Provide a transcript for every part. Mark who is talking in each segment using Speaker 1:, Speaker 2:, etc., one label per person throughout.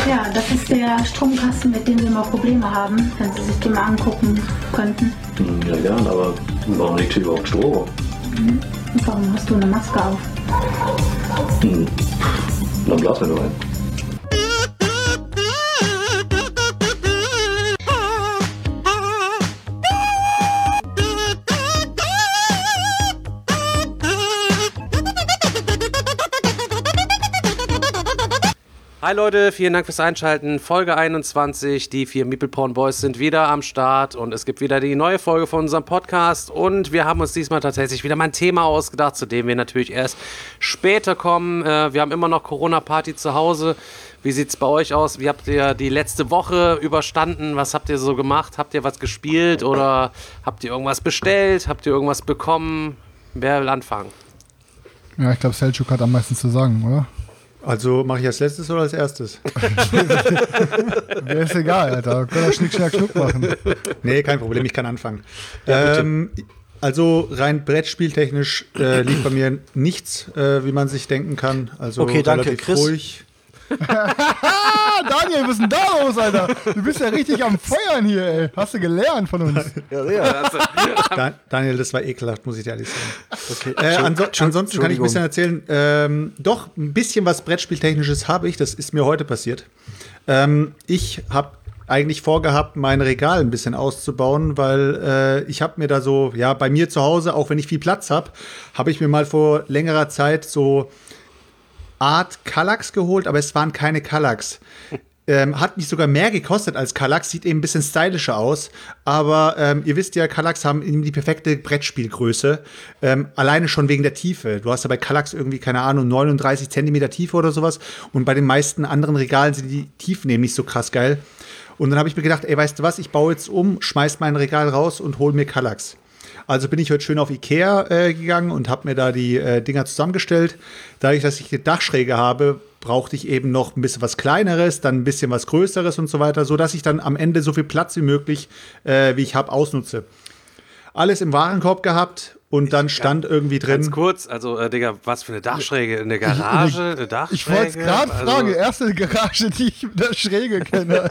Speaker 1: Ja, das ist der Stromkasten, mit dem wir immer Probleme haben, wenn Sie sich den mal angucken könnten.
Speaker 2: Ja, gern, aber warum liegt hier überhaupt Strom?
Speaker 1: Und warum hast du eine Maske auf?
Speaker 2: Dann blasen wir nur ein.
Speaker 3: Hi Leute, vielen Dank fürs Einschalten. Folge 21, die 4 Meeple Porn Boys sind wieder am Start und es gibt wieder die neue Folge von unserem Podcast und wir haben uns diesmal tatsächlich wieder mal ein Thema ausgedacht, zu dem wir natürlich erst später kommen. Wir haben immer noch Corona-Party zu Hause. Wie sieht's bei euch aus? Wie habt ihr die letzte Woche überstanden? Was habt ihr so gemacht? Habt ihr was gespielt oder habt ihr irgendwas bestellt? Habt ihr irgendwas bekommen? Wer will anfangen?
Speaker 4: Ja, ich glaube, Selçuk hat am meisten zu sagen, oder?
Speaker 5: Also mache ich als letztes oder als erstes?
Speaker 4: Mir ist egal, Alter. Wir können auch Schnick, Schnack, Schnuck machen.
Speaker 5: Nee, kein Problem, ich kann anfangen.
Speaker 3: Ja,
Speaker 5: also rein Brettspieltechnisch lief bei mir nichts, wie man sich denken kann. Also
Speaker 6: okay, danke,
Speaker 5: relativ
Speaker 6: Chris.
Speaker 5: ruhig.
Speaker 4: Daniel, was ist denn da los, Alter? Du bist ja richtig am Feuern hier, ey. Hast du gelernt von uns?
Speaker 5: Daniel, das war ekelhaft, muss ich dir ehrlich sagen.
Speaker 6: Okay.
Speaker 5: Ansonsten kann ich ein bisschen erzählen. Doch, ein bisschen was Brettspieltechnisches habe ich. Das ist mir heute passiert. Ich habe eigentlich vorgehabt, mein Regal ein bisschen auszubauen, weil ich habe mir da so, ja, bei mir zu Hause, auch wenn ich viel Platz habe, habe ich mir mal vor längerer Zeit so Art Kallax geholt, aber es waren keine Kallax. Hat mich sogar mehr gekostet als Kallax, sieht eben ein bisschen stylischer aus, aber ihr wisst ja, Kallax haben die perfekte Brettspielgröße, alleine schon wegen der Tiefe. Du hast ja bei Kallax irgendwie, keine Ahnung, 39 Zentimeter Tiefe oder sowas und bei den meisten anderen Regalen sind die Tiefen eben nicht so krass geil. Und dann habe ich mir gedacht, ey, weißt du was, ich baue jetzt um, schmeiß mein Regal raus und hol mir Kallax. Also bin ich heute schön auf Ikea gegangen und habe mir da die Dinger zusammengestellt. Dadurch, dass ich eine Dachschräge habe, brauchte ich eben noch ein bisschen was Kleineres, dann ein bisschen was Größeres und so weiter, sodass ich dann am Ende so viel Platz wie möglich, wie ich habe, ausnutze. Alles im Warenkorb gehabt und dann stand irgendwie drin.
Speaker 3: Ganz kurz, also Digga, was für eine Dachschräge? Eine Garage? Eine Dachschräge?
Speaker 4: Ich wollte es gerade fragen, erste Garage, die ich mit der Schräge kenne.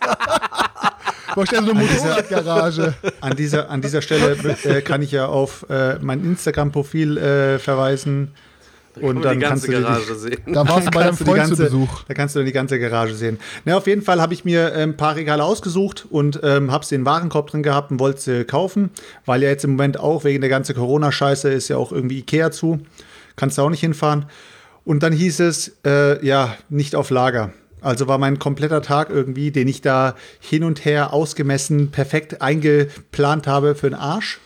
Speaker 4: Wo steht so eine Motorradgarage?
Speaker 5: An dieser Stelle kann ich ja auf mein Instagram-Profil verweisen. Und dann kannst du die
Speaker 3: Garage sehen.
Speaker 4: Da warst du bei deinem Freund zu Besuch.
Speaker 5: Da kannst du dann die ganze Garage sehen. Na, auf jeden Fall habe ich mir ein paar Regale ausgesucht und habe sie in den Warenkorb drin gehabt und wollte sie kaufen, weil ja jetzt im Moment auch wegen der ganzen Corona-Scheiße ist ja auch irgendwie Ikea zu. Kannst du auch nicht hinfahren. Und dann hieß es, ja, nicht auf Lager. Also war mein kompletter Tag irgendwie, den ich da hin und her ausgemessen, perfekt eingeplant habe, für den Arsch.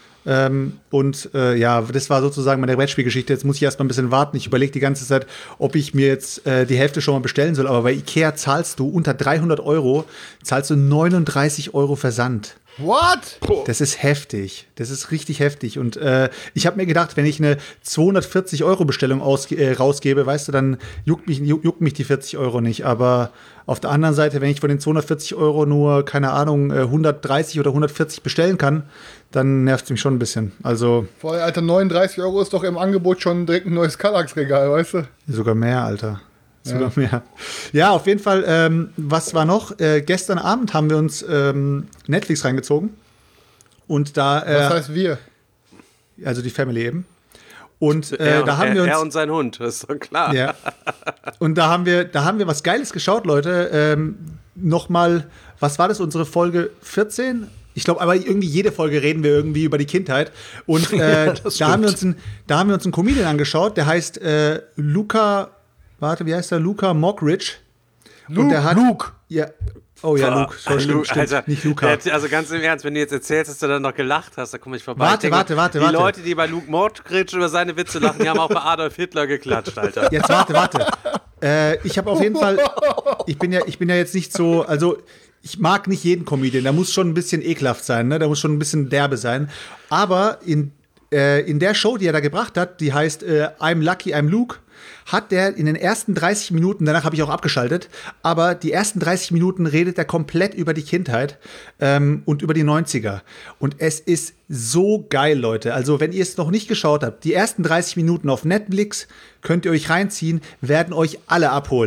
Speaker 5: Ja, das war sozusagen meine Brettspielgeschichte. Jetzt muss ich erstmal ein bisschen warten. Ich überlege die ganze Zeit, ob ich mir jetzt die Hälfte schon mal bestellen soll. Aber bei Ikea zahlst du unter 300 €, zahlst du 39 € Versand.
Speaker 4: What?
Speaker 5: Das ist heftig. Das ist richtig heftig. Und ich habe mir gedacht, wenn ich eine 240 € Bestellung rausgebe, weißt du, dann juckt mich die 40 € nicht. Aber auf der anderen Seite, wenn ich von den 240 € nur, keine Ahnung, 130 oder 140 bestellen kann, dann nervt es mich schon ein bisschen. Also
Speaker 4: Voll, Alter, 39 € ist doch im Angebot schon direkt ein neues Kallax-Regal, weißt du?
Speaker 5: sogar mehr, Alter. Sogar mehr. Ja, auf jeden Fall, was war noch? Gestern Abend haben wir uns Netflix reingezogen. Und da.
Speaker 4: Was heißt wir?
Speaker 5: Also die Family eben. Und
Speaker 3: Er
Speaker 5: er
Speaker 3: und sein Hund, das ist doch klar.
Speaker 5: Ja. Und da haben wir was Geiles geschaut, Leute. Nochmal, was war das, unsere Folge 14? Ich glaube, aber irgendwie jede Folge reden wir irgendwie über die Kindheit. Und da haben wir uns einen Comedian angeschaut, der heißt Luca Mockridge.
Speaker 4: Luke.
Speaker 5: Ja. Oh ja, Luke. So, stimmt.
Speaker 3: Alter,
Speaker 5: Nicht Luca.
Speaker 3: Also ganz im Ernst, wenn du jetzt erzählst, dass du dann noch gelacht hast, dann komme ich vorbei.
Speaker 5: Warte.
Speaker 3: Die Leute, die bei Luke Mockridge über seine Witze lachen, die haben auch bei Adolf Hitler geklatscht, Alter.
Speaker 5: Jetzt warte. Ich habe auf jeden Fall, ich bin ja jetzt nicht so, also ich mag nicht jeden Comedian, der muss schon ein bisschen ekelhaft sein, ne? Der muss schon ein bisschen derbe sein. Aber in der Show, die er da gebracht hat, die heißt I'm Lucky, I'm Luke, hat der in den ersten 30 Minuten, danach habe ich auch abgeschaltet, aber die ersten 30 Minuten redet er komplett über die Kindheit und über die 90er. Und es ist so geil, Leute. Also wenn ihr es noch nicht geschaut habt, die ersten 30 Minuten auf Netflix könnt ihr euch reinziehen, werden euch alle abholen.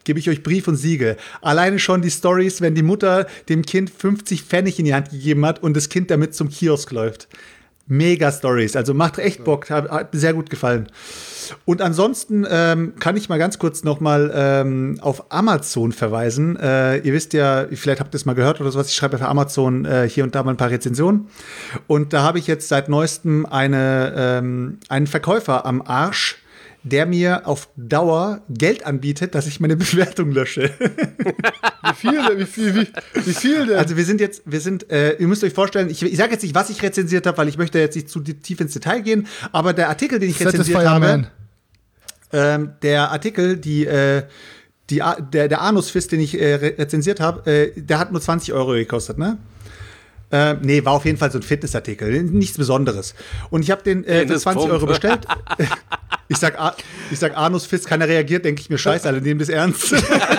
Speaker 5: gebe ich euch Brief und Siegel. Alleine schon die Stories, wenn die Mutter dem Kind 50 Pfennig in die Hand gegeben hat und das Kind damit zum Kiosk läuft. Mega Stories, also macht echt Bock, hat mir sehr gut gefallen. Und ansonsten kann ich mal ganz kurz noch mal auf Amazon verweisen. Ihr wisst ja, vielleicht habt ihr es mal gehört oder sowas, ich schreibe ja für Amazon hier und da mal ein paar Rezensionen. Und da habe ich jetzt seit neuestem einen Verkäufer am Arsch, der mir auf Dauer Geld anbietet, dass ich meine Bewertung lösche.
Speaker 4: Wie viel denn?
Speaker 5: Also ihr müsst euch vorstellen, ich sage jetzt nicht, was ich rezensiert habe, weil ich möchte jetzt nicht zu tief ins Detail gehen, aber der Artikel, den ich rezensiert habe, der Artikel, der Anusfist, den ich rezensiert habe, der hat nur 20 € gekostet, ne? Nee, war auf jeden Fall so ein Fitnessartikel, nichts Besonderes. Und ich habe den für 20 € bestellt. Ich sag Anusfist, keiner reagiert, denke ich mir, scheiße, alle nehmen das ernst.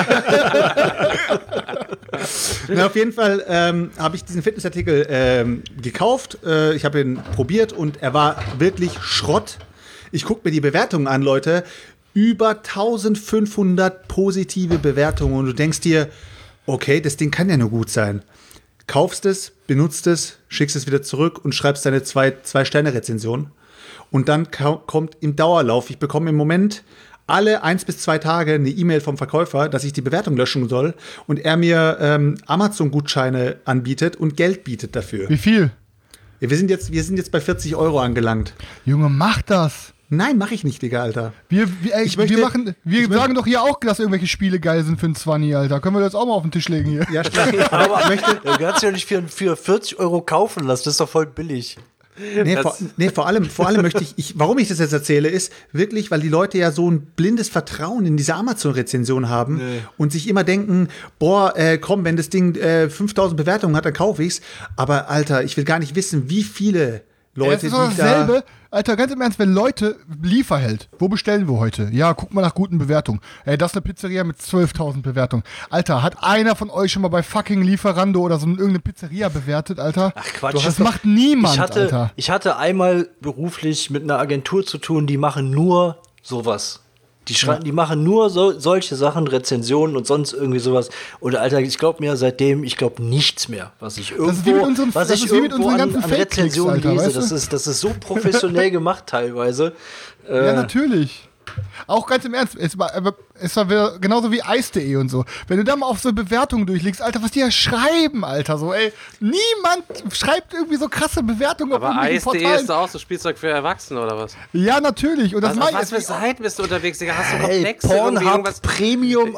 Speaker 5: Na, auf jeden Fall habe ich diesen Fitnessartikel gekauft. Ich habe ihn probiert und er war wirklich Schrott. Ich gucke mir die Bewertungen an, Leute. Über 1500 positive Bewertungen. Und du denkst dir, okay, das Ding kann ja nur gut sein. Kaufst es, benutzt es, schickst es wieder zurück und schreibst deine 2-Sterne-Rezension. Und dann kommt im Dauerlauf, ich bekomme im Moment alle 1 bis 2 Tage eine E-Mail vom Verkäufer, dass ich die Bewertung löschen soll und er mir Amazon-Gutscheine anbietet und Geld bietet dafür.
Speaker 4: Wie viel?
Speaker 5: Ja, wir sind jetzt bei 40 € angelangt.
Speaker 4: Junge, mach das.
Speaker 5: Nein, mach ich nicht, Digga, Alter.
Speaker 4: Wir sagen doch hier auch, dass irgendwelche Spiele geil sind für einen 20, Alter. Können wir das auch mal auf den Tisch legen hier?
Speaker 5: Ja, stimmt. Aber
Speaker 6: du kannst ja nicht für 40 € kaufen lassen, das ist doch voll billig.
Speaker 5: Vor allem möchte warum ich das jetzt erzähle, ist wirklich, weil die Leute ja so ein blindes Vertrauen in diese Amazon-Rezension haben und sich immer denken, boah, komm, wenn das Ding 5000 Bewertungen hat, dann kaufe ich's. Aber Alter, ich will gar nicht wissen, wie viele Leute,
Speaker 4: es ist doch dasselbe, Alter, ganz im Ernst, wenn Leute Lieferheld, wo bestellen wir heute? Ja, guck mal nach guten Bewertungen. Ey, das ist eine Pizzeria mit 12.000 Bewertungen. Alter, hat einer von euch schon mal bei fucking Lieferando oder so irgendeine Pizzeria bewertet, Alter?
Speaker 6: Ach Quatsch.
Speaker 4: Das macht niemand, Alter.
Speaker 6: Ich hatte einmal beruflich mit einer Agentur zu tun, die machen nur sowas. Die machen nur solche Sachen, Rezensionen und sonst irgendwie sowas. Und Alter, ich glaube mir seitdem, nichts mehr, was ich irgendwo an Rezensionen lese. Das ist so professionell gemacht teilweise.
Speaker 4: Ja, natürlich. Auch ganz im Ernst, es war genauso wie Eis.de und so. Wenn du da mal auf so Bewertungen durchlegst, Alter, was die ja schreiben, Alter, so, ey, niemand schreibt irgendwie so krasse Bewertungen
Speaker 3: auf irgendwelchen Portalen. Aber Eis.de ist doch auch so Spielzeug für Erwachsene, oder was?
Speaker 4: Ja, natürlich. Und das
Speaker 3: auf was für Seiten bist du unterwegs, Digga? Hast du Komplexe?
Speaker 6: Pornhub, Premium,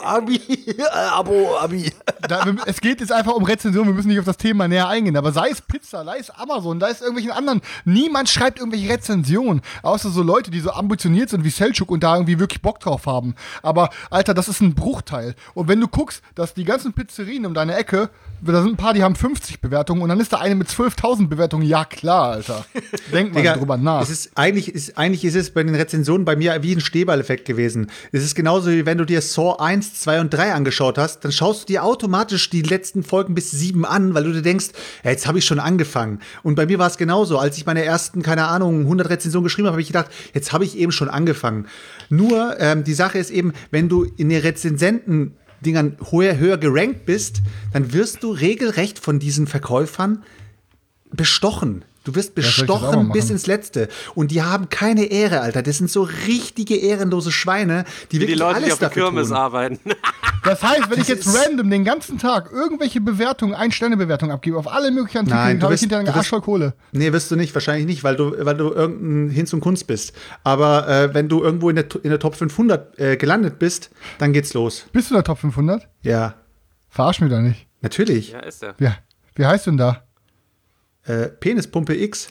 Speaker 6: Abo-Abi.
Speaker 4: Es geht jetzt einfach um Rezension, wir müssen nicht auf das Thema näher eingehen, aber sei es Pizza, sei es Amazon, sei es irgendwelchen anderen, niemand schreibt irgendwelche Rezensionen, außer so Leute, die so ambitioniert sind wie Selçuk und da irgendwie wirklich Bock drauf haben. Aber, Alter, das ist ein Bruchteil. Und wenn du guckst, dass die ganzen Pizzerien um deine Ecke, da sind ein paar, die haben 50 Bewertungen und dann ist da eine mit 12.000 Bewertungen. Ja, klar, Alter. Denk mal drüber nach.
Speaker 5: Eigentlich ist es bei den Rezensionen bei mir wie ein Schneeballeffekt gewesen. Es ist genauso, wie wenn du dir Saw 1, 2 und 3 angeschaut hast, dann schaust du dir automatisch die letzten Folgen bis 7 an, weil du dir denkst, ja, jetzt habe ich schon angefangen. Und bei mir war es genauso. Als ich meine ersten, 100 Rezensionen geschrieben habe, habe ich gedacht, jetzt habe ich eben schon angefangen. Nur, die Sache ist eben, wenn du in den Rezensenten-Dingern höher gerankt bist, dann wirst du regelrecht von diesen Verkäufern bestochen. Du wirst bestochen bis ins Letzte. Und die haben keine Ehre, Alter. Das sind so richtige ehrenlose Schweine, die wirklich
Speaker 3: Leute,
Speaker 5: alles
Speaker 3: die auf der
Speaker 5: dafür
Speaker 3: Kirmes
Speaker 5: tun.
Speaker 3: arbeiten.
Speaker 4: Das heißt, wenn ich jetzt random den ganzen Tag irgendwelche Bewertungen, 1-Sterne-Bewertungen abgebe, auf alle möglichen Artikel, habe ich hinterher einen Arsch voll Kohle.
Speaker 5: Nee, wirst du nicht, wahrscheinlich nicht, weil du irgendein Hinz und Kunst bist. Aber wenn du irgendwo in der Top 500 gelandet bist, dann geht's los.
Speaker 4: Bist du in der Top 500?
Speaker 5: Ja.
Speaker 4: Verarsch mich da nicht.
Speaker 5: Natürlich.
Speaker 3: Ja, ist er.
Speaker 4: Ja. Wie heißt du denn da?
Speaker 5: Penispumpe X.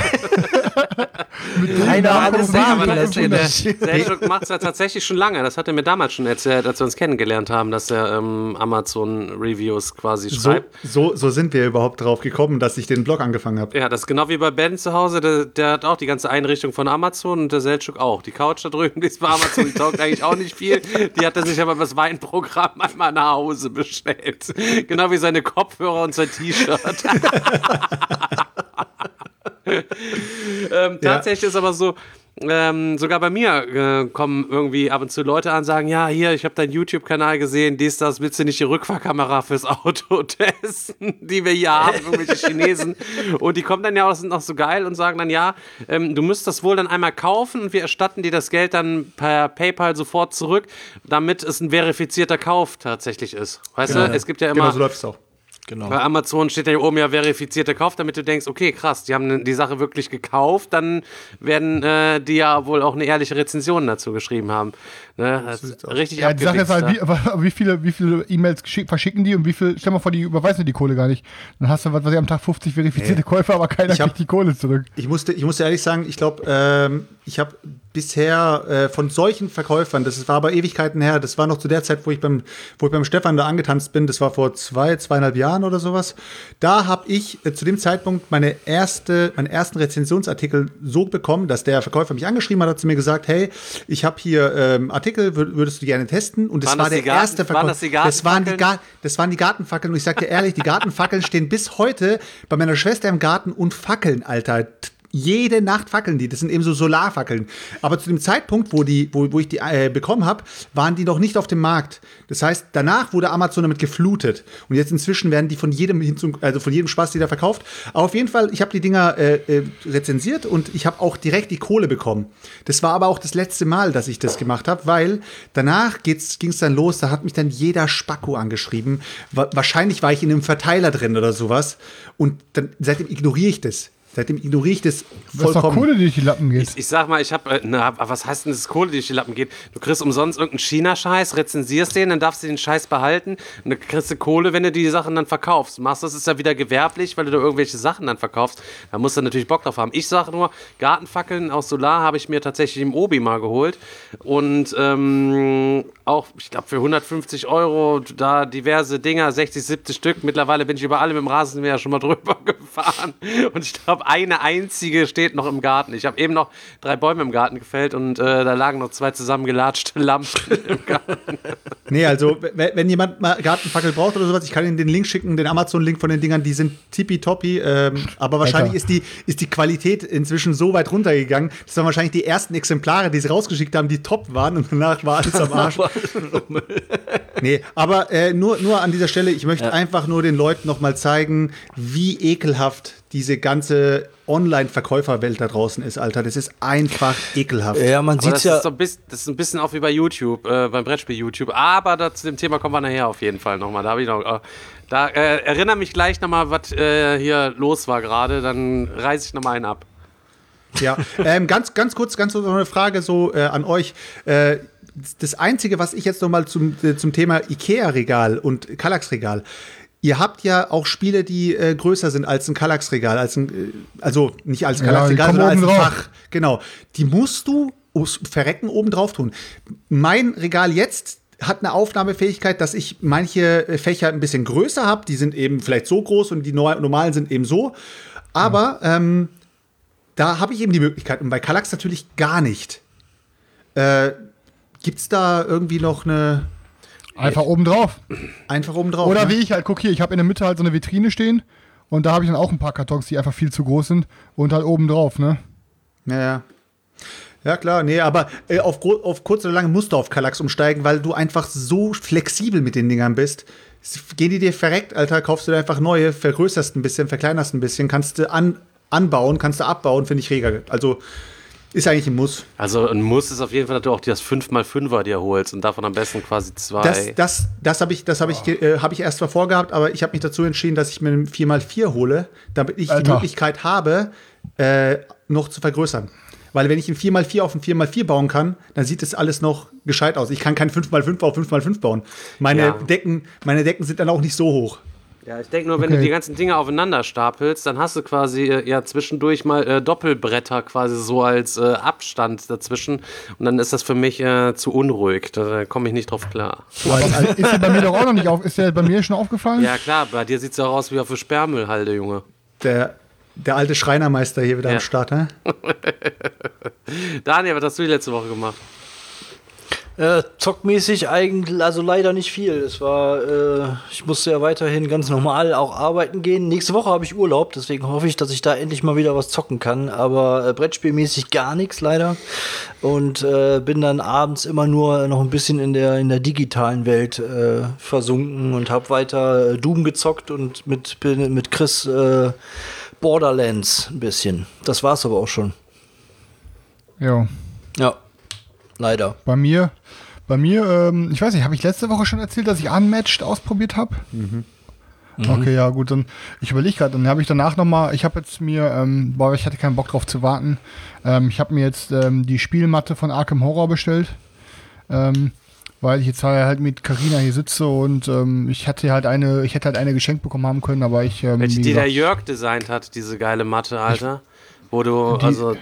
Speaker 6: Keine Ahnung,
Speaker 3: Selçuk macht es ja tatsächlich schon lange. Das hat er mir damals schon erzählt, als wir uns kennengelernt haben, dass er Amazon-Reviews quasi schreibt.
Speaker 5: So sind wir überhaupt drauf gekommen, dass ich den Blog angefangen habe.
Speaker 3: Ja, das ist genau wie bei Ben zu Hause. Der hat auch die ganze Einrichtung von Amazon und der Selçuk auch. Die Couch da drüben, die ist bei Amazon, die taugt eigentlich auch nicht viel. Die hat er sich aber über das Weinprogramm einmal nach Hause bestellt. Genau wie seine Kopfhörer und sein T-Shirt. Tatsächlich ist aber so, Sogar bei mir kommen irgendwie ab und zu Leute an und sagen, ja, hier, ich habe deinen YouTube-Kanal gesehen, das, willst du nicht die Rückfahrkamera fürs Auto testen, die wir hier haben, irgendwelche Chinesen. Und die kommen dann ja auch, sind auch so geil und sagen dann, ja, du müsst das wohl dann einmal kaufen und wir erstatten dir das Geld dann per PayPal sofort zurück, damit es ein verifizierter Kauf tatsächlich ist. Weißt du, es gibt ja immer...
Speaker 5: Genau, so läuft es auch.
Speaker 6: Genau.
Speaker 3: Bei Amazon steht ja hier oben ja verifizierter Kauf, damit du denkst, okay, krass, die haben die Sache wirklich gekauft, dann werden die ja wohl auch eine ehrliche Rezension dazu geschrieben haben. Ne? Das ist richtig
Speaker 4: Ja, die Sache ist halt, wie viele E-Mails verschicken die und wie viel, stell mal vor, die überweisen die Kohle gar nicht. Dann hast du, was weiß ich, am Tag 50 verifizierte Käufer, aber keiner kriegt die Kohle zurück.
Speaker 5: Ich musste ehrlich sagen, ich glaube, ich habe bisher von solchen Verkäufern, das war aber Ewigkeiten her, das war noch zu der Zeit, wo ich beim Stefan da angetanzt bin, das war vor 2,5 Jahren oder sowas, da habe ich zu dem Zeitpunkt meinen ersten Rezensionsartikel so bekommen, dass der Verkäufer mich angeschrieben hat zu mir gesagt, hey, ich habe hier Artikel, würdest du gerne testen? Und das war der erste Verkäufer. Das waren die Gartenfackeln und ich sag dir ehrlich, die Gartenfackeln stehen bis heute bei meiner Schwester im Garten und fackeln, Alter. Jede Nacht fackeln die. Das sind eben so Solarfackeln. Aber zu dem Zeitpunkt, wo ich die bekommen habe, waren die noch nicht auf dem Markt. Das heißt, danach wurde Amazon damit geflutet. Und jetzt inzwischen werden die von jedem Spaß wieder verkauft. Aber auf jeden Fall, ich habe die Dinger rezensiert und ich habe auch direkt die Kohle bekommen. Das war aber auch das letzte Mal, dass ich das gemacht habe, weil danach ging es dann los. Da hat mich dann jeder Spacko angeschrieben. Wahrscheinlich war ich in einem Verteiler drin oder sowas. Und dann, seitdem ignoriere ich das. Seitdem ignoriere ich das vollkommen.
Speaker 4: Das ist doch Kohle, die durch die Lappen geht.
Speaker 3: Ich sag mal, was heißt denn das Kohle, die durch die Lappen geht? Du kriegst umsonst irgendeinen China-Scheiß, rezensierst den, dann darfst du den Scheiß behalten und dann kriegst du Kohle, wenn du die Sachen dann verkaufst. Machst das ist ja wieder gewerblich, weil du da irgendwelche Sachen dann verkaufst. Da musst du natürlich Bock drauf haben. Ich sage nur, Gartenfackeln aus Solar habe ich mir tatsächlich im Obi mal geholt und auch, ich glaube, für 150 € da diverse Dinger, 60, 70 Stück. Mittlerweile bin ich über alle mit dem Rasenmäher schon mal drüber gefahren und ich glaube, eine einzige steht noch im Garten. Ich habe eben noch 3 Bäume im Garten gefällt und da lagen noch 2 zusammengelatschte Lampen im Garten.
Speaker 5: Nee, also wenn jemand mal Gartenfackel braucht oder sowas, ich kann Ihnen den Link schicken, den Amazon-Link von den Dingern, die sind tippitoppi, aber wahrscheinlich ist die Qualität inzwischen so weit runtergegangen, das waren wahrscheinlich die ersten Exemplare, die sie rausgeschickt haben, die top waren und danach war alles am Arsch. Nee, aber nur an dieser Stelle, ich möchte einfach nur den Leuten noch mal zeigen, wie ekelhaft diese ganze Online-Verkäuferwelt da draußen ist, Alter. Das ist einfach ekelhaft.
Speaker 6: Ja, man sieht ja.
Speaker 3: Das ist ein bisschen auch wie bei YouTube, beim Brettspiel YouTube. Aber zu dem Thema kommen wir nachher auf jeden Fall nochmal. Da habe ich noch. Erinnere mich gleich nochmal, was hier los war gerade. Dann reiße ich nochmal einen ab.
Speaker 5: Ja, ganz kurz noch eine Frage so an euch. Das Einzige, was ich jetzt nochmal zum Thema Ikea-Regal und Kallax-Regal. Ihr habt ja auch Spiele, die größer sind als ein Kallax-Regal, also nicht als Kallax-Regal, sondern als ein Fach. Genau. Die musst du verrecken oben drauf tun. Mein Regal jetzt hat eine Aufnahmefähigkeit, dass ich manche Fächer ein bisschen größer habe. Die sind eben vielleicht so groß und die normalen sind eben so. Aber da habe ich eben die Möglichkeit. Und bei Kallax natürlich gar nicht. Gibt's da irgendwie noch eine...
Speaker 4: Einfach oben drauf.
Speaker 5: Oder
Speaker 4: ne? Wie ich halt, guck hier, ich habe in der Mitte halt so eine Vitrine stehen und da habe ich dann auch ein paar Kartons, die einfach viel zu groß sind und halt oben drauf, ne?
Speaker 5: Ja, klar, nee, aber auf kurz oder lang musst du auf Kallax umsteigen, weil du einfach so flexibel mit den Dingern bist. Gehen die dir verreckt, Alter, kaufst du dir einfach neue, vergrößerst ein bisschen, verkleinerst ein bisschen, kannst du anbauen, kannst du abbauen, finde ich reger. Also ist eigentlich ein Muss.
Speaker 3: Also ein Muss ist auf jeden Fall, dass du auch das 5x5er dir holst und davon am besten quasi 2.
Speaker 5: Das habe ich erst mal vorgehabt, aber ich habe mich dazu entschieden, dass ich mir einen 4x4 hole, damit ich die Möglichkeit habe, noch zu vergrößern. Weil wenn ich ein 4x4 auf ein 4x4 bauen kann, dann sieht das alles noch gescheit aus. Ich kann kein 5x5 auf 5x5 bauen. Meine Decken sind dann auch nicht so hoch.
Speaker 3: Ja, ich denke nur, wenn du die ganzen Dinge aufeinander stapelst, dann hast du quasi zwischendurch mal Doppelbretter quasi so als Abstand dazwischen und dann ist das für mich zu unruhig, da komme ich nicht drauf klar.
Speaker 4: Ist der bei mir doch auch noch nicht ist der bei mir schon aufgefallen?
Speaker 3: Ja klar, bei dir sieht es ja auch aus wie auf der Sperrmüllhalde, Junge.
Speaker 5: Der alte Schreinermeister hier wieder am Start, ne?
Speaker 3: Daniel, was hast du die letzte Woche gemacht?
Speaker 6: Zockmäßig eigentlich, also leider nicht viel. Es war, ich musste ja weiterhin ganz normal auch arbeiten gehen. Nächste Woche habe ich Urlaub, deswegen hoffe ich, dass ich da endlich mal wieder was zocken kann. Aber Brettspielmäßig gar nichts leider. Und bin dann abends immer nur noch ein bisschen in der digitalen Welt versunken und habe weiter Doom gezockt und mit Chris Borderlands ein bisschen. Das war's aber auch schon.
Speaker 4: Ja.
Speaker 6: Ja, leider.
Speaker 4: Bei mir, ich weiß nicht, habe ich letzte Woche schon erzählt, dass ich Unmatched ausprobiert habe? Okay, ja, gut, dann, ich überlege gerade, dann habe ich danach nochmal, ich habe jetzt mir, ich hatte keinen Bock drauf zu warten, ich habe mir jetzt die Spielmatte von Arkham Horror bestellt, weil ich jetzt halt mit Carina hier sitze und ich hätte halt eine geschenkt bekommen haben können, aber ich...
Speaker 3: Welche, die der Jörg designt hat, diese geile Matte, Alter. Wo du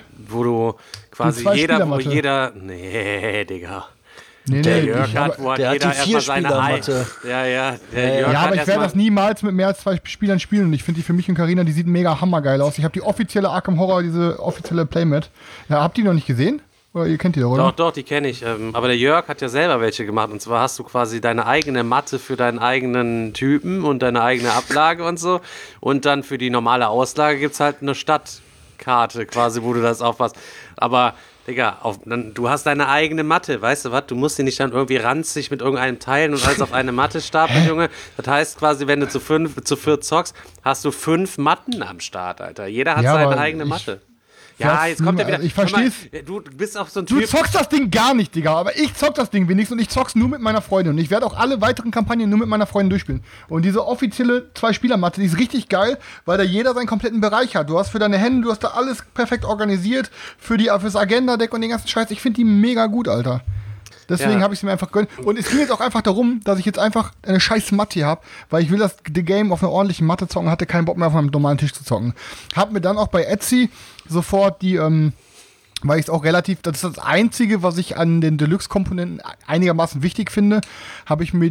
Speaker 3: quasi jeder. Nee, Digga.
Speaker 4: Nee,
Speaker 3: Der Jörg hat, wo
Speaker 6: der hat
Speaker 3: jeder
Speaker 6: die
Speaker 3: erstmal seine
Speaker 6: Vierspielermatte.
Speaker 3: der Jörg
Speaker 4: Ja,
Speaker 3: hat
Speaker 4: aber ich werde das niemals mit mehr als 2 Spielern spielen und ich finde die für mich und Carina, die sieht mega hammergeil aus. Ich habe die offizielle Arkham Horror, diese offizielle Playmat. Ja, habt ihr die noch nicht gesehen? Oder ihr kennt die doch, oder?
Speaker 3: Doch, die kenne ich. Aber der Jörg hat ja selber welche gemacht. Und zwar hast du quasi deine eigene Matte für deinen eigenen Typen und deine eigene Ablage und so. Und dann für die normale Auslage gibt es halt eine Stadtkarte quasi, wo du das aufpasst. Aber, Digga, du hast deine eigene Matte, weißt du was? Du musst die nicht dann irgendwie ranzig mit irgendeinem teilen und alles auf eine Matte stapeln, Junge. Das heißt quasi, wenn du zu 4 zockst, hast du 5 Matten am Start, Alter. Jeder hat seine eigene Matte. Ja, jetzt kommt er wieder.
Speaker 4: Ich versteh's.
Speaker 3: Du bist auch so ein
Speaker 4: Du
Speaker 3: Typ.
Speaker 4: zockst das Ding gar nicht, Digga, aber ich zock das Ding wenigstens und ich zock's nur mit meiner Freundin und ich werde auch alle weiteren Kampagnen nur mit meiner Freundin durchspielen. Und diese offizielle 2-Spieler-Matte, die ist richtig geil, weil da jeder seinen kompletten Bereich hat. Du hast für deine Hände, du hast da alles perfekt organisiert, fürs Agenda-Deck und den ganzen Scheiß. Ich finde die mega gut, Alter. Deswegen habe ich sie mir einfach gegönnt. Und es ging jetzt auch einfach darum, dass ich jetzt einfach eine scheiß Matte hier habe, weil ich will das Game auf einer ordentlichen Matte zocken, hatte keinen Bock mehr auf einem normalen Tisch zu zocken. Hab mir dann auch bei Etsy sofort die, weil ich es auch relativ, das ist das Einzige, was ich an den Deluxe-Komponenten einigermaßen wichtig finde, habe ich mir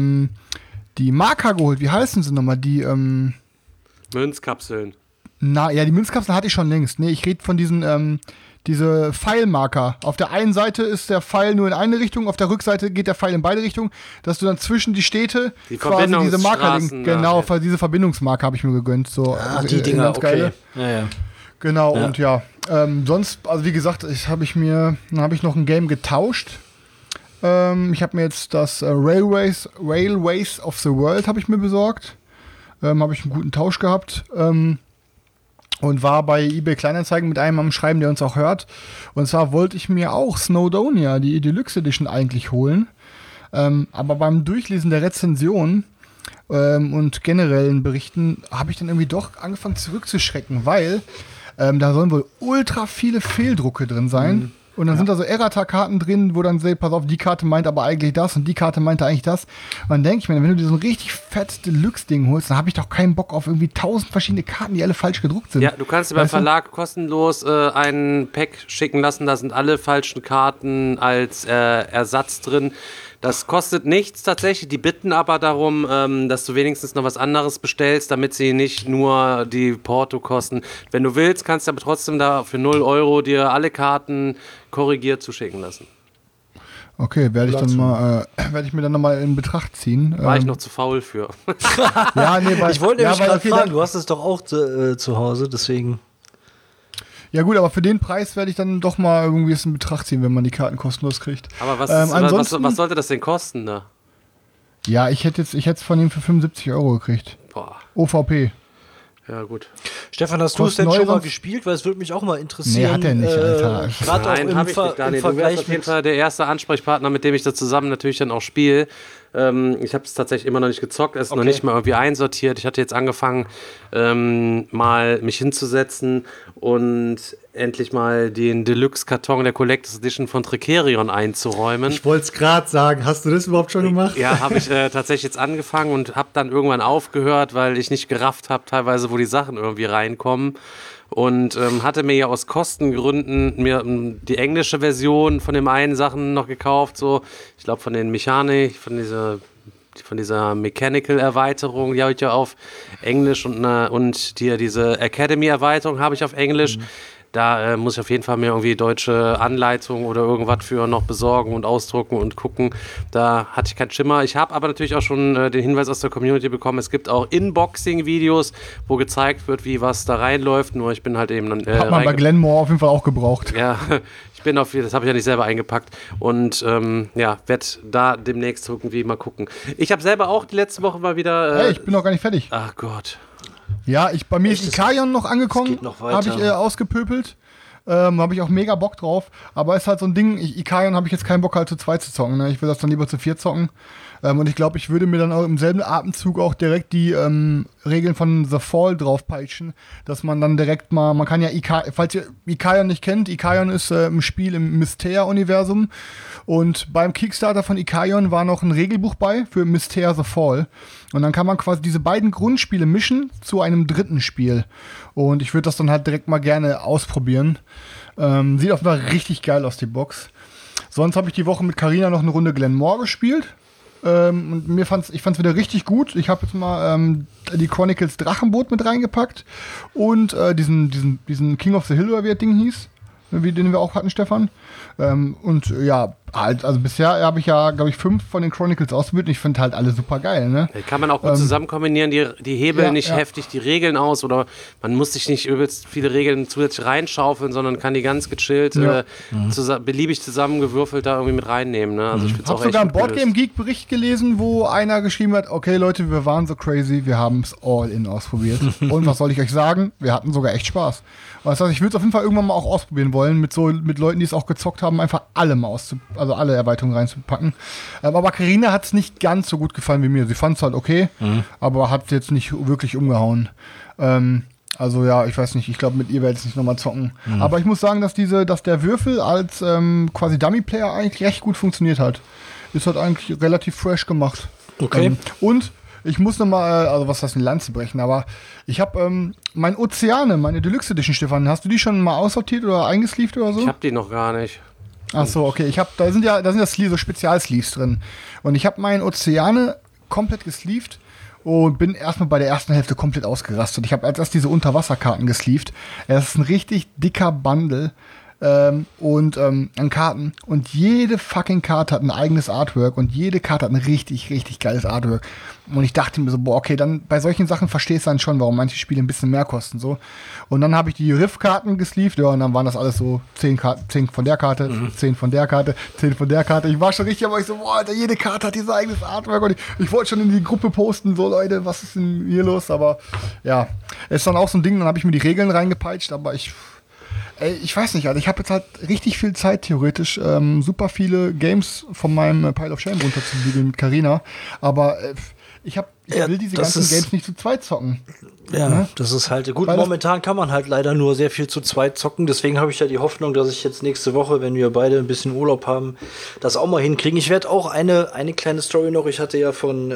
Speaker 4: die Marker geholt. Wie heißen sie nochmal? Die,
Speaker 3: Münzkapseln.
Speaker 4: Die Münzkapseln hatte ich schon längst. Nee, ich rede von diesen, diese Pfeilmarker. Auf der einen Seite ist der Pfeil nur in eine Richtung, auf der Rückseite geht der Pfeil in beide Richtungen, dass du dann zwischen die Städte
Speaker 3: die
Speaker 4: quasi diese Marker
Speaker 3: Verbindungsstraßen,
Speaker 4: genau, diese Verbindungsmarker habe ich mir gegönnt. So,
Speaker 6: Die Dinger,
Speaker 4: ganz geile.
Speaker 6: okay. Ja.
Speaker 4: Genau, und sonst, also wie gesagt, habe ich noch ein Game getauscht. Ich habe mir jetzt das Railways of the World habe ich mir besorgt. Habe ich einen guten Tausch gehabt. Und war bei eBay Kleinanzeigen mit einem am Schreiben, der uns auch hört. Und zwar wollte ich mir auch Snowdonia, die Deluxe Edition, eigentlich holen. Aber beim Durchlesen der Rezension und generellen Berichten habe ich dann irgendwie doch angefangen zurückzuschrecken, weil da sollen wohl ultra viele Fehldrucke drin sein. Und dann sind da so Errata-Karten drin, wo dann pass auf, die Karte meint aber eigentlich das und die Karte meinte eigentlich das. Und dann denke ich mir, wenn du dir so ein richtig fettes Deluxe-Ding holst, dann habe ich doch keinen Bock auf irgendwie 1000 verschiedene Karten, die alle falsch gedruckt sind.
Speaker 3: Ja, du kannst dir beim Verlag kostenlos ein Pack schicken lassen, da sind alle falschen Karten als Ersatz drin. Das kostet nichts tatsächlich, die bitten aber darum, dass du wenigstens noch was anderes bestellst, damit sie nicht nur die Porto kosten. Wenn du willst, kannst du aber trotzdem da für 0 € dir alle Karten korrigiert zuschicken lassen.
Speaker 4: Okay, werde ich mir dann nochmal in Betracht ziehen.
Speaker 3: War ich noch zu faul für.
Speaker 4: Ja, nee, weil
Speaker 6: Ich wollte nämlich gerade
Speaker 4: okay,
Speaker 6: fragen, du hast es doch auch zu Hause, deswegen.
Speaker 4: Ja gut, aber für den Preis werde ich dann doch mal irgendwie es in Betracht ziehen, wenn man die Karten kostenlos kriegt.
Speaker 3: Aber was sollte das denn kosten da?
Speaker 4: Ja, ich hätte es von ihm für 75 € gekriegt.
Speaker 3: Boah.
Speaker 4: OVP.
Speaker 3: Ja, gut.
Speaker 6: Stefan, hast du es
Speaker 4: Kostet
Speaker 6: denn schon mal
Speaker 4: sonst-
Speaker 6: gespielt? Weil es würde mich auch mal interessieren.
Speaker 4: Nee, hat er nicht, Alter.
Speaker 6: Gerade auch
Speaker 3: Nein,
Speaker 6: im,
Speaker 3: habe ich nicht, Daniel.
Speaker 6: im
Speaker 3: Du wärst
Speaker 6: Vergleich
Speaker 3: auf jeden
Speaker 6: mit...
Speaker 3: Fall der erste Ansprechpartner, mit dem ich da zusammen natürlich dann auch spiele. Ich habe es tatsächlich immer noch nicht gezockt, es ist noch nicht mal irgendwie einsortiert. Ich hatte jetzt angefangen, mal mich hinzusetzen und endlich mal den Deluxe-Karton der Collectors Edition von Tricerion einzuräumen.
Speaker 5: Ich wollte es gerade sagen. Hast du das überhaupt schon gemacht?
Speaker 3: Ja, habe ich tatsächlich jetzt angefangen und habe dann irgendwann aufgehört, weil ich nicht gerafft habe, teilweise, wo die Sachen irgendwie reinkommen. Und hatte mir ja aus Kostengründen die englische Version von den einen Sachen noch gekauft. So, ich glaube von den Mechanik, von dieser Mechanical-Erweiterung, die habe ich ja auf Englisch und diese Academy-Erweiterung habe ich auf Englisch. Da muss ich auf jeden Fall mir irgendwie deutsche Anleitung oder irgendwas für noch besorgen und ausdrucken und gucken. Da hatte ich keinen Schimmer. Ich habe aber natürlich auch schon den Hinweis aus der Community bekommen, es gibt auch Unboxing-Videos, wo gezeigt wird, wie was da reinläuft. Nur ich bin halt eben dann
Speaker 4: Hat man bei Glenmore auf jeden Fall auch gebraucht.
Speaker 3: Ja, das habe ich ja nicht selber eingepackt und werde da demnächst irgendwie mal gucken. Ich habe selber auch die letzte Woche mal wieder...
Speaker 4: Hey, ich bin noch gar nicht fertig.
Speaker 3: Ach Gott.
Speaker 4: Ja, bei mir ist Ikarion noch angekommen,
Speaker 6: geht noch weiter.
Speaker 4: habe ich ausgepöpelt. Habe ich auch mega Bock drauf. Aber ist halt so ein Ding, Ikarion habe ich jetzt keinen Bock halt zu zweit zu zocken. Ne? Ich will das dann lieber zu viert zocken. Und ich glaube, ich würde mir dann auch im selben Atemzug auch direkt die Regeln von The Fall draufpeitschen, dass man dann direkt mal, man kann ja, falls ihr Ikarion nicht kennt, Ikarion ist ein Spiel im Mystea-Universum und beim Kickstarter von Ikarion war noch ein Regelbuch bei für Mystea The Fall und dann kann man quasi diese beiden Grundspiele mischen zu einem dritten Spiel und ich würde das dann halt direkt mal gerne ausprobieren. Sieht auf jeden Fall richtig geil aus, die Box. Sonst habe ich die Woche mit Carina noch eine Runde Glenmore gespielt. Und ich fand's wieder richtig gut. Ich habe jetzt mal die Chronicles Drachenboot mit reingepackt und diesen King of the Hill, oder wie das Ding hieß, den wir auch hatten, Stefan. Und ja, also bisher habe ich ja, glaube ich, 5 von den Chronicles ausprobiert und ich finde halt alle super geil. Ne?
Speaker 3: Die kann man auch gut zusammen kombinieren, die Hebeln nicht heftig die Regeln aus oder man muss sich nicht übelst viele Regeln zusätzlich reinschaufeln, sondern kann die ganz gechillt, beliebig zusammengewürfelt da irgendwie mit reinnehmen. Ne? Also ich finde es auch echt
Speaker 4: sogar einen Boardgame-Geek-Bericht gelesen, wo einer geschrieben hat, okay Leute, wir waren so crazy, wir haben es all in ausprobiert. Und was soll ich euch sagen? Wir hatten sogar echt Spaß. Das heißt, ich würde es auf jeden Fall irgendwann mal auch ausprobieren wollen, mit Leuten, die es auch gezockt haben, einfach alle mal alle Erweiterungen reinzupacken. Aber Carina hat es nicht ganz so gut gefallen wie mir. Sie fand es halt okay, aber hat es jetzt nicht wirklich umgehauen. Also ja, ich weiß nicht, ich glaube, mit ihr werde ich nicht nochmal zocken. Aber ich muss sagen, dass der Würfel als quasi Dummy-Player eigentlich recht gut funktioniert hat. Ist halt eigentlich relativ fresh gemacht.
Speaker 6: Okay.
Speaker 4: Und ich muss nochmal, also was heißt eine Lanze brechen, aber ich habe meine Ozeane, meine Deluxe Edition, Stefan, hast du die schon mal aussortiert oder eingesleeved oder so?
Speaker 3: Ich habe die noch gar nicht.
Speaker 4: Ach so, okay. Da sind ja so Spezialsleeves drin. Und ich habe meinen Ozeane komplett gesleeved und bin erstmal bei der ersten Hälfte komplett ausgerastet. Ich habe als erst diese Unterwasserkarten gesleeved. Es ist ein richtig dicker Bundle an Karten. Und jede fucking Karte hat ein eigenes Artwork und jede Karte hat ein richtig, richtig geiles Artwork. Und ich dachte mir so, boah, okay, dann bei solchen Sachen verstehst du dann schon, warum manche Spiele ein bisschen mehr kosten. So. Und dann habe ich die Riff-Karten gesleeved, ja, und dann waren das alles so 10 von der Karte, 10 von der Karte, 10 von der Karte. Ich war schon richtig, aber ich so, boah, Alter, jede Karte hat ihr eigenes Artwork. Und ich wollte schon in die Gruppe posten, so Leute, was ist denn hier los? Aber ja, ist dann auch so ein Ding, dann habe ich mir die Regeln reingepeitscht, aber ich weiß nicht, Alter, ich habe jetzt halt richtig viel Zeit theoretisch, super viele Games von meinem Pile of Shame runterzubügeln mit Carina, aber ich will diese ganzen Games nicht zu zweit zocken.
Speaker 6: Ja,
Speaker 4: ne?
Speaker 6: Das ist halt gut. Momentan kann man halt leider nur sehr viel zu zweit zocken. Deswegen habe ich ja die Hoffnung, dass ich jetzt nächste Woche, wenn wir beide ein bisschen Urlaub haben, das auch mal hinkriegen. Ich werde auch eine kleine Story noch. Ich hatte ja von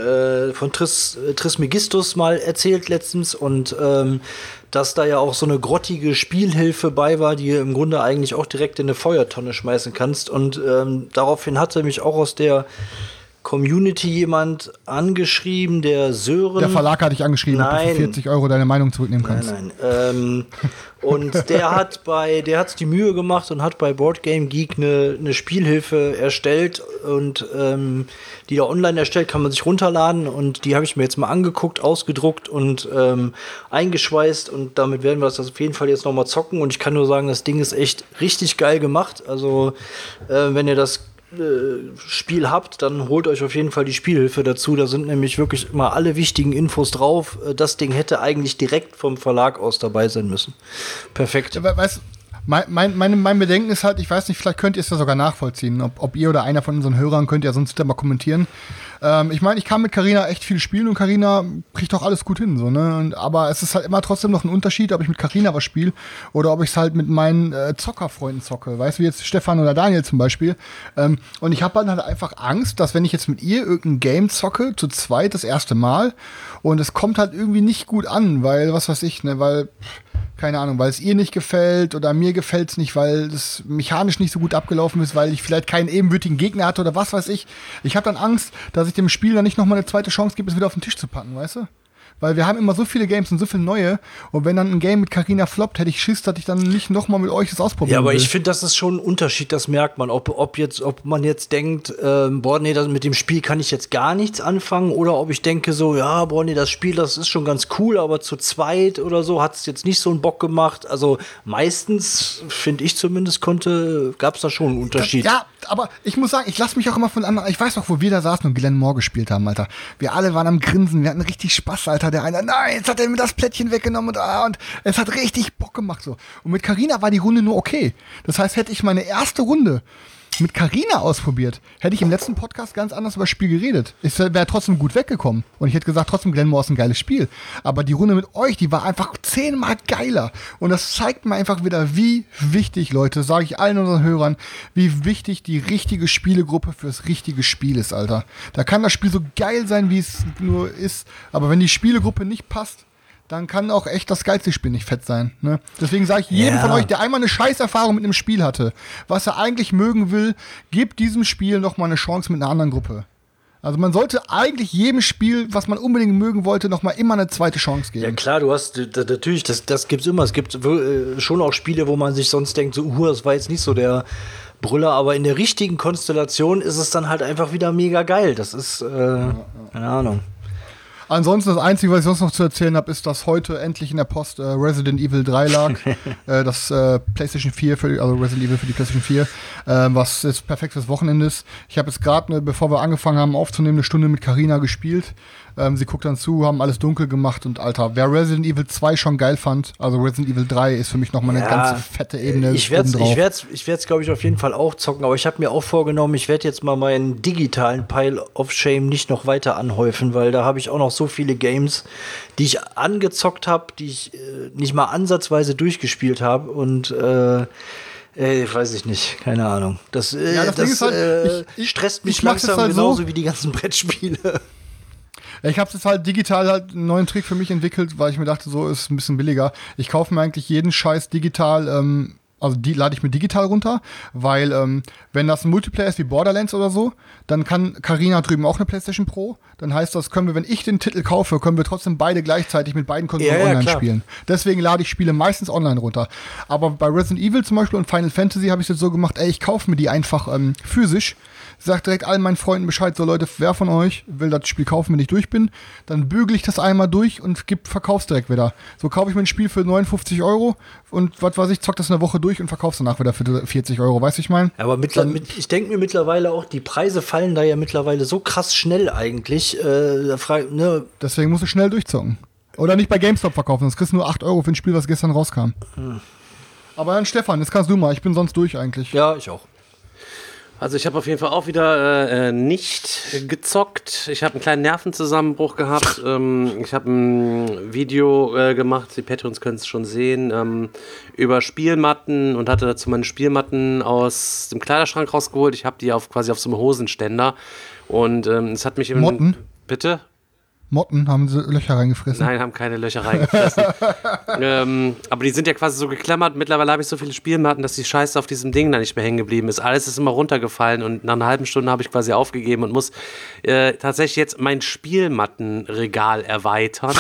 Speaker 6: Trismegistus mal erzählt letztens und dass da ja auch so eine grottige Spielhilfe bei war, die du im Grunde eigentlich auch direkt in eine Feuertonne schmeißen kannst. Und daraufhin hatte mich auch aus der Community jemand angeschrieben, der Sören. Der
Speaker 4: Verlag hat dich angeschrieben, ob du für 40 € deine Meinung zurücknehmen kannst.
Speaker 6: Nein. Und der hat sich die Mühe gemacht und hat bei Boardgame Geek eine Spielhilfe erstellt und die da online erstellt, kann man sich runterladen und die habe ich mir jetzt mal angeguckt, ausgedruckt und eingeschweißt und damit werden wir das auf jeden Fall jetzt nochmal zocken und ich kann nur sagen, das Ding ist echt richtig geil gemacht. Also wenn ihr das Spiel habt, dann holt euch auf jeden Fall die Spielhilfe dazu. Da sind nämlich wirklich mal alle wichtigen Infos drauf. Das Ding hätte eigentlich direkt vom Verlag aus dabei sein müssen. Perfekt.
Speaker 4: Ja, weißt, mein Bedenken ist halt, ich weiß nicht, vielleicht könnt ihr es ja sogar nachvollziehen. Ob ihr oder einer von unseren Hörern könnt ja sonst mal kommentieren. Ich meine, ich kann mit Carina echt viel spielen und Carina kriegt doch alles gut hin. So, ne? Aber es ist halt immer trotzdem noch ein Unterschied, ob ich mit Carina was spiele oder ob ich es halt mit meinen Zockerfreunden zocke. Weißt du, wie jetzt Stefan oder Daniel zum Beispiel. Und ich habe halt einfach Angst, dass wenn ich jetzt mit ihr irgendein Game zocke, zu zweit das erste Mal, und es kommt halt irgendwie nicht gut an, weil, was weiß ich, ne, weil keine Ahnung, weil es ihr nicht gefällt oder mir gefällt es nicht, weil es mechanisch nicht so gut abgelaufen ist, weil ich vielleicht keinen ebenbürtigen Gegner hatte oder was weiß ich. Ich habe dann Angst, dass ich dem Spiel dann nicht nochmal eine zweite Chance gebe, es wieder auf den Tisch zu packen, weißt du? Weil wir haben immer so viele Games und so viele neue. Und wenn dann ein Game mit Carina floppt, hätte ich Schiss, dass ich dann nicht nochmal mit euch das ausprobieren
Speaker 6: Ja, aber
Speaker 4: will.
Speaker 6: ich finde, das ist schon ein Unterschied, das merkt man. Ob man jetzt denkt, boah, nee, mit dem Spiel kann ich jetzt gar nichts anfangen, oder ob ich denke so, ja, boah, nee, das Spiel, das ist schon ganz cool, aber zu zweit oder so hat es jetzt nicht so einen Bock gemacht. Also meistens, finde ich zumindest, gab es da schon einen Unterschied.
Speaker 4: Ja, aber ich muss sagen, ich lasse mich auch immer von anderen. Ich weiß noch, wo wir da saßen und Glenn Moore gespielt haben, Alter. Wir alle waren am Grinsen, wir hatten richtig Spaß, Alter. Der eine, nein, jetzt hat er mir das Plättchen weggenommen und es hat richtig Bock gemacht so. Und mit Carina war die Runde nur okay. Das heißt, hätte ich meine erste Runde mit Carina ausprobiert, hätte ich im letzten Podcast ganz anders über das Spiel geredet. Ich wäre trotzdem gut weggekommen. Und ich hätte gesagt, trotzdem Glenn Moore ist ein geiles Spiel. Aber die Runde mit euch, die war einfach 10-mal geiler. Und das zeigt mir einfach wieder, wie wichtig, Leute, sage ich allen unseren Hörern, wie wichtig die richtige Spielegruppe fürs richtige Spiel ist, Alter. Da kann das Spiel so geil sein, wie es nur ist. Aber wenn die Spielegruppe nicht passt, dann kann auch echt das geilste Spiel nicht fett sein. Ne? Deswegen sage ich jedem von euch, der einmal eine Scheißerfahrung mit einem Spiel hatte, was er eigentlich mögen will, gebt diesem Spiel nochmal eine Chance mit einer anderen Gruppe. Also man sollte eigentlich jedem Spiel, was man unbedingt mögen wollte, nochmal immer eine zweite Chance geben.
Speaker 6: Ja klar, du hast natürlich, das gibt's immer. Es gibt schon auch Spiele, wo man sich sonst denkt, so, das war jetzt nicht so der Brüller, aber in der richtigen Konstellation ist es dann halt einfach wieder mega geil. Das ist, keine Ahnung.
Speaker 4: Ansonsten, das Einzige, was ich sonst noch zu erzählen habe, ist, dass heute endlich in der Post Resident Evil 3 lag. Das PlayStation 4, also Resident Evil für die PlayStation 4, was jetzt perfekt fürs Wochenende ist. Ich habe jetzt gerade, bevor wir angefangen haben aufzunehmen, eine Stunde mit Carina gespielt. Sie guckt dann zu, haben alles dunkel gemacht und Alter, wer Resident Evil 2 schon geil fand, also Resident Evil 3 ist für mich nochmal eine ganz fette Ebene.
Speaker 6: Ich werd's, glaube ich, auf jeden Fall auch zocken, aber ich habe mir auch vorgenommen, ich werde jetzt mal meinen digitalen Pile of Shame nicht noch weiter anhäufen, weil da habe ich auch noch so viele Games, die ich angezockt habe, die ich nicht mal ansatzweise durchgespielt habe und weiß ich nicht, keine Ahnung. Das
Speaker 4: Ding ist halt,
Speaker 6: stresst mich
Speaker 4: ich mach's
Speaker 6: langsam
Speaker 4: halt
Speaker 6: genauso
Speaker 4: so,
Speaker 6: wie die ganzen Brettspiele.
Speaker 4: Ja, ich habe jetzt halt digital halt einen neuen Trick für mich entwickelt, weil ich mir dachte, so ist ein bisschen billiger. Ich kaufe mir eigentlich jeden Scheiß digital, also die lade ich mir digital runter, weil wenn das ein Multiplayer ist wie Borderlands oder so, dann kann Carina drüben auch eine PlayStation Pro. Dann heißt das, können wir, wenn ich den Titel kaufe, können wir trotzdem beide gleichzeitig mit beiden Konsolen online spielen. Deswegen lade ich Spiele meistens online runter. Aber bei Resident Evil zum Beispiel und Final Fantasy habe ich es jetzt so gemacht, ich kaufe mir die einfach physisch. Sag direkt allen meinen Freunden Bescheid, so Leute, wer von euch will das Spiel kaufen, wenn ich durch bin, dann bügel ich das einmal durch und verkauf's direkt wieder. So kaufe ich mir ein Spiel für 59 € und was weiß ich, zock das eine Woche durch und verkauf's danach wieder für 40 €, weißt du, ich meine?
Speaker 6: Aber ich denke mir mittlerweile auch, die Preise fallen da ja mittlerweile so krass schnell eigentlich.
Speaker 4: Deswegen musst du schnell durchzocken. Oder nicht bei GameStop verkaufen, sonst kriegst du nur 8 € für ein Spiel, was gestern rauskam. Aber dann Stefan, jetzt kannst du mal, ich bin sonst durch eigentlich.
Speaker 6: Ja, ich auch.
Speaker 3: Also ich habe auf jeden Fall auch wieder nicht gezockt. Ich habe einen kleinen Nervenzusammenbruch gehabt. Ich habe ein Video gemacht, die Patrons können es schon sehen, über Spielmatten und hatte dazu meine Spielmatten aus dem Kleiderschrank rausgeholt. Ich habe die quasi auf so einem Hosenständer und es hat mich...
Speaker 4: Motten?
Speaker 3: Bitte?
Speaker 4: Motten haben sie Löcher reingefressen.
Speaker 3: Nein, haben keine Löcher reingefressen. Aber die sind ja quasi so geklammert. Mittlerweile habe ich so viele Spielmatten, dass die Scheiße auf diesem Ding da nicht mehr hängen geblieben ist. Alles ist immer runtergefallen und nach einer halben Stunde habe ich quasi aufgegeben und muss tatsächlich jetzt mein Spielmattenregal erweitern.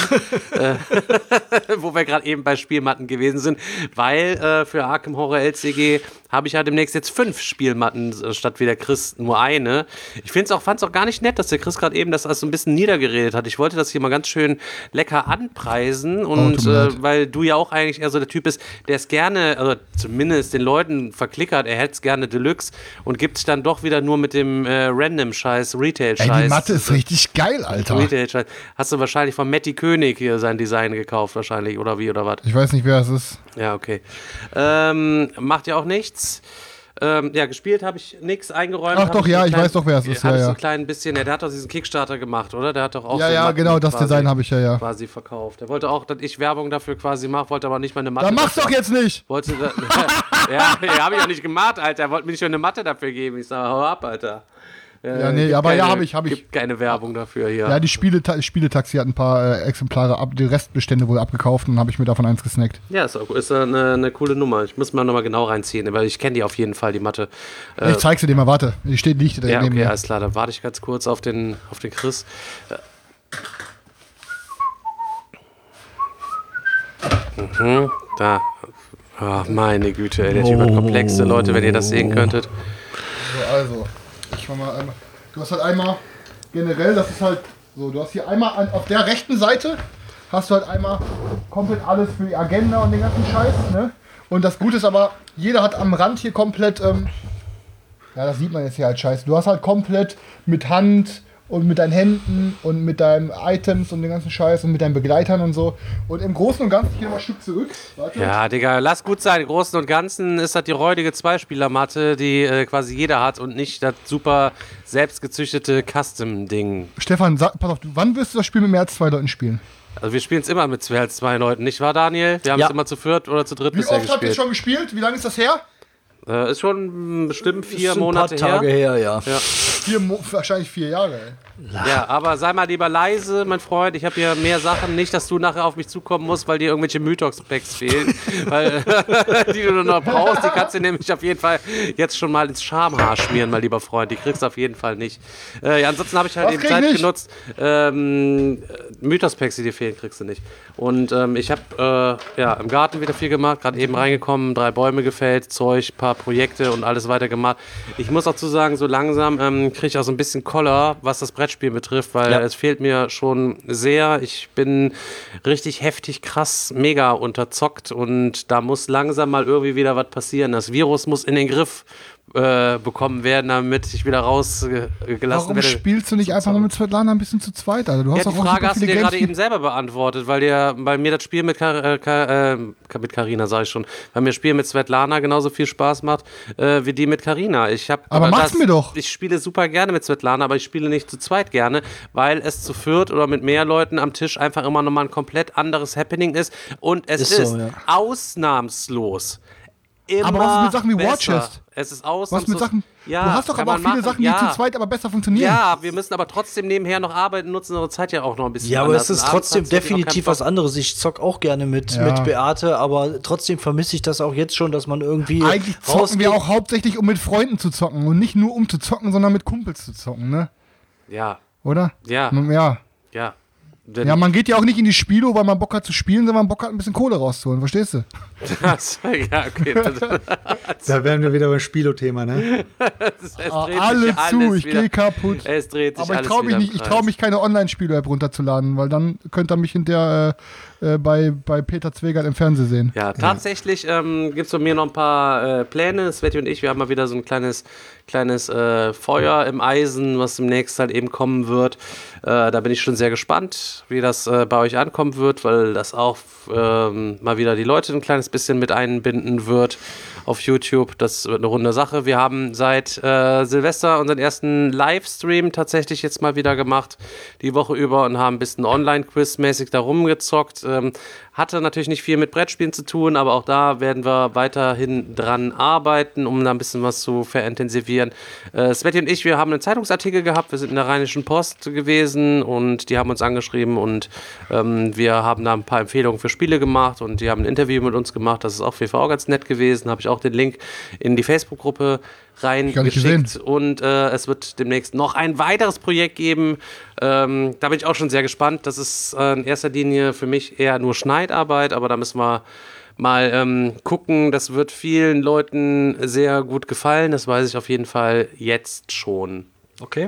Speaker 3: Wo wir gerade eben bei Spielmatten gewesen sind. Weil für Arkham Horror LCG habe ich ja demnächst jetzt 5 Spielmatten statt wie der Chris nur eine. Ich fand's auch gar nicht nett, dass der Chris gerade eben das alles so ein bisschen niedergeredet hat. Ich wollte das hier mal ganz schön lecker anpreisen und weil du ja auch eigentlich eher so der Typ bist, der es gerne, also zumindest den Leuten verklickert, er hätte es gerne Deluxe und gibt es dann doch wieder nur mit dem Random-Scheiß, Retail-Scheiß.
Speaker 4: Ey, die Matte ist richtig geil, Alter.
Speaker 3: Retail-Scheiß. Hast du wahrscheinlich von Matti König hier sein Design gekauft wahrscheinlich, oder wie, oder was?
Speaker 4: Ich weiß nicht, wer es ist.
Speaker 3: Ja, okay. Macht ja auch nichts. Gespielt habe ich nichts eingeräumt.
Speaker 4: Ach doch, ja, ich weiß doch, wer es ist.
Speaker 3: Habe ich so
Speaker 4: ja.
Speaker 3: ein klein bisschen, der hat doch diesen Kickstarter gemacht, oder? Der hat doch auch
Speaker 4: Ja, genau, das Design habe ich ja.
Speaker 3: Quasi verkauft. Der wollte auch, dass ich Werbung dafür quasi mache, wollte aber nicht mal eine Matte.
Speaker 4: Dann mach's doch jetzt nicht!
Speaker 3: Wollte ja, habe ich auch nicht gemacht, Alter. Er wollte mir nicht schon eine Matte dafür geben. Ich sage, hau ab, Alter.
Speaker 4: Habe ich.
Speaker 3: Gibt keine Werbung dafür hier.
Speaker 4: Ja, die Spieletaxi hat ein paar Exemplare, die Restbestände wohl abgekauft und dann habe ich mir davon eins gesnackt.
Speaker 3: Ja, ist eine coole Nummer. Ich muss mal nochmal genau reinziehen, weil ich kenne die auf jeden Fall, die Matte.
Speaker 4: Ich zeig sie dir mal, warte. Die liegt da neben mir.
Speaker 3: Ja, alles klar, dann warte ich ganz kurz auf den Chris. Da. Oh, meine Güte, ey, der Typ hat komplexe Leute, wenn ihr das sehen könntet.
Speaker 4: So, also, ich mach mal einmal. Du hast halt einmal generell, das ist halt so, du hast hier einmal auf der rechten Seite hast du halt einmal komplett alles für die Agenda und den ganzen Scheiß, ne? Und das Gute ist aber, jeder hat am Rand hier komplett, ja, das sieht man jetzt hier halt scheiße. Du hast halt komplett mit Hand und mit deinen Händen und mit deinen Items und den ganzen Scheiß und mit deinen Begleitern und so. Und im Großen und Ganzen, ich gehe mal ein Stück zurück. Warte.
Speaker 3: Ja, Digga, lass gut sein. Im Großen und Ganzen ist das die räudige Zweispielermatte, die quasi jeder hat und nicht das super selbstgezüchtete Custom-Ding.
Speaker 4: Stefan, pass auf, wann wirst du das Spiel mit mehr als 2 Leuten spielen?
Speaker 3: Also wir spielen es immer mit mehr als 2 Leuten, nicht wahr, Daniel? Wir haben es immer zu viert oder zu dritt
Speaker 4: Wie
Speaker 3: bisher
Speaker 4: oft habt ihr
Speaker 3: gespielt.
Speaker 4: schon gespielt? Wie lange ist das her?
Speaker 3: Ist schon bestimmt 4
Speaker 6: Ist ein
Speaker 3: Monate
Speaker 6: paar Tage her, ja.
Speaker 4: Wahrscheinlich 4 Jahre, ey.
Speaker 3: Ja, aber sei mal lieber leise, mein Freund. Ich habe hier mehr Sachen. Nicht, dass du nachher auf mich zukommen musst, weil dir irgendwelche Mythox-Packs fehlen. Weil die du noch brauchst, die kannst du nämlich auf jeden Fall jetzt schon mal ins Schamhaar schmieren, mein lieber Freund. Die kriegst du auf jeden Fall nicht. Ja, ansonsten habe ich halt
Speaker 4: Was
Speaker 3: eben
Speaker 4: krieg
Speaker 3: Zeit
Speaker 4: ich
Speaker 3: genutzt. Mythos-Packs, die dir fehlen, kriegst du nicht. Und ich habe im Garten wieder viel gemacht, gerade eben reingekommen, 3 Bäume gefällt, Zeug, paar Projekte und alles weiter gemacht. Ich muss dazu sagen, so langsam kriege ich auch so ein bisschen Koller, was das Brettspiel betrifft, weil es fehlt mir schon sehr. Ich bin richtig heftig, krass, mega unterzockt und da muss langsam mal irgendwie wieder was passieren. Das Virus muss in den Griff bekommen werden, damit ich wieder rausgelassen werde.
Speaker 4: Warum spielst du nicht einfach mal mit Svetlana ein bisschen zu zweit, Alter? Du hast
Speaker 3: Ja,
Speaker 4: doch
Speaker 3: die
Speaker 4: auch
Speaker 3: Frage
Speaker 4: super
Speaker 3: hast du
Speaker 4: viele
Speaker 3: dir
Speaker 4: Games,
Speaker 3: gerade eben selber beantwortet, weil dir bei mir das Spiel mit Carina, sag ich schon, weil mir das Spiel mit Svetlana genauso viel Spaß macht wie die mit Carina.
Speaker 4: Aber mach's mir doch.
Speaker 3: Ich spiele super gerne mit Svetlana, aber ich spiele nicht zu zweit gerne, weil es zu viert oder mit mehr Leuten am Tisch einfach immer nochmal ein komplett anderes Happening ist und es ist
Speaker 6: so, ja.
Speaker 3: ausnahmslos immer
Speaker 4: Aber was ist mit Sachen wie
Speaker 3: besser.
Speaker 4: Warchest?
Speaker 3: Es ist
Speaker 4: Was mit Sachen?
Speaker 3: Ja,
Speaker 4: du hast doch
Speaker 3: kann
Speaker 4: aber auch
Speaker 3: man
Speaker 4: viele
Speaker 3: machen.
Speaker 4: Sachen, die
Speaker 3: Ja.
Speaker 4: zu zweit aber besser funktionieren.
Speaker 3: Ja, wir müssen aber trotzdem nebenher noch arbeiten, nutzen unsere Zeit ja auch noch ein bisschen.
Speaker 6: Ja, aber
Speaker 3: anders.
Speaker 6: es ist
Speaker 3: Und abends
Speaker 6: trotzdem
Speaker 3: hat's wirklich auch
Speaker 6: definitiv
Speaker 3: keinen
Speaker 6: was anderes. Ich zock auch gerne mit
Speaker 4: Ja.
Speaker 6: Beate, aber trotzdem vermisse ich das auch jetzt schon, dass man irgendwie
Speaker 4: Eigentlich zocken wir auch hauptsächlich, um mit Freunden zu zocken. Und nicht nur um zu zocken, sondern mit Kumpels zu zocken, ne?
Speaker 3: Ja,
Speaker 4: Oder?
Speaker 3: Ja.
Speaker 4: Ja.
Speaker 3: ja.
Speaker 4: Ja, man geht ja auch nicht in die Spielo, weil man Bock hat zu spielen, sondern man Bock hat, ein bisschen Kohle rauszuholen. Verstehst du?
Speaker 3: Ja, okay.
Speaker 5: Da wären wir wieder beim Spielo-Thema, ne?
Speaker 3: Es dreht sich
Speaker 4: Alle zu,
Speaker 3: alles
Speaker 4: ich
Speaker 3: wieder.
Speaker 4: gehe kaputt.
Speaker 3: Es dreht sich
Speaker 4: Aber ich
Speaker 3: alles
Speaker 4: traue mich
Speaker 3: wieder im
Speaker 4: nicht, ich
Speaker 3: Kreis.
Speaker 4: traue mich keine Online-Spiele-App runterzuladen, weil dann könnt ihr mich hinterher bei Peter Zwegert im Fernsehen sehen.
Speaker 3: Ja, tatsächlich gibt es von mir noch ein paar Pläne. Sveti und ich, wir haben mal wieder so ein kleines Feuer im Eisen, was demnächst halt eben kommen wird. Da bin ich schon sehr gespannt, wie das bei euch ankommen wird, weil das auch mal wieder die Leute ein kleines bisschen mit einbinden wird auf YouTube. Das wird eine runde Sache. Wir haben seit Silvester unseren ersten Livestream tatsächlich jetzt mal wieder gemacht, die Woche über, und haben ein bisschen Online-Quiz-mäßig da rumgezockt. Hatte natürlich nicht viel mit Brettspielen zu tun, aber auch da werden wir weiterhin dran arbeiten, um da ein bisschen was zu verintensivieren. Sveti und ich, wir haben einen Zeitungsartikel gehabt, wir sind in der Rheinischen Post gewesen und die haben uns angeschrieben und wir haben da ein paar Empfehlungen für Spiele gemacht und die haben ein Interview mit uns gemacht, das ist auch für auch ganz nett gewesen, habe ich auch den Link in die Facebook-Gruppe reingeschickt und es wird demnächst noch ein weiteres Projekt geben. Da bin ich auch schon sehr gespannt. Das ist in erster Linie für mich eher nur Schneidarbeit, aber da müssen wir mal gucken. Das wird vielen Leuten sehr gut gefallen. Das weiß ich auf jeden Fall jetzt schon.
Speaker 6: Okay.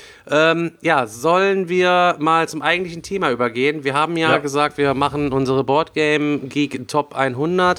Speaker 3: Sollen wir mal zum eigentlichen Thema übergehen? Wir haben ja gesagt, wir machen unsere Boardgame Geek Top 100.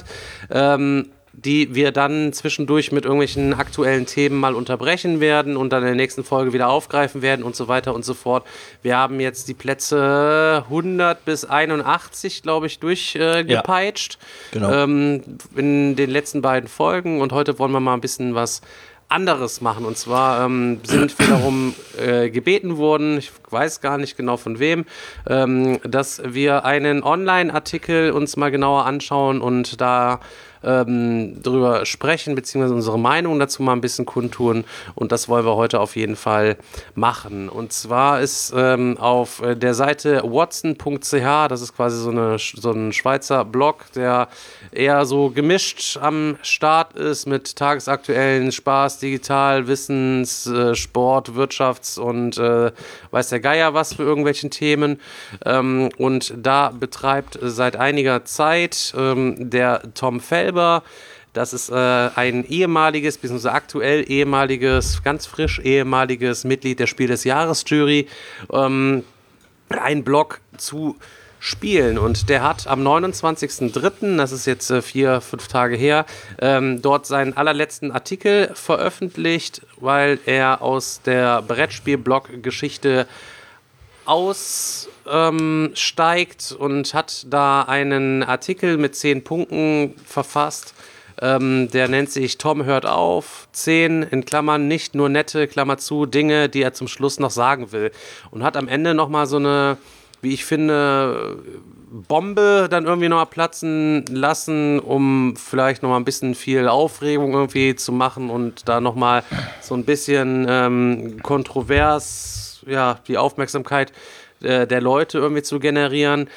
Speaker 3: Die wir dann zwischendurch mit irgendwelchen aktuellen Themen mal unterbrechen werden und dann in der nächsten Folge wieder aufgreifen werden und so weiter und so fort. Wir haben jetzt die Plätze 100 bis 81, glaube ich, durchgepeitscht.
Speaker 6: Genau.
Speaker 3: In den letzten beiden Folgen, und heute wollen wir mal ein bisschen was anderes machen. Und zwar sind wir darum gebeten worden, ich weiß gar nicht genau von wem, dass wir einen Online-Artikel uns mal genauer anschauen und da drüber sprechen, beziehungsweise unsere Meinung dazu mal ein bisschen kundtun. Und das wollen wir heute auf jeden Fall machen. Und zwar ist auf der Seite watson.ch, das ist quasi so ein Schweizer Blog, der eher so gemischt am Start ist mit tagesaktuellen Spaß, Digital, Wissens, Sport, Wirtschafts- und weiß der Geier was für irgendwelchen Themen. Und da betreibt seit einiger Zeit der Tom Felber. Das ist ein ehemaliges, beziehungsweise aktuell ehemaliges, ganz frisch ehemaliges Mitglied der Spiel des Jahres Jury, ein Blog zu Spielen. Und der hat am 29.03., das ist jetzt 4-5 Tage her, dort seinen allerletzten Artikel veröffentlicht, weil er aus der Brettspiel-Blog-Geschichte aussteigt und hat da einen Artikel mit 10 Punkten verfasst. Der nennt sich Tom hört auf, 10 in Klammern, nicht nur nette, Klammer zu, Dinge, die er zum Schluss noch sagen will. Und hat am Ende nochmal so eine, wie ich finde, Bombe dann irgendwie nochmal platzen lassen, um vielleicht nochmal ein bisschen viel Aufregung irgendwie zu machen und da nochmal so ein bisschen kontrovers, ja, die Aufmerksamkeit der Leute irgendwie zu generieren.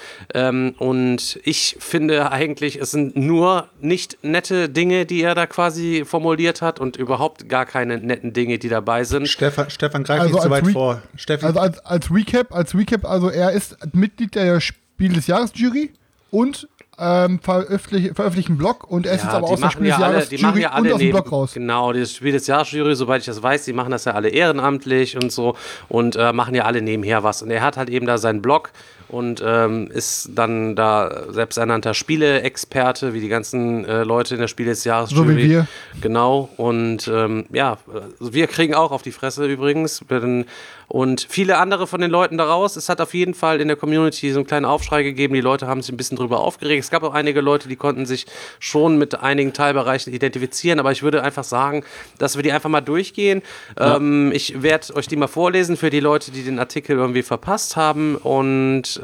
Speaker 3: Und ich finde eigentlich, es sind nur nicht nette Dinge, die er da quasi formuliert hat und überhaupt gar keine netten Dinge, die dabei sind.
Speaker 5: Stefan greift nicht zu weit vor.
Speaker 4: Also als Recap, also er ist Mitglied der Spiel des Jahres Jury und veröffentlichen Blog und er ist jetzt aber aus der Spiel des Jahres Jury und aus dem Blog raus.
Speaker 3: Genau, das Spiel des Jahres Jury, soweit ich das weiß, die machen das ja alle ehrenamtlich und so und machen ja alle nebenher was. Und er hat halt eben da seinen Blog und ist dann da selbsternannter Spiele-Experte, wie die ganzen Leute in der Spiel des Jahres Jury.
Speaker 4: So wie wir.
Speaker 3: Genau, und ja, wir kriegen auch auf die Fresse übrigens. Und viele andere von den Leuten daraus. Es hat auf jeden Fall in der Community so einen kleinen Aufschrei gegeben. Die Leute haben sich ein bisschen drüber aufgeregt. Es gab auch einige Leute, die konnten sich schon mit einigen Teilbereichen identifizieren. Aber ich würde einfach sagen, dass wir die einfach mal durchgehen. Ja. Ich werde euch die mal vorlesen für die Leute, die den Artikel irgendwie verpasst haben. Und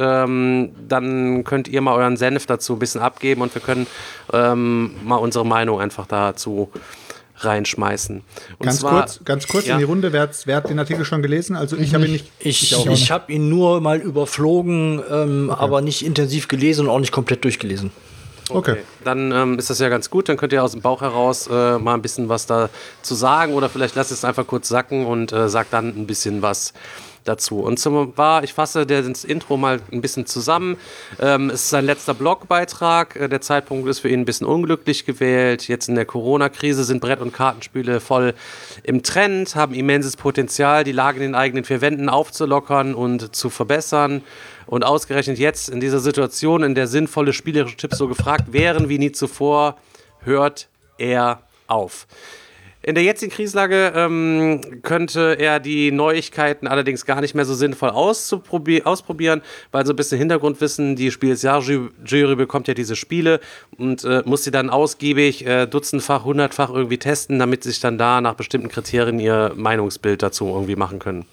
Speaker 3: dann könnt ihr mal euren Senf dazu ein bisschen abgeben. Und wir können mal unsere Meinung einfach dazu reinschmeißen. Und
Speaker 5: ganz kurz
Speaker 3: ja.
Speaker 5: in die Runde, wer hat den Artikel schon gelesen? Also ich habe ihn nicht.
Speaker 6: Ich habe ihn nur mal überflogen, okay. Aber nicht intensiv gelesen und auch nicht komplett durchgelesen.
Speaker 3: Okay. Dann ist das ja ganz gut, dann könnt ihr aus dem Bauch heraus mal ein bisschen was dazu sagen oder vielleicht lasst es einfach kurz sacken und sagt dann ein bisschen was dazu. Und ich fasse das Intro mal ein bisschen zusammen. Es ist sein letzter Blogbeitrag. Der Zeitpunkt ist für ihn ein bisschen unglücklich gewählt. Jetzt in der Corona-Krise sind Brett- und Kartenspiele voll im Trend, haben immenses Potenzial, die Lage in den eigenen 4 Wänden aufzulockern und zu verbessern. Und ausgerechnet jetzt in dieser Situation, in der sinnvolle spielerische Tipps so gefragt wären wie nie zuvor, hört er auf. In der jetzigen Krisenlage könnte er die Neuigkeiten allerdings gar nicht mehr so sinnvoll ausprobieren, weil so ein bisschen Hintergrundwissen, die Spiel des Jahres-Jury bekommt ja diese Spiele und muss sie dann ausgiebig dutzendfach, 100-fach irgendwie testen, damit sie sich dann da nach bestimmten Kriterien ihr Meinungsbild dazu irgendwie machen können.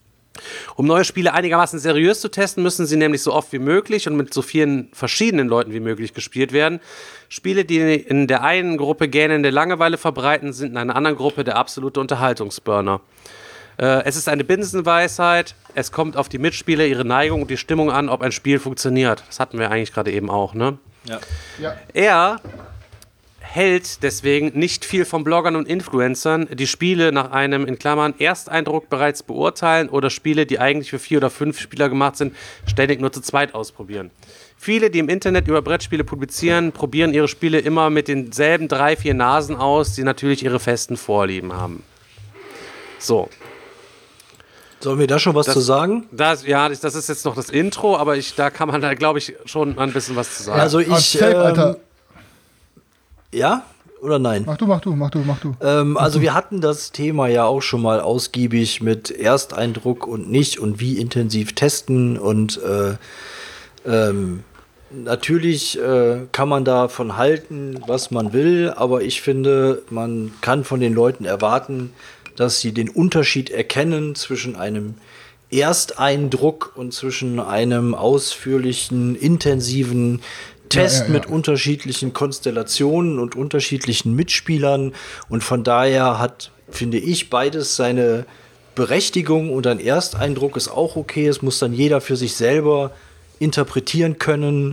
Speaker 3: Um neue Spiele einigermaßen seriös zu testen, müssen sie nämlich so oft wie möglich und mit so vielen verschiedenen Leuten wie möglich gespielt werden. Spiele, die in der einen Gruppe gähnende Langeweile verbreiten, sind in einer anderen Gruppe der absolute Unterhaltungsburner. Es ist eine Binsenweisheit, es kommt auf die Mitspieler, ihre Neigung und die Stimmung an, ob ein Spiel funktioniert. Das hatten wir eigentlich gerade eben auch, ne?
Speaker 6: Ja.
Speaker 3: Er hält deswegen nicht viel von Bloggern und Influencern, die Spiele nach einem, in Klammern, Ersteindruck bereits beurteilen oder Spiele, die eigentlich für 4 oder 5 Spieler gemacht sind, ständig nur zu zweit ausprobieren. Viele, die im Internet über Brettspiele publizieren, probieren ihre Spiele immer mit denselben 3, 4 Nasen aus, die natürlich ihre festen Vorlieben haben. So.
Speaker 6: Sollen wir da schon was zu sagen?
Speaker 3: Das ist jetzt noch das Intro, aber da kann man da, glaube ich, schon ein bisschen was zu sagen.
Speaker 6: Also ich...
Speaker 4: Alter.
Speaker 6: Ja oder nein?
Speaker 4: Mach du.
Speaker 6: Also wir hatten das Thema ja auch schon mal ausgiebig mit Ersteindruck und nicht und wie intensiv testen und natürlich kann man davon halten, was man will, aber ich finde, man kann von den Leuten erwarten, dass sie den Unterschied erkennen zwischen einem Ersteindruck und zwischen einem ausführlichen, intensiven Test mit unterschiedlichen Konstellationen und unterschiedlichen Mitspielern. Und von daher hat, finde ich, beides seine Berechtigung und ein Ersteindruck ist auch okay. Es muss dann jeder für sich selber interpretieren können,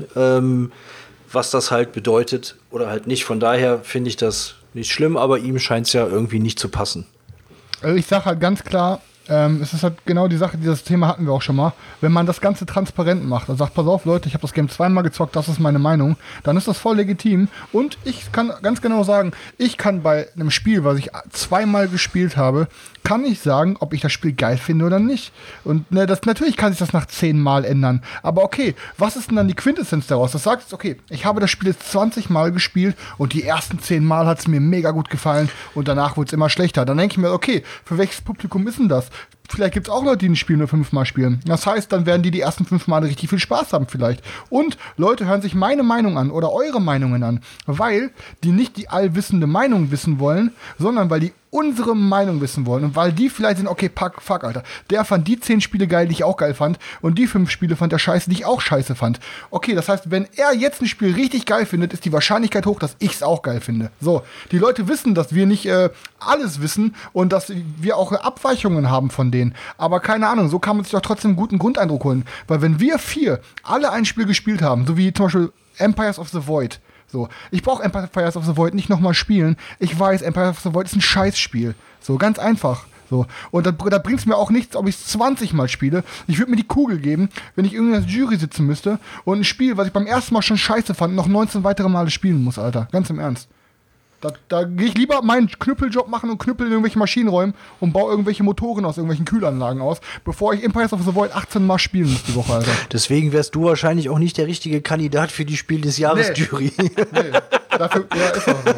Speaker 6: was das halt bedeutet oder halt nicht. Von daher finde ich das nicht schlimm, aber ihm scheint es ja irgendwie nicht zu passen.
Speaker 4: Also ich sage halt ganz klar, es ist halt genau die Sache, dieses Thema hatten wir auch schon mal. Wenn man das Ganze transparent macht und sagt, pass auf Leute, ich habe das Game zweimal gezockt, das ist meine Meinung, dann ist das voll legitim. Und ich kann ganz genau sagen, ich kann bei einem Spiel, was ich zweimal gespielt habe, kann ich sagen, ob ich das Spiel geil finde oder nicht. Und natürlich kann sich das nach 10 Mal ändern. Aber okay, was ist denn dann die Quintessenz daraus? Das sagt, okay, ich habe das Spiel jetzt 20 Mal gespielt und die ersten 10 Mal hat es mir mega gut gefallen und danach wurde es immer schlechter. Dann denke ich mir, okay, für welches Publikum ist denn das? Vielleicht gibt es auch Leute, die ein Spiel nur 5 Mal spielen. Das heißt, dann werden die ersten 5 Male richtig viel Spaß haben vielleicht. Und Leute hören sich meine Meinung an oder eure Meinungen an, weil die nicht die allwissende Meinung wissen wollen, sondern weil die unsere Meinung wissen wollen und weil die vielleicht sind, okay, fuck, Alter, der fand die 10 Spiele geil, die ich auch geil fand und die 5 Spiele fand er scheiße, die ich auch scheiße fand. Okay, das heißt, wenn er jetzt ein Spiel richtig geil findet, ist die Wahrscheinlichkeit hoch, dass ich es auch geil finde. So, die Leute wissen, dass wir nicht alles wissen und dass wir auch Abweichungen haben von denen. Aber keine Ahnung, so kann man sich doch trotzdem einen guten Grundeindruck holen. Weil wenn wir 4 alle ein Spiel gespielt haben, so wie zum Beispiel Empires of the Void, so, ich brauche Empires of the Void nicht nochmal spielen. Ich weiß, Empires of the Void ist ein Scheißspiel. So, ganz einfach. So. Und da bringt es mir auch nichts, ob ich es 20 Mal spiele. Ich würde mir die Kugel geben, wenn ich irgendwie in der Jury sitzen müsste und ein Spiel, was ich beim ersten Mal schon scheiße fand, noch 19 weitere Male spielen muss, Alter. Ganz im Ernst. Da gehe ich lieber meinen Knüppeljob machen und knüppel in irgendwelche Maschinenräumen und baue irgendwelche Motoren aus irgendwelchen Kühlanlagen aus, bevor ich Empires of the Void 18 Mal spielen muss die Woche, Alter.
Speaker 6: Deswegen wärst du wahrscheinlich auch nicht der richtige Kandidat für die Spiel des Jahres Jury.
Speaker 4: Nee, dafür, ja, ist auch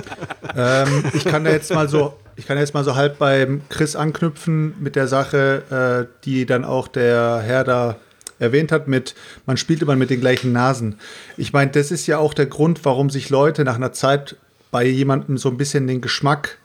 Speaker 4: so.
Speaker 5: Ich kann jetzt mal so halb beim Chris anknüpfen mit der Sache, die dann auch der Herr da erwähnt hat, man spielt immer mit den gleichen Nasen. Ich meine, das ist ja auch der Grund, warum sich Leute nach einer Zeit bei jemandem so ein bisschen den Geschmack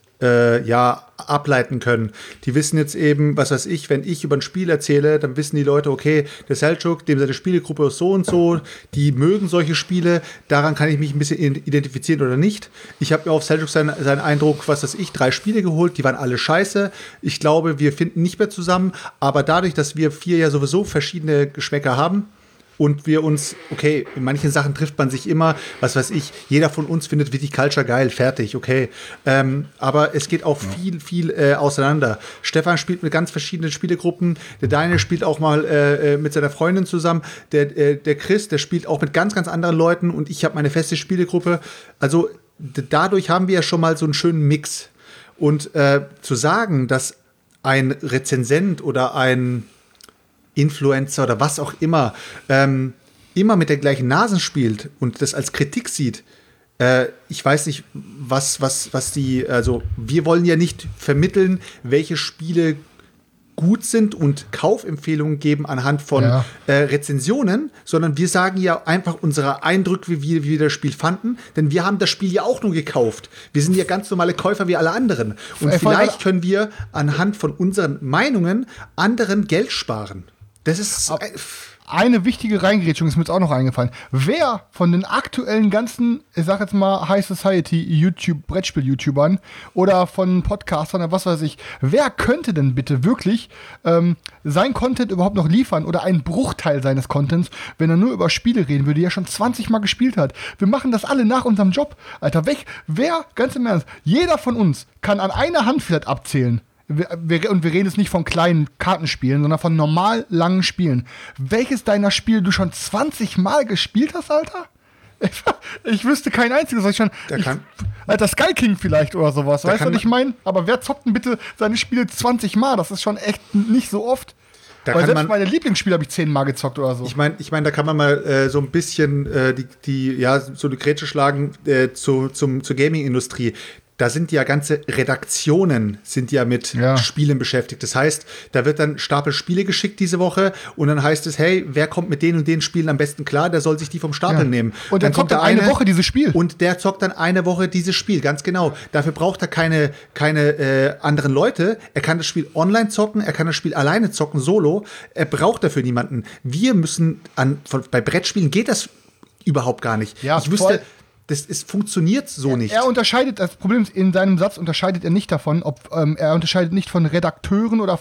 Speaker 5: ableiten können. Die wissen jetzt eben, was weiß ich, wenn ich über ein Spiel erzähle, dann wissen die Leute, okay, der Selçuk, dem seine Spielegruppe ist so und so, die mögen solche Spiele, daran kann ich mich ein bisschen identifizieren oder nicht. Ich habe mir auf Selçuk seinen Eindruck, was weiß ich, 3 Spiele geholt, die waren alle scheiße. Ich glaube, wir finden nicht mehr zusammen, aber dadurch, dass wir 4 ja sowieso verschiedene Geschmäcker haben, und wir uns, okay, in manchen Sachen trifft man sich immer, was weiß ich, jeder von uns findet Viticulture geil, fertig, okay. Aber es geht auch viel auseinander. Stefan spielt mit ganz verschiedenen Spielegruppen, der Daniel spielt auch mal mit seiner Freundin zusammen, der Chris, der spielt auch mit ganz, ganz anderen Leuten und ich habe meine feste Spielegruppe. Also dadurch haben wir ja schon mal so einen schönen Mix. Und zu sagen, dass ein Rezensent oder ein Influencer oder was auch immer, immer mit der gleichen Nase spielt und das als Kritik sieht, ich weiß nicht, was die, also wir wollen ja nicht vermitteln, welche Spiele gut sind und Kaufempfehlungen geben anhand von Rezensionen, sondern wir sagen ja einfach unsere Eindrücke, wie wir das Spiel fanden, denn wir haben das Spiel ja auch nur gekauft. Wir sind ja ganz normale Käufer wie alle anderen. Und vielleicht können wir anhand von unseren Meinungen anderen Geld sparen. Das ist
Speaker 4: eine wichtige Reingrätschung ist mir jetzt auch noch eingefallen. Wer von den aktuellen ganzen, ich sag jetzt mal High Society Brettspiel-YouTubern oder von Podcastern oder was weiß ich, wer könnte denn bitte wirklich sein Content überhaupt noch liefern oder einen Bruchteil seines Contents, wenn er nur über Spiele reden würde, die er schon 20 Mal gespielt hat? Wir machen das alle nach unserem Job. Alter, wer, ganz im Ernst, jeder von uns kann an einer Hand vielleicht abzählen. Und wir reden jetzt nicht von kleinen Kartenspielen, sondern von normal langen Spielen. Welches deiner Spiele du schon 20 Mal gespielt hast, Alter? Ich wüsste kein einziges, was ich schon. Alter, Sky King vielleicht oder sowas. Weißt du, was ich meine? Aber wer zockt denn bitte seine Spiele 20 Mal? Das ist schon echt nicht so oft. Weil selbst meine Lieblingsspiele habe ich 10 Mal gezockt oder so.
Speaker 5: Ich meine, da kann man mal so ein bisschen so eine Grätsche schlagen zur Gaming-Industrie. Da sind ja ganze Redaktionen mit Spielen beschäftigt. Das heißt, da wird dann Stapel Spiele geschickt diese Woche und dann heißt es, hey, wer kommt mit den und den Spielen am besten klar, der soll sich die vom Stapel nehmen.
Speaker 4: Und dann zockt dann eine Woche dieses Spiel.
Speaker 5: Und der zockt dann eine Woche dieses Spiel, ganz genau. Dafür braucht er keine anderen Leute. Er kann das Spiel online zocken, er kann das Spiel alleine zocken, solo. Er braucht dafür niemanden. Wir müssen bei Brettspielen geht das überhaupt gar nicht.
Speaker 4: Ja,
Speaker 5: ich wüsste, funktioniert so nicht.
Speaker 4: Er unterscheidet, das Problem ist, in seinem Satz unterscheidet er nicht davon, er unterscheidet nicht von Redakteuren oder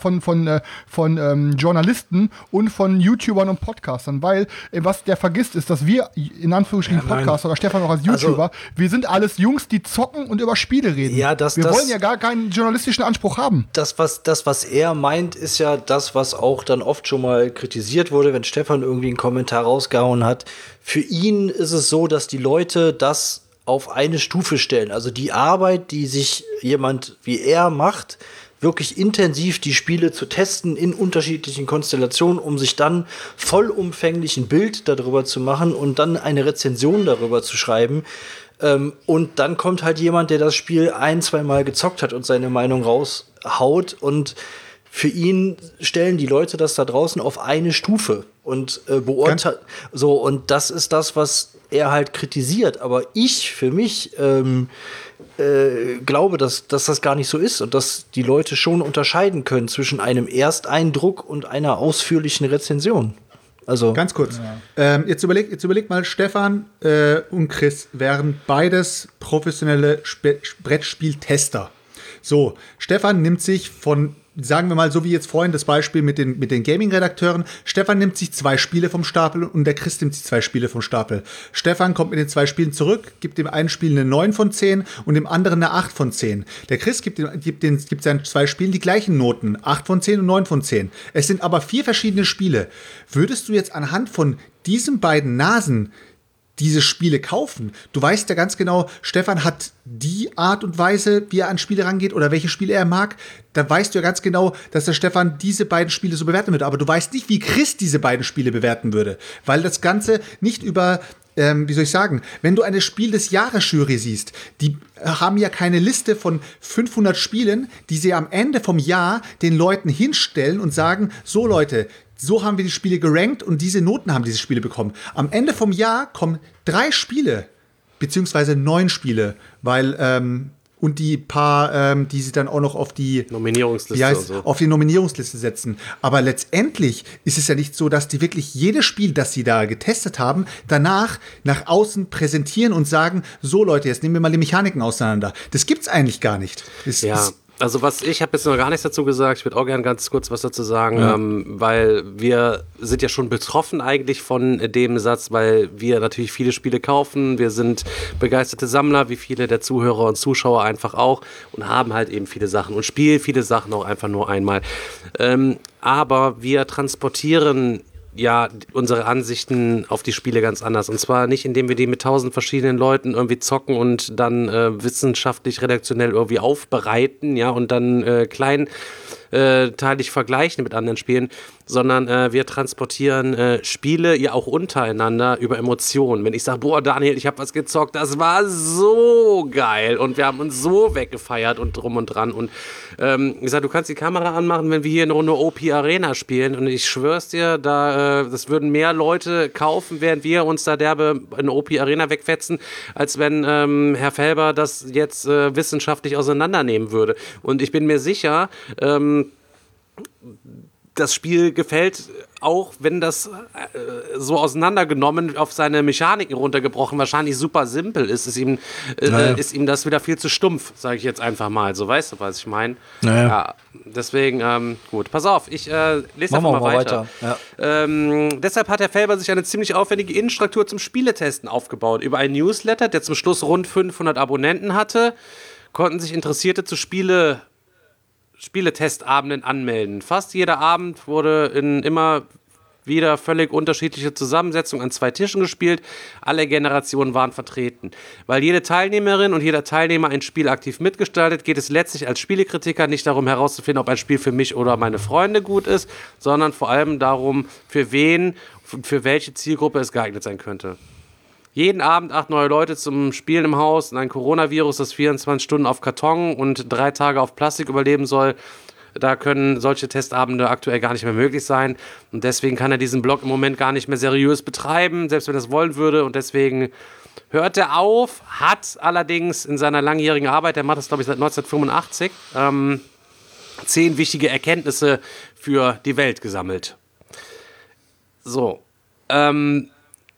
Speaker 4: von Journalisten und von YouTubern und Podcastern, weil was der vergisst ist, dass wir, in Anführungsstrichen Podcaster oder Stefan auch als YouTuber, wir sind alles Jungs, die zocken und über Spiele reden.
Speaker 6: Ja,
Speaker 4: wir wollen ja gar keinen journalistischen Anspruch haben.
Speaker 6: Das, was er meint, ist ja das, was auch dann oft schon mal kritisiert wurde, wenn Stefan irgendwie einen Kommentar rausgehauen hat. Für ihn ist es so, dass die Leute das auf eine Stufe stellen. Also die Arbeit, die sich jemand wie er macht, wirklich intensiv die Spiele zu testen in unterschiedlichen Konstellationen, um sich dann vollumfänglich ein Bild darüber zu machen und dann eine Rezension darüber zu schreiben. Und dann kommt halt jemand, der das Spiel 1-2 Mal gezockt hat und seine Meinung raushaut, und für ihn stellen die Leute das da draußen auf eine Stufe und beurteilen. So, und das ist das, was er halt kritisiert. Aber ich für mich glaube, dass das gar nicht so ist und dass die Leute schon unterscheiden können zwischen einem Ersteindruck und einer ausführlichen Rezension. Also
Speaker 5: ganz kurz. Jetzt überleg mal, Stefan und Chris wären beides professionelle Brettspieltester. So, Stefan nimmt sich von, sagen wir mal, so wie jetzt vorhin das Beispiel mit den Gaming-Redakteuren. Stefan nimmt sich 2 Spiele vom Stapel und der Chris nimmt sich 2 Spiele vom Stapel. Stefan kommt mit den 2 Spielen zurück, gibt dem einen Spiel eine 9 von 10 und dem anderen eine 8 von 10. Der Chris gibt seinen 2 Spielen die gleichen Noten, 8 von 10 und 9 von 10. Es sind aber 4 verschiedene Spiele. Würdest du jetzt anhand von diesen beiden Nasen diese Spiele kaufen? Du weißt ja ganz genau, Stefan hat die Art und Weise, wie er an Spiele rangeht oder welche Spiele er mag. Da weißt du ja ganz genau, dass der Stefan diese beiden Spiele so bewerten würde. Aber du weißt nicht, wie Chris diese beiden Spiele bewerten würde. Weil das Ganze nicht über, wie soll ich sagen, wenn du eine Spiel des Jahres-Jury siehst, die haben ja keine Liste von 500 Spielen, die sie am Ende vom Jahr den Leuten hinstellen und sagen, so Leute, so haben wir die Spiele gerankt und diese Noten haben diese Spiele bekommen. Am Ende vom Jahr kommen 3 Spiele, beziehungsweise 9 Spiele, weil und die paar, die sie dann auch noch auf die
Speaker 3: Nominierungsliste
Speaker 5: auf die Nominierungsliste setzen. Aber letztendlich ist es ja nicht so, dass die wirklich jedes Spiel, das sie da getestet haben, danach nach außen präsentieren und sagen, so Leute, jetzt nehmen wir mal die Mechaniken auseinander. Das gibt's eigentlich gar nicht.
Speaker 3: Also ich habe jetzt noch gar nichts dazu gesagt, ich würde auch gerne ganz kurz was dazu sagen, weil wir sind ja schon betroffen eigentlich von dem Satz, weil wir natürlich viele Spiele kaufen, wir sind begeisterte Sammler, wie viele der Zuhörer und Zuschauer einfach auch, und haben halt eben viele Sachen und spielen viele Sachen auch einfach nur einmal. Aber wir transportieren ja unsere Ansichten auf die Spiele ganz anders. Und zwar nicht, indem wir die mit 1000 verschiedenen Leuten irgendwie zocken und dann wissenschaftlich, redaktionell irgendwie aufbereiten, ja, und dann kleinteilig vergleichen mit anderen Spielen, sondern wir transportieren Spiele ja auch untereinander über Emotionen. Wenn ich sage, boah, Daniel, ich habe was gezockt, das war so geil und wir haben uns so weggefeiert und drum und dran. Und ich sage, du kannst die Kamera anmachen, wenn wir hier eine Runde OP Arena spielen, und ich schwör's dir, das würden mehr Leute kaufen, während wir uns da derbe in OP Arena wegfetzen, als wenn Herr Felber das jetzt wissenschaftlich auseinandernehmen würde. Und ich bin mir sicher, das Spiel gefällt, auch wenn das so auseinandergenommen auf seine Mechaniken runtergebrochen wahrscheinlich super simpel ist, ist ihm das wieder viel zu stumpf, sage ich jetzt einfach mal. So, weißt du, was ich meine?
Speaker 6: Naja.
Speaker 3: Ja, deswegen, gut, pass auf, ich lese einfach mal weiter. Ja. Deshalb hat Herr Felber sich eine ziemlich aufwendige Innenstruktur zum Spieletesten aufgebaut. Über einen Newsletter, der zum Schluss rund 500 Abonnenten hatte, konnten sich Interessierte zu Spieletestabenden anmelden. Fast jeder Abend wurde in immer wieder völlig unterschiedliche Zusammensetzungen an 2 Tischen gespielt. Alle Generationen waren vertreten. Weil jede Teilnehmerin und jeder Teilnehmer ein Spiel aktiv mitgestaltet, geht es letztlich als Spielekritiker nicht darum herauszufinden, ob ein Spiel für mich oder meine Freunde gut ist, sondern vor allem darum, für wen und für welche Zielgruppe es geeignet sein könnte. Jeden Abend 8 neue Leute zum Spielen im Haus und ein Coronavirus, das 24 Stunden auf Karton und 3 Tage auf Plastik überleben soll. Da können solche Testabende aktuell gar nicht mehr möglich sein. Und deswegen kann er diesen Blog im Moment gar nicht mehr seriös betreiben, selbst wenn er es wollen würde. Und deswegen hört er auf, hat allerdings in seiner langjährigen Arbeit, der macht das, glaube ich, seit 1985, 10 wichtige Erkenntnisse für die Welt gesammelt. So,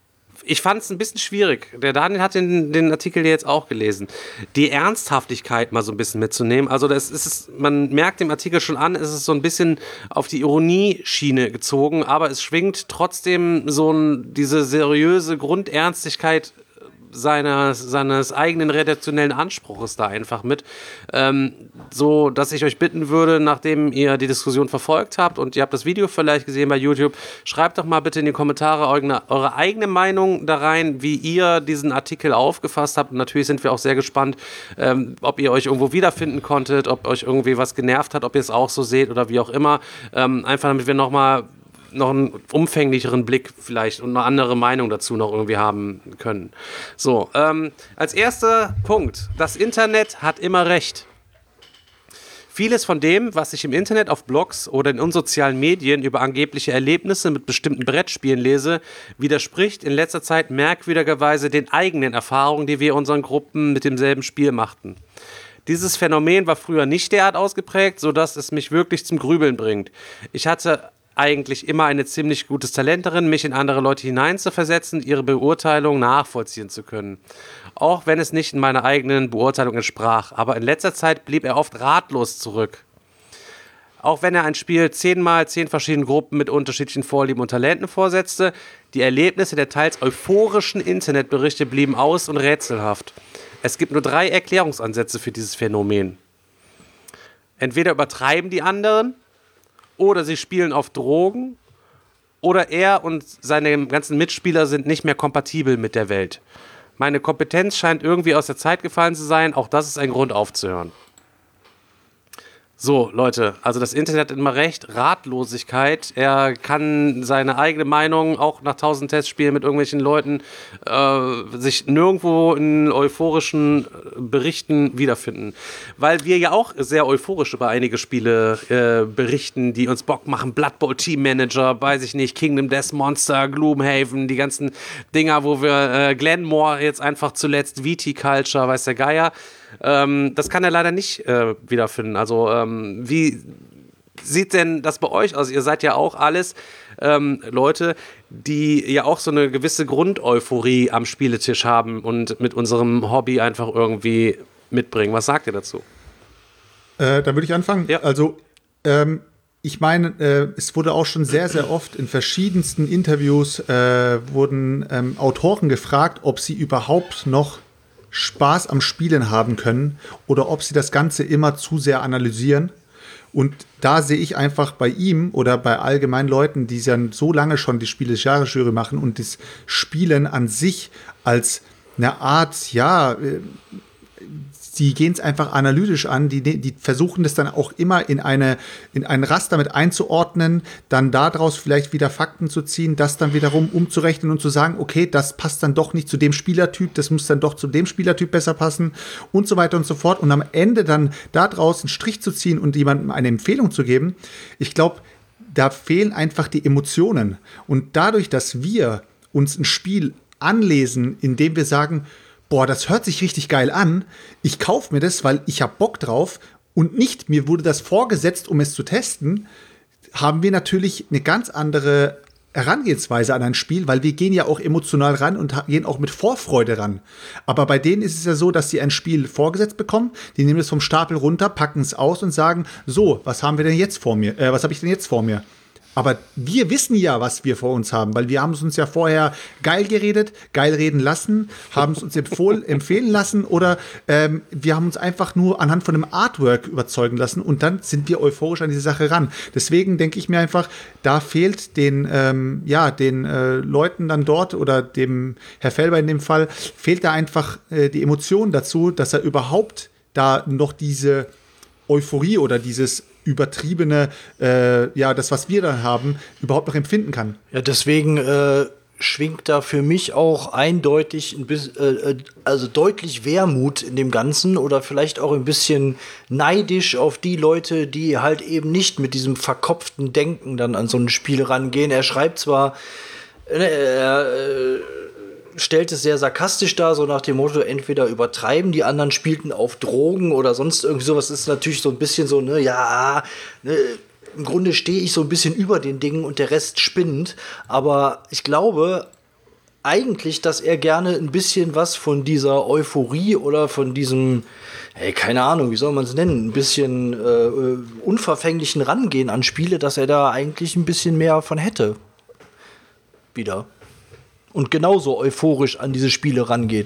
Speaker 3: ich fand es ein bisschen schwierig. Der Daniel hat den Artikel jetzt auch gelesen. Die Ernsthaftigkeit mal so ein bisschen mitzunehmen. Also man merkt dem Artikel schon an, es ist so ein bisschen auf die Ironie-Schiene gezogen, aber es schwingt trotzdem diese seriöse Grundernstigkeit seines eigenen redaktionellen Anspruches da einfach mit. So, dass ich euch bitten würde, nachdem ihr die Diskussion verfolgt habt und ihr habt das Video vielleicht gesehen bei YouTube, schreibt doch mal bitte in die Kommentare eure eigene Meinung da rein, wie ihr diesen Artikel aufgefasst habt. Und natürlich sind wir auch sehr gespannt, ob ihr euch irgendwo wiederfinden konntet, ob euch irgendwie was genervt hat, ob ihr es auch so seht oder wie auch immer. Einfach damit wir noch einen umfänglicheren Blick vielleicht und eine andere Meinung dazu noch irgendwie haben können. So, als erster Punkt. Das Internet hat immer recht. Vieles von dem, was ich im Internet auf Blogs oder in unsozialen Medien über angebliche Erlebnisse mit bestimmten Brettspielen lese, widerspricht in letzter Zeit merkwürdigerweise den eigenen Erfahrungen, die wir in unseren Gruppen mit demselben Spiel machten. Dieses Phänomen war früher nicht derart ausgeprägt, sodass es mich wirklich zum Grübeln bringt. Ich hatte eigentlich immer ein ziemlich gutes Talent darin, mich in andere Leute hineinzuversetzen, ihre Beurteilung nachvollziehen zu können. Auch wenn es nicht in meiner eigenen Beurteilung entsprach. Aber in letzter Zeit blieb er oft ratlos zurück. Auch wenn er ein Spiel 10 verschiedenen Gruppen mit unterschiedlichen Vorlieben und Talenten vorsetzte, die Erlebnisse der teils euphorischen Internetberichte blieben aus und rätselhaft. Es gibt nur 3 Erklärungsansätze für dieses Phänomen. Entweder übertreiben die anderen, oder sie spielen auf Drogen, oder er und seine ganzen Mitspieler sind nicht mehr kompatibel mit der Welt. Meine Kompetenz scheint irgendwie aus der Zeit gefallen zu sein, auch das ist ein Grund aufzuhören. So, Leute, also das Internet hat immer recht, Ratlosigkeit, er kann seine eigene Meinung auch nach 1000 Testspielen mit irgendwelchen Leuten sich nirgendwo in euphorischen Berichten wiederfinden. Weil wir ja auch sehr euphorisch über einige Spiele berichten, die uns Bock machen, Blood Bowl Team Manager, weiß ich nicht, Kingdom Death Monster, Gloomhaven, die ganzen Dinger, wo wir Glenmore jetzt einfach zuletzt, Viticulture, weiß der Geier. Das kann er leider nicht wiederfinden. Also, wie sieht denn das bei euch aus? Ihr seid ja auch alles Leute, die ja auch so eine gewisse Grundeuphorie am Spieletisch haben und mit unserem Hobby einfach irgendwie mitbringen. Was sagt ihr dazu?
Speaker 5: Da würde ich anfangen.
Speaker 3: Ja.
Speaker 5: Also, ich meine, es wurde auch schon sehr, sehr oft in verschiedensten Interviews wurden Autoren gefragt, ob sie überhaupt noch Spaß am Spielen haben können oder ob sie das Ganze immer zu sehr analysieren. Und da sehe ich einfach bei ihm oder bei allgemeinen Leuten, die ja so lange schon die Spiele des Jahres Jury machen und das Spielen an sich als eine Art, ja, sie gehen es einfach analytisch an, die versuchen das dann auch immer in ein Raster mit einzuordnen, dann daraus vielleicht wieder Fakten zu ziehen, das dann wiederum umzurechnen und zu sagen, okay, das passt dann doch nicht zu dem Spielertyp, das muss dann doch zu dem Spielertyp besser passen und so weiter und so fort. Und am Ende dann daraus einen Strich zu ziehen und jemandem eine Empfehlung zu geben, ich glaube, da fehlen einfach die Emotionen. Und dadurch, dass wir uns ein Spiel anlesen, indem wir sagen, boah, das hört sich richtig geil an, ich kaufe mir das, weil ich habe Bock drauf und nicht, mir wurde das vorgesetzt, um es zu testen, haben wir natürlich eine ganz andere Herangehensweise an ein Spiel, weil wir gehen ja auch emotional ran und gehen auch mit Vorfreude ran. Aber bei denen ist es ja so, dass sie ein Spiel vorgesetzt bekommen, die nehmen es vom Stapel runter, packen es aus und sagen, so, was haben wir denn jetzt vor mir? Was habe ich denn jetzt vor mir? Aber wir wissen ja, was wir vor uns haben, weil wir haben es uns ja vorher geil geredet, geil reden lassen, haben es uns empfehlen lassen oder wir haben uns einfach nur anhand von einem Artwork überzeugen lassen und dann sind wir euphorisch an diese Sache ran. Deswegen denke ich mir einfach, da fehlt den Leuten dann dort oder dem Herr Felber in dem Fall, fehlt da einfach die Emotion dazu, dass er überhaupt da noch diese Euphorie oder dieses übertriebene, das, was wir dann haben, überhaupt noch empfinden kann.
Speaker 6: Ja, deswegen schwingt da für mich auch eindeutig also deutlich Wermut in dem Ganzen oder vielleicht auch ein bisschen neidisch auf die Leute, die halt eben nicht mit diesem verkopften Denken dann an so ein Spiel rangehen. Er schreibt zwar, stellt es sehr sarkastisch dar, so nach dem Motto, entweder übertreiben, die anderen spielten auf Drogen oder sonst irgendwie sowas. Das ist natürlich so ein bisschen so, im Grunde stehe ich so ein bisschen über den Dingen und der Rest spinnt. Aber ich glaube, eigentlich, dass er gerne ein bisschen was von dieser Euphorie oder von diesem, keine Ahnung, wie soll man es nennen, ein bisschen unverfänglichen Rangehen an Spiele, dass er da eigentlich ein bisschen mehr von hätte. Wieder. Und genauso euphorisch an diese Spiele rangeht.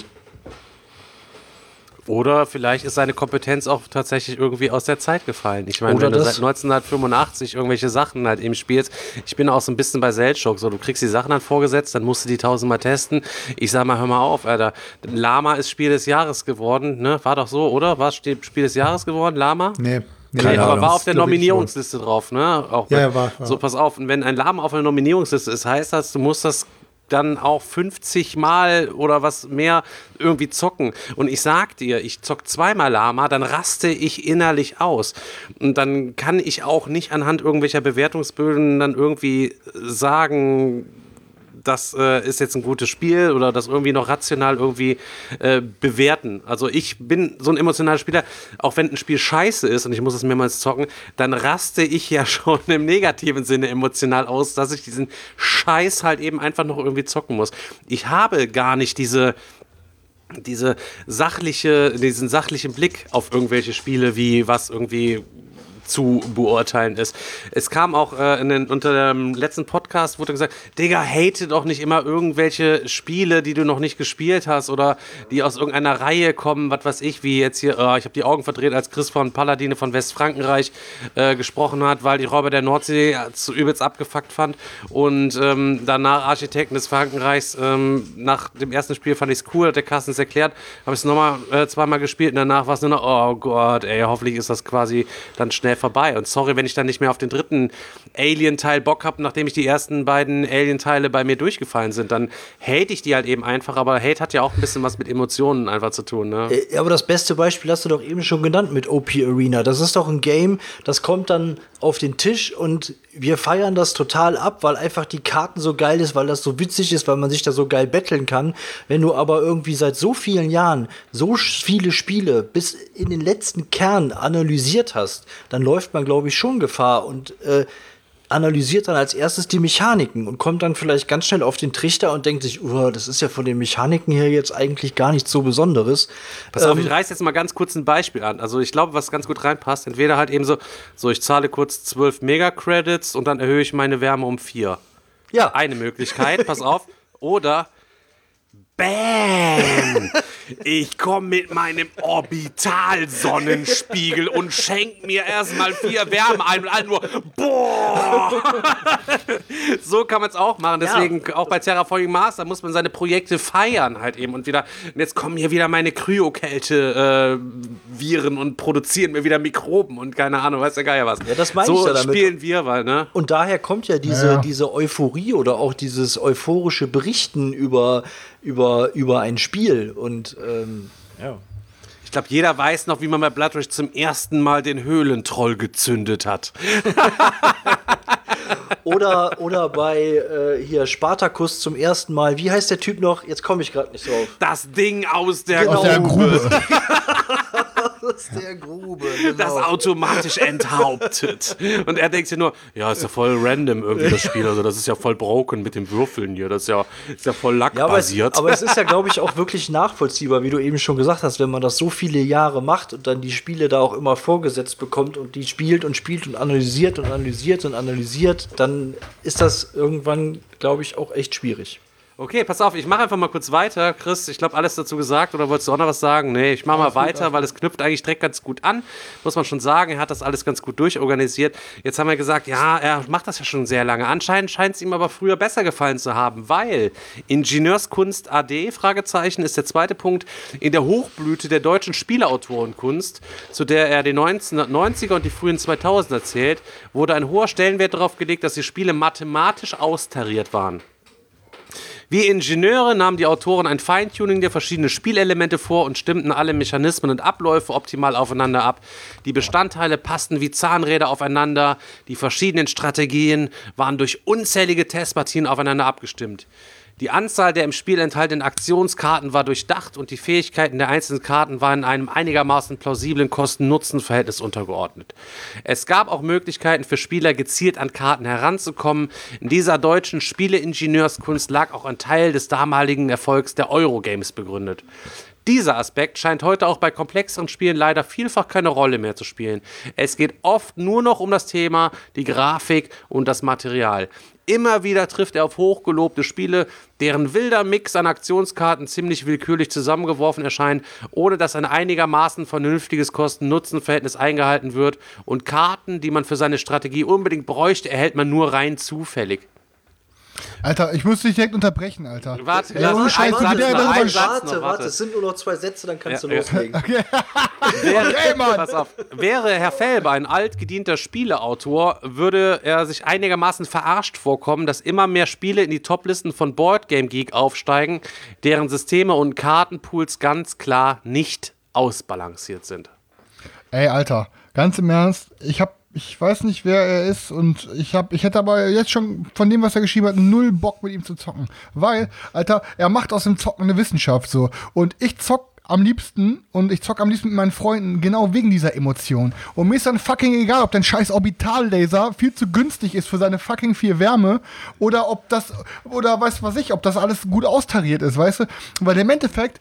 Speaker 3: Oder vielleicht ist seine Kompetenz auch tatsächlich irgendwie aus der Zeit gefallen. Ich meine,
Speaker 6: Oder
Speaker 3: wenn du
Speaker 6: das.
Speaker 3: seit 1985 irgendwelche Sachen halt eben spielst, ich bin auch so ein bisschen bei Cell-Shock, so du kriegst die Sachen dann vorgesetzt, dann musst du die 1000-mal testen. Ich sag mal, hör mal auf, Alter. Lama ist Spiel des Jahres geworden, ne? War doch so, oder? War Spiel des Jahres geworden, Lama?
Speaker 5: Nee.
Speaker 3: Okay, aber war auf der
Speaker 5: Das glaub ich
Speaker 3: Nominierungsliste drauf, ne? Auch
Speaker 5: Ja, war.
Speaker 3: So, pass auf, und wenn ein Lama auf einer Nominierungsliste ist, heißt das, du musst das dann auch 50 Mal oder was mehr irgendwie zocken. Und ich sag dir, ich zock 2-mal Lama, dann raste ich innerlich aus. Und dann kann ich auch nicht anhand irgendwelcher Bewertungsbögen dann irgendwie sagen, das ist jetzt ein gutes Spiel oder das irgendwie noch rational irgendwie bewerten. Also ich bin so ein emotionaler Spieler, auch wenn ein Spiel scheiße ist und ich muss es mehrmals zocken, dann raste ich ja schon im negativen Sinne emotional aus, dass ich diesen Scheiß halt eben einfach noch irgendwie zocken muss. Ich habe gar nicht diesen sachlichen Blick auf irgendwelche Spiele, wie was irgendwie zu beurteilen ist. Es kam auch unter dem letzten Podcast, wurde gesagt, Digga, hate doch nicht immer irgendwelche Spiele, die du noch nicht gespielt hast oder die aus irgendeiner Reihe kommen, was weiß ich, wie jetzt hier, ich habe die Augen verdreht, als Chris von Paladine von Westfrankenreich gesprochen hat, weil die Räuber der Nordsee zu übelst abgefuckt fand und danach Architekten des Frankenreichs, nach dem ersten Spiel fand ich es cool, hat der Carsten es erklärt, habe ich es nochmal 2-mal gespielt und danach war es nur noch, oh Gott, ey, hoffentlich ist das quasi dann schnell vorbei. Und sorry, wenn ich dann nicht mehr auf den dritten Alien-Teil Bock habe, nachdem ich die ersten beiden Alien-Teile bei mir durchgefallen sind, dann hate ich die halt eben einfach. Aber Hate hat ja auch ein bisschen was mit Emotionen einfach zu tun. Ne?
Speaker 6: Aber das beste Beispiel hast du doch eben schon genannt mit OP Arena. Das ist doch ein Game, das kommt dann auf den Tisch und wir feiern das total ab, weil einfach die Karten so geil ist, weil das so witzig ist, weil man sich da so geil betteln kann. Wenn du aber irgendwie seit so vielen Jahren so viele Spiele bis in den letzten Kern analysiert hast, dann läuft man, glaube ich, schon Gefahr und analysiert dann als erstes die Mechaniken und kommt dann vielleicht ganz schnell auf den Trichter und denkt sich, das ist ja von den Mechaniken her jetzt eigentlich gar nichts so Besonderes.
Speaker 3: Pass auf, ich reiß jetzt mal ganz kurz ein Beispiel an. Also ich glaube, was ganz gut reinpasst, entweder halt eben so ich zahle kurz 12 Mega-Credits und dann erhöhe ich meine Wärme um 4.
Speaker 6: Ja.
Speaker 3: Eine Möglichkeit, pass auf. Oder BAM! Ich komme mit meinem Orbitalsonnenspiegel und schenk mir erstmal 4 Wärme ein und alle nur boah! So kann man es auch machen. Deswegen auch bei Terraforming Mars, da muss man seine Projekte feiern halt eben und jetzt kommen hier wieder meine Kryokälte Viren und produzieren mir wieder Mikroben und keine Ahnung, weiß der Geier was.
Speaker 6: Ja, das meine ich ja damit.
Speaker 3: So spielen wir, weil, ne?
Speaker 6: Und daher kommt ja diese Euphorie oder auch dieses euphorische Berichten über ein Spiel und
Speaker 3: Ich glaube, jeder weiß noch, wie man bei Bloodrush zum ersten Mal den Höhlentroll gezündet hat.
Speaker 6: oder bei hier Spartacus zum ersten Mal. Wie heißt der Typ noch? Jetzt komme ich gerade nicht drauf.
Speaker 3: Das Ding aus der
Speaker 4: Grube.
Speaker 6: Aus der Grube. Genau.
Speaker 3: Das automatisch enthauptet. Und er denkt sich nur, ja, ist ja voll random irgendwie das Spiel. Also das ist ja voll broken mit dem Würfeln hier. Das ist ja voll lackbasiert.
Speaker 6: Aber es ist ja, glaube ich, auch wirklich nachvollziehbar, wie du eben schon gesagt hast, wenn man das so viele Jahre macht und dann die Spiele da auch immer vorgesetzt bekommt und die spielt und analysiert und analysiert und analysiert, dann ist das irgendwann, glaube ich, auch echt schwierig.
Speaker 3: Okay, pass auf, ich mache einfach mal kurz weiter. Chris, ich glaube, alles dazu gesagt. Oder wolltest du auch noch was sagen? Nee, ich mache mal weiter, weil es knüpft eigentlich direkt ganz gut an. Muss man schon sagen, er hat das alles ganz gut durchorganisiert. Jetzt haben wir gesagt, ja, er macht das ja schon sehr lange. Anscheinend scheint es ihm aber früher besser gefallen zu haben, weil Ingenieurskunst AD, Fragezeichen, ist der zweite Punkt in der Hochblüte der deutschen Spieleautorenkunst, zu der er die 1990er und die frühen 2000er zählt, wurde ein hoher Stellenwert darauf gelegt, dass die Spiele mathematisch austariert waren. Wie Ingenieure nahmen die Autoren ein Feintuning der verschiedenen Spielelemente vor und stimmten alle Mechanismen und Abläufe optimal aufeinander ab. Die Bestandteile passten wie Zahnräder aufeinander. Die verschiedenen Strategien waren durch unzählige Testpartien aufeinander abgestimmt. Die Anzahl der im Spiel enthaltenen Aktionskarten war durchdacht und die Fähigkeiten der einzelnen Karten waren in einem einigermaßen plausiblen Kosten-Nutzen-Verhältnis untergeordnet. Es gab auch Möglichkeiten für Spieler, gezielt an Karten heranzukommen. In dieser deutschen Spieleingenieurskunst lag auch ein Teil des damaligen Erfolgs der Eurogames begründet. Dieser Aspekt scheint heute auch bei komplexeren Spielen leider vielfach keine Rolle mehr zu spielen. Es geht oft nur noch um das Thema, die Grafik und das Material. Immer wieder trifft er auf hochgelobte Spiele, deren wilder Mix an Aktionskarten ziemlich willkürlich zusammengeworfen erscheint, ohne dass ein einigermaßen vernünftiges Kosten-Nutzen-Verhältnis eingehalten wird. Und Karten, die man für seine Strategie unbedingt bräuchte, erhält man nur rein zufällig.
Speaker 4: Alter, ich muss dich direkt unterbrechen, Alter.
Speaker 3: Warte,
Speaker 6: warte, es sind nur noch 2 Sätze, dann kannst du loslegen.
Speaker 4: Okay.
Speaker 3: Pass auf. Wäre Herr Felber ein altgedienter Spieleautor, würde er sich einigermaßen verarscht vorkommen, dass immer mehr Spiele in die Toplisten von Board Game Geek aufsteigen, deren Systeme und Kartenpools ganz klar nicht ausbalanciert sind.
Speaker 4: Ey, Alter, ganz im Ernst, ich weiß nicht, wer er ist und ich hätte aber jetzt schon von dem, was er geschrieben hat, 0 Bock mit ihm zu zocken. Weil, Alter, er macht aus dem Zocken eine Wissenschaft so. Und ich zock am liebsten mit meinen Freunden genau wegen dieser Emotion. Und mir ist dann fucking egal, ob dein scheiß Orbitallaser viel zu günstig ist für seine fucking 4 Wärme oder ob das alles gut austariert ist, weißt du? Weil im Endeffekt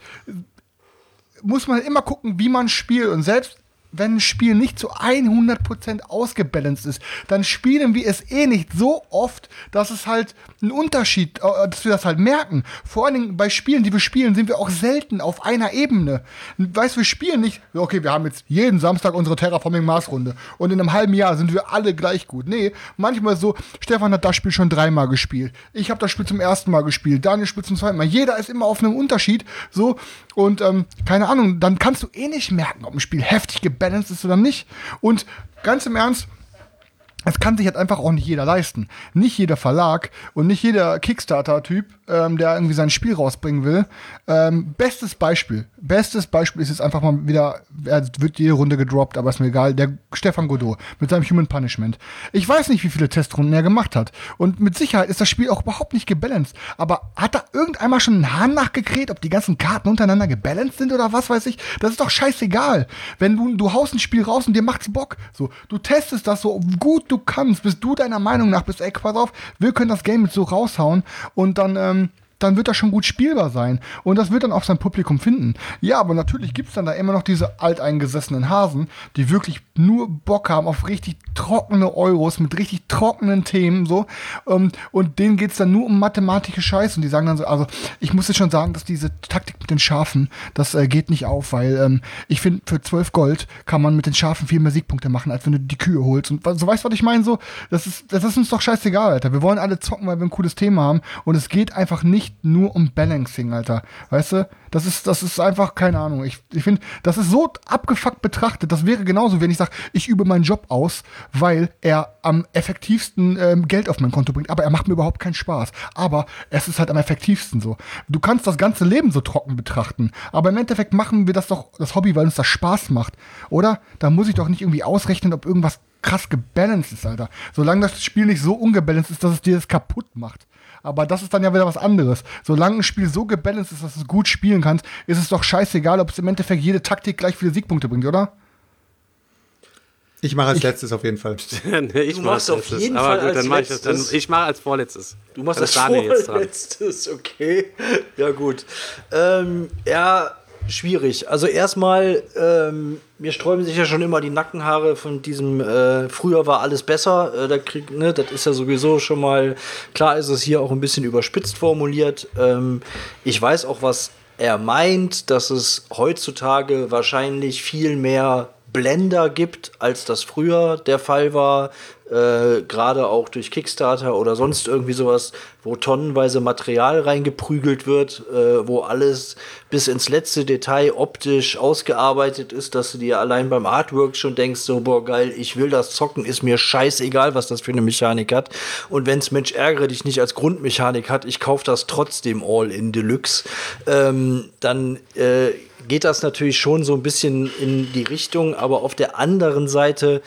Speaker 4: muss man immer gucken, wie man spielt und selbst wenn ein Spiel nicht zu 100% ausgebalanced ist, dann spielen wir es nicht so oft, dass es halt einen Unterschied, dass wir das halt merken. Vor allen Dingen bei Spielen, die wir spielen, sind wir auch selten auf einer Ebene. Weißt du, wir spielen nicht, okay, wir haben jetzt jeden Samstag unsere Terraforming-Mars-Runde und in einem halben Jahr sind wir alle gleich gut. Nee, manchmal so, Stefan hat das Spiel schon 3-mal gespielt. Ich habe das Spiel zum 1. Mal gespielt. Daniel spielt zum 2. Mal. Jeder ist immer auf einem Unterschied. So, und keine Ahnung, dann kannst du nicht merken, ob ein Spiel heftig gebalanced ist oder nicht. Und ganz im Ernst, es kann sich halt einfach auch nicht jeder leisten. Nicht jeder Verlag und nicht jeder Kickstarter-Typ, der irgendwie sein Spiel rausbringen will. Bestes Beispiel ist jetzt einfach mal wieder, er wird jede Runde gedroppt, aber ist mir egal, der Stefan Godot mit seinem Human Punishment. Ich weiß nicht, wie viele Testrunden er gemacht hat. Und mit Sicherheit ist das Spiel auch überhaupt nicht gebalanced. Aber hat da irgendeinmal schon einen Hahn nachgekräht, ob die ganzen Karten untereinander gebalanced sind oder was weiß ich? Das ist doch scheißegal. Wenn du haust ein Spiel raus und dir macht's Bock. So, du testest das so gut du kannst, bis du deiner Meinung nach bist, ey, pass auf, wir können das Game jetzt so raushauen und dann wird das schon gut spielbar sein. Und das wird dann auch sein Publikum finden. Ja, aber natürlich gibt's dann da immer noch diese alteingesessenen Hasen, die wirklich nur Bock haben auf richtig trockene Euros mit richtig trockenen Themen, so. Und denen geht's dann nur um mathematische Scheiße. Und die sagen dann so, also, ich muss jetzt schon sagen, dass diese Taktik mit den Schafen, das geht nicht auf, weil ich finde, für 12 Gold kann man mit den Schafen viel mehr Siegpunkte machen, als wenn du die Kühe holst. Und so, weißt du, was ich meine? So, das ist uns doch scheißegal, Alter. Wir wollen alle zocken, weil wir ein cooles Thema haben. Und es geht einfach nicht nur um Balancing, Alter. Weißt du? Das ist einfach, keine Ahnung. Ich finde, das ist so abgefuckt betrachtet. Das wäre genauso, wenn ich sage, ich übe meinen Job aus, weil er am effektivsten Geld auf mein Konto bringt. Aber er macht mir überhaupt keinen Spaß. Aber es ist halt am effektivsten so. Du kannst das ganze Leben so trocken betrachten. Aber im Endeffekt machen wir das doch, das Hobby, weil uns das Spaß macht. Oder? Da muss ich doch nicht irgendwie ausrechnen, ob irgendwas krass gebalanced ist, Alter. Solange das Spiel nicht so ungebalanced ist, dass es dir das kaputt macht. Aber das ist dann ja wieder was anderes. Solange ein Spiel so gebalanced ist, dass du es gut spielen kannst, ist es doch scheißegal, ob es im Endeffekt jede Taktik gleich viele Siegpunkte bringt, oder?
Speaker 5: Ich mache als letztes auf jeden Fall.
Speaker 3: Ich mache auf jeden Fall als letztes. Ich mache als vorletztes.
Speaker 6: Du machst als vorletztes, okay. Ja, gut. Ja, schwierig. Also erstmal, mir sträuben sich ja schon immer die Nackenhaare von diesem früher war alles besser. Das ist ja sowieso schon mal, klar ist es hier auch ein bisschen überspitzt formuliert. Ich weiß auch, was er meint, dass es heutzutage wahrscheinlich viel mehr Blender gibt, als das früher der Fall war, gerade auch durch Kickstarter oder sonst irgendwie sowas, wo tonnenweise Material reingeprügelt wird, wo alles bis ins letzte Detail optisch ausgearbeitet ist, dass du dir allein beim Artwork schon denkst, so, boah, geil, ich will das zocken, ist mir scheißegal, was das für eine Mechanik hat. Und wenn's Mensch ärgere dich nicht als Grundmechanik hat, ich kaufe das trotzdem all in Deluxe, dann geht das natürlich schon so ein bisschen in die Richtung, aber auf der anderen Seite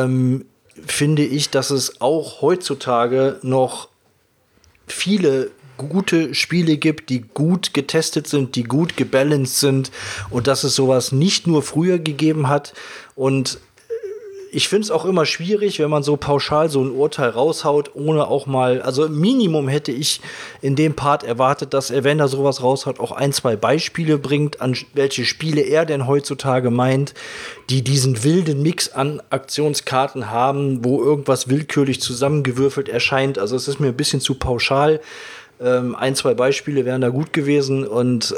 Speaker 6: finde ich, dass es auch heutzutage noch viele gute Spiele gibt, die gut getestet sind, die gut gebalanced sind und dass es sowas nicht nur früher gegeben hat. Und ich finde es auch immer schwierig, wenn man so pauschal so ein Urteil raushaut, ohne auch mal, also Minimum hätte ich in dem Part erwartet, dass er, wenn er sowas raushaut, auch 1, 2 Beispiele bringt, an welche Spiele er denn heutzutage meint, die diesen wilden Mix an Aktionskarten haben, wo irgendwas willkürlich zusammengewürfelt erscheint. Also es ist mir ein bisschen zu pauschal. 1, 2 Beispiele wären da gut gewesen und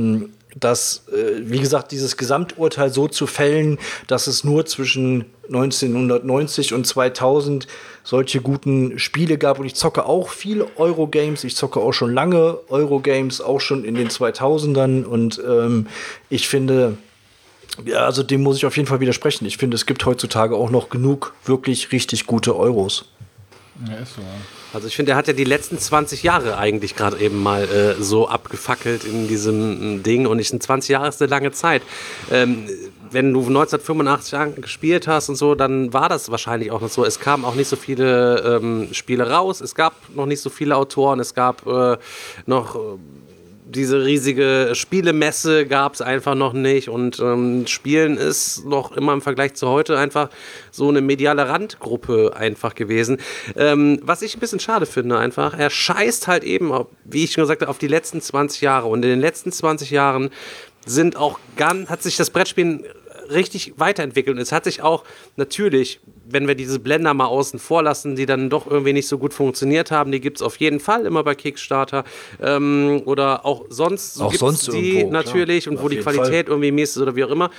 Speaker 6: wie gesagt, dieses Gesamturteil so zu fällen, dass es nur zwischen 1990 und 2000 solche guten Spiele gab. Und ich zocke auch viele Eurogames. Ich zocke auch schon lange Eurogames, auch schon in den 2000ern. Und ich finde, ja, also dem muss ich auf jeden Fall widersprechen. Ich finde, es gibt heutzutage auch noch genug wirklich richtig gute Euros.
Speaker 4: Ja, ist so, ja.
Speaker 3: Also ich finde, er hat ja die letzten 20 Jahre eigentlich gerade eben mal so abgefackelt in diesem Ding. Und 20 Jahre ist eine lange Zeit. Wenn du 1985 gespielt hast und so, dann war das wahrscheinlich auch noch so. Es kamen auch nicht so viele Spiele raus. Es gab noch nicht so viele Autoren. Es gab noch diese riesige Spielemesse gab es einfach noch nicht und Spielen ist noch immer im Vergleich zu heute einfach so eine mediale Randgruppe einfach gewesen. Was ich ein bisschen schade finde einfach, er scheißt halt eben, wie ich schon gesagt habe, auf die letzten 20 Jahre und in den letzten 20 Jahren hat sich das Brettspielen richtig weiterentwickelt. Und es hat sich auch natürlich, wenn wir diese Blender mal außen vor lassen, die dann doch irgendwie nicht so gut funktioniert haben, die gibt es auf jeden Fall immer bei Kickstarter oder auch sonst.
Speaker 6: Auch sonst
Speaker 3: die
Speaker 6: irgendwo,
Speaker 3: natürlich
Speaker 6: klar.
Speaker 3: und wo die Qualität irgendwie mies ist oder wie auch immer.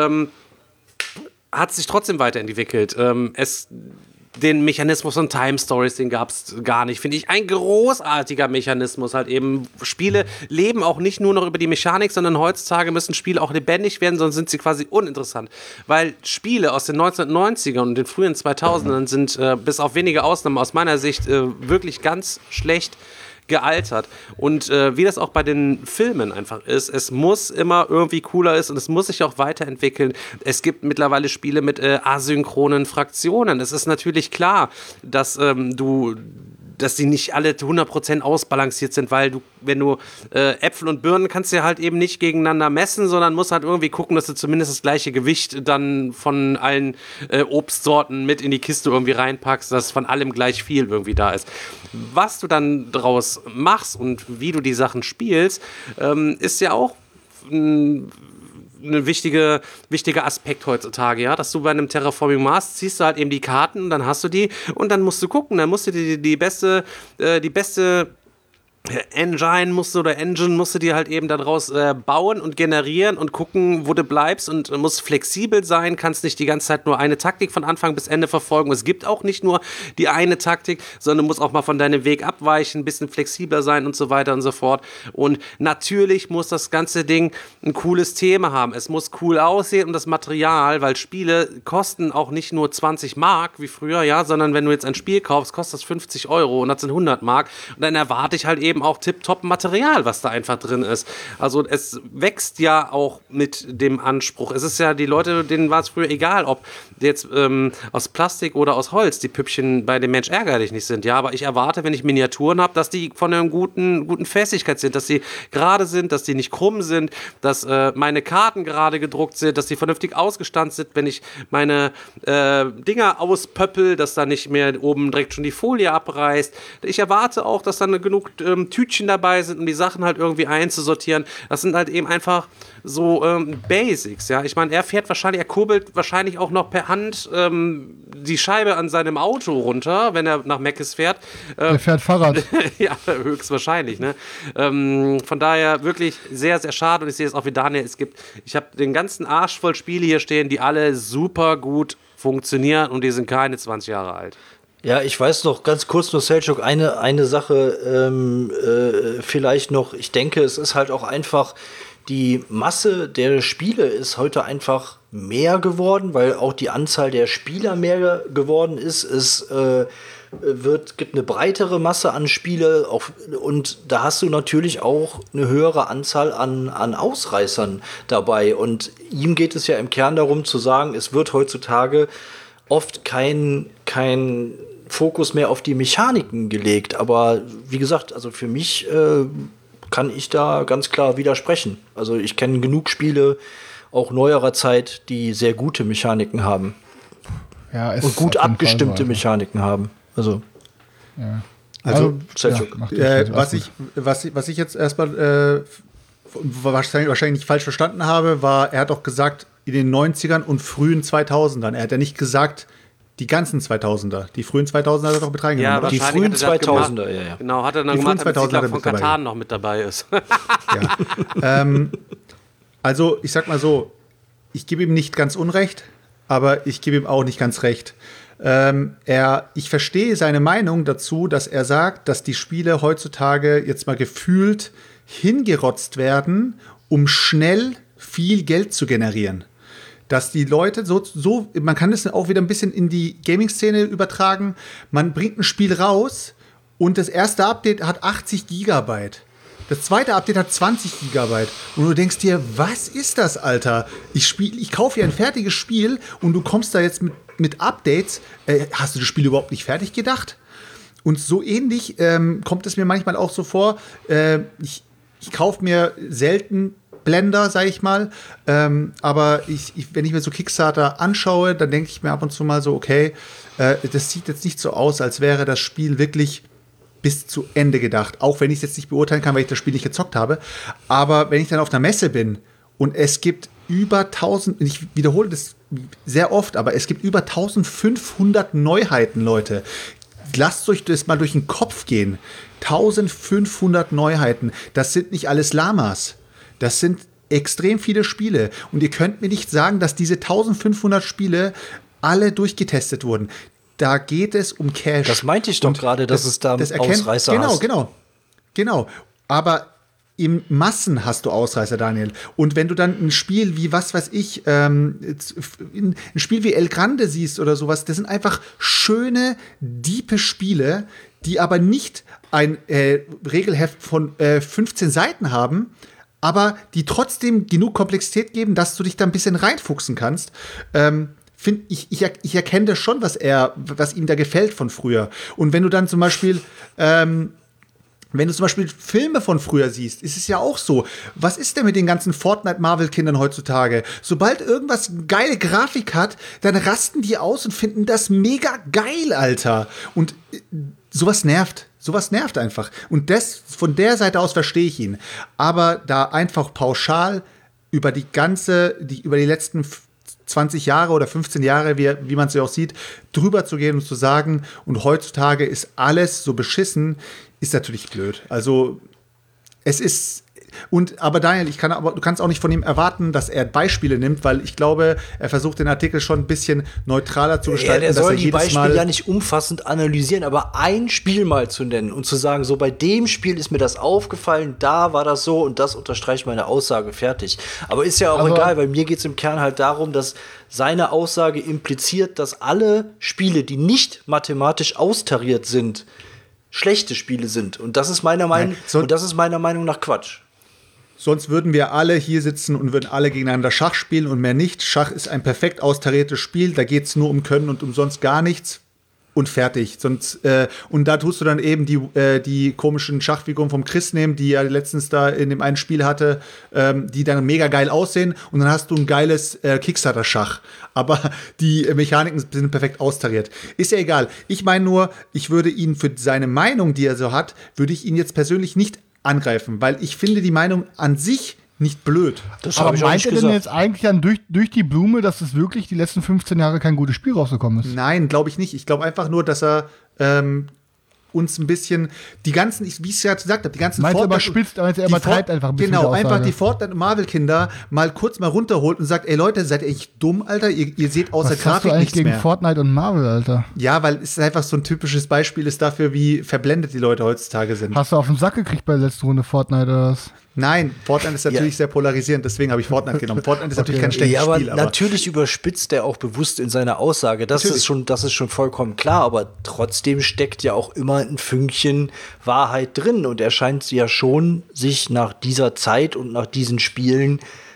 Speaker 3: Hat sich trotzdem weiterentwickelt. Den Mechanismus von Time Stories, den gab es gar nicht. Finde ich ein großartiger Mechanismus halt eben. Spiele leben auch nicht nur noch über die Mechanik, sondern heutzutage müssen Spiele auch lebendig werden, sonst sind sie quasi uninteressant. Weil Spiele aus den 1990ern und den frühen 2000ern sind bis auf wenige Ausnahmen aus meiner Sicht wirklich ganz schlecht gealtert. Und wie das auch bei den Filmen einfach ist, es muss immer irgendwie cooler ist und es muss sich auch weiterentwickeln. Es gibt mittlerweile Spiele mit asynchronen Fraktionen. Es ist natürlich klar, dass die nicht alle 100% ausbalanciert sind, weil wenn du Äpfel und Birnen kannst du ja halt eben nicht gegeneinander messen, sondern musst halt irgendwie gucken, dass du zumindest das gleiche Gewicht dann von allen Obstsorten mit in die Kiste irgendwie reinpackst, dass von allem gleich viel irgendwie da ist. Was du dann draus machst und wie du die Sachen spielst, ist ja auch ein wichtiger Aspekt heutzutage, ja, dass du bei einem Terraforming Mars ziehst du halt eben die Karten und dann hast du die und dann musst du gucken, dann musst du die beste Engine musst du dir halt eben daraus bauen und generieren und gucken, wo du bleibst und musst flexibel sein, kannst nicht die ganze Zeit nur eine Taktik von Anfang bis Ende verfolgen. Es gibt auch nicht nur die eine Taktik, sondern musst auch mal von deinem Weg abweichen, ein bisschen flexibler sein und so weiter und so fort. Und natürlich muss das ganze Ding ein cooles Thema haben. Es muss cool aussehen und das Material, weil Spiele kosten auch nicht nur 20 Mark wie früher, ja, sondern wenn du jetzt ein Spiel kaufst, kostet das 50 € und das sind 100 Mark und dann erwarte ich halt eben auch tipptopp Material, was da einfach drin ist. Also es wächst ja auch mit dem Anspruch. Es ist ja, die Leute, denen war es früher egal, ob jetzt aus Plastik oder aus Holz die Püppchen bei dem Mensch ärgerlich nicht sind. Ja, aber ich erwarte, wenn ich Miniaturen habe, dass die von einer guten Festigkeit sind, dass sie gerade sind, dass die nicht krumm sind, dass meine Karten gerade gedruckt sind, dass die vernünftig ausgestanzt sind, wenn ich meine Dinger auspöppel, dass da nicht mehr oben direkt schon die Folie abreißt. Ich erwarte auch, dass dann genug Tütchen dabei sind, um die Sachen halt irgendwie einzusortieren. Das sind halt eben einfach so Basics, ja. Ich meine, er kurbelt wahrscheinlich auch noch per Hand die Scheibe an seinem Auto runter, wenn er nach Meckes fährt.
Speaker 4: Er fährt Fahrrad.
Speaker 3: Ja, höchstwahrscheinlich, ne. Von daher wirklich sehr, sehr schade und ich sehe es auch wie Daniel, ich habe den ganzen Arsch voll Spiele hier stehen, die alle super gut funktionieren und die sind keine 20 Jahre alt.
Speaker 6: Ja, ich weiß noch ganz kurz nur, Selchuk, eine Sache vielleicht noch. Ich denke, es ist halt auch einfach, die Masse der Spiele ist heute einfach mehr geworden, weil auch die Anzahl der Spieler mehr geworden ist. Es gibt eine breitere Masse an Spiele und da hast du natürlich auch eine höhere Anzahl an Ausreißern dabei. Und ihm geht es ja im Kern darum zu sagen, es wird heutzutage oft kein Fokus mehr auf die Mechaniken gelegt. Aber wie gesagt, also für mich kann ich da ganz klar widersprechen. Also ich kenne genug Spiele, auch neuerer Zeit, die sehr gute Mechaniken haben.
Speaker 4: Ja,
Speaker 6: Und gut abgestimmte Mechaniken haben. Also
Speaker 5: was ich jetzt erstmal wahrscheinlich falsch verstanden habe, war, er hat auch gesagt, in den 90ern und frühen 2000ern. Er hat ja nicht gesagt, die ganzen 2000er. Die frühen 2000er hat er doch mit reingenommen, oder?
Speaker 6: Die frühen 2000er, ja.
Speaker 3: Genau, hat er dann
Speaker 5: Die
Speaker 3: gemacht,
Speaker 5: frühen
Speaker 3: damit
Speaker 5: 2000er
Speaker 3: Siedler von
Speaker 5: mit dabei.
Speaker 3: Katan noch mit dabei ist.
Speaker 5: Ja. Also, ich sag mal so, ich gebe ihm nicht ganz Unrecht, aber ich gebe ihm auch nicht ganz recht. Ich verstehe seine Meinung dazu, dass er sagt, dass die Spiele heutzutage jetzt mal gefühlt hingerotzt werden, um schnell viel Geld zu generieren. Dass die Leute man kann das auch wieder ein bisschen in die Gaming-Szene übertragen, man bringt ein Spiel raus und das erste Update hat 80 Gigabyte. Das zweite Update hat 20 Gigabyte. Und du denkst dir, was ist das, Alter? Ich kaufe hier ein fertiges Spiel und du kommst da jetzt mit Updates. Hast du das Spiel überhaupt nicht fertig gedacht? Und so ähnlich kommt es mir manchmal auch so vor. Ich kaufe mir selten Blender, sag ich mal. Aber wenn ich mir so Kickstarter anschaue, dann denke ich mir ab und zu mal so, okay, das sieht jetzt nicht so aus, als wäre das Spiel wirklich bis zu Ende gedacht. Auch wenn ich es jetzt nicht beurteilen kann, weil ich das Spiel nicht gezockt habe. Aber wenn ich dann auf einer Messe bin und es gibt über 1000, ich wiederhole das sehr oft, aber es gibt über 1500 Neuheiten, Leute. Lasst euch das mal durch den Kopf gehen. 1500 Neuheiten. Das sind nicht alles Lamas. Das sind extrem viele Spiele. Und ihr könnt mir nicht sagen, dass diese 1500 Spiele alle durchgetestet wurden. Da geht es um Cash.
Speaker 6: Das meinte ich doch gerade, dass es da Ausreißer hast.
Speaker 5: Genau. Aber im Massen hast du Ausreißer, Daniel. Und wenn du dann ein Spiel wie, was weiß ich, ein Spiel wie El Grande siehst oder sowas, das sind einfach schöne, diepe Spiele, die aber nicht ein Regelheft von 15 Seiten haben, aber die trotzdem genug Komplexität geben, dass du dich da ein bisschen reinfuchsen kannst. Ich erkenne das schon, was ihm da gefällt von früher. Und wenn du dann zum Beispiel Filme von früher siehst, ist es ja auch so. Was ist denn mit den ganzen Fortnite-Marvel-Kindern heutzutage? Sobald irgendwas geile Grafik hat, dann rasten die aus und finden das mega geil, Alter. Und sowas nervt. Sowas nervt einfach. Und von der Seite aus verstehe ich ihn. Aber da einfach pauschal über die letzten 20 Jahre oder 15 Jahre, wie man es ja auch sieht, drüber zu gehen und zu sagen, und heutzutage ist alles so beschissen, ist natürlich blöd. Also, es ist. Aber Daniel, du kannst auch nicht von ihm erwarten, dass er Beispiele nimmt, weil ich glaube, er versucht den Artikel schon ein bisschen neutraler zu gestalten.
Speaker 6: Der soll die Beispiele ja nicht umfassend analysieren, aber ein Spiel mal zu nennen und zu sagen, so bei dem Spiel ist mir das aufgefallen, da war das so und das unterstreicht meine Aussage, fertig. Aber ist ja auch egal, weil mir geht es im Kern halt darum, dass seine Aussage impliziert, dass alle Spiele, die nicht mathematisch austariert sind, schlechte Spiele sind. Und das ist meiner Meinung nach Quatsch.
Speaker 5: Sonst würden wir alle hier sitzen und würden alle gegeneinander Schach spielen und mehr nicht. Schach ist ein perfekt austariertes Spiel. Da geht es nur um Können und um sonst gar nichts. Und fertig. Und da tust du dann eben die komischen Schachfiguren vom Chris nehmen, die er letztens da in dem einen Spiel hatte, die dann mega geil aussehen. Und dann hast du ein geiles Kickstarter-Schach. Aber die Mechaniken sind perfekt austariert. Ist ja egal. Ich meine nur, ich würde ihn für seine Meinung, die er so hat, würde ich ihn jetzt persönlich nicht angreifen, weil ich finde die Meinung an sich nicht blöd.
Speaker 4: Das aber meint er denn jetzt eigentlich dann durch die Blume, dass es wirklich die letzten 15 Jahre kein gutes Spiel rausgekommen ist?
Speaker 5: Nein, glaube ich nicht. Ich glaube einfach nur, dass er uns ein bisschen die ganzen, wie ich es ja gesagt habe, die ganzen
Speaker 4: er überspitzt, aber er übertreibt einfach ein bisschen.
Speaker 5: Genau, einfach die Fortnite- und Marvel-Kinder mal kurz mal runterholt und sagt, ey Leute, seid ihr echt dumm, Alter? Ihr seht außer Grafik nichts mehr. Was hast du eigentlich gegen
Speaker 4: Fortnite und Marvel, Alter?
Speaker 5: Ja, weil es einfach so ein typisches Beispiel ist dafür, wie verblendet die Leute heutzutage sind.
Speaker 4: Hast du auf den Sack gekriegt bei der letzten Runde Fortnite oder was?
Speaker 5: Nein, Fortnite ist natürlich sehr polarisierend, deswegen habe ich Fortnite genommen. Fortnite ist natürlich kein schlechtes Spiel.
Speaker 6: Aber natürlich überspitzt er auch bewusst in seiner Aussage. Das ist schon vollkommen klar, aber trotzdem steckt ja auch immer ein Fünkchen Wahrheit drin. Und er scheint ja schon, sich nach dieser Zeit und nach diesen Spielen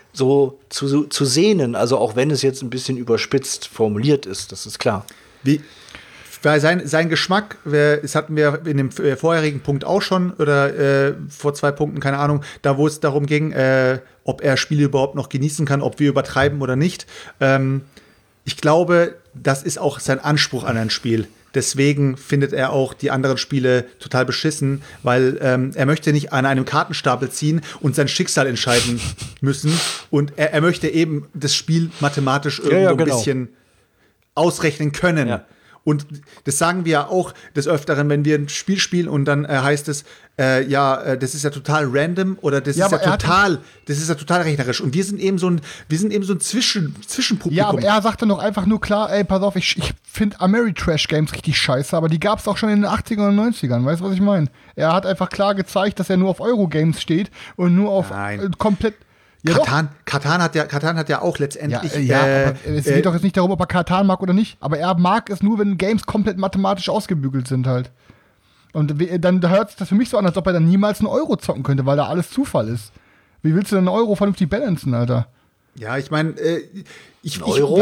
Speaker 6: so zu sehnen. Also auch wenn es jetzt ein bisschen überspitzt formuliert ist, das ist klar.
Speaker 5: weil sein Geschmack, das hatten wir in dem vorherigen Punkt auch schon, oder vor 2 Punkten, keine Ahnung, da wo es darum ging, ob er Spiele überhaupt noch genießen kann, ob wir übertreiben oder nicht. Ich glaube, das ist auch sein Anspruch an ein Spiel. Deswegen findet er auch die anderen Spiele total beschissen, weil er möchte nicht an einem Kartenstapel ziehen und sein Schicksal entscheiden müssen. Und er möchte eben das Spiel mathematisch irgendwo ein bisschen ausrechnen können. Ja. Und das sagen wir ja auch des Öfteren, wenn wir ein Spiel spielen und dann heißt es, das ist ja total random oder das ist ja total rechnerisch. Und wir sind eben so ein Zwischenpublikum.
Speaker 4: Ja, aber er sagte noch einfach nur klar, ey, pass auf, ich finde Ameritrash-Games richtig scheiße, aber die gab es auch schon in den 80ern und 90ern, weißt du, was ich meine? Er hat einfach klar gezeigt, dass er nur auf Eurogames steht und nur auf komplett. Ja,
Speaker 5: Catan hat ja auch letztendlich.
Speaker 4: Aber es geht doch jetzt nicht darum, ob er Catan mag oder nicht. Aber er mag es nur, wenn Games komplett mathematisch ausgebügelt sind halt. Und dann hört sich das für mich so an, als ob er dann niemals einen Euro zocken könnte, weil da alles Zufall ist. Wie willst du denn einen Euro vernünftig balancen, Alter?
Speaker 5: Ja, ich meine, ich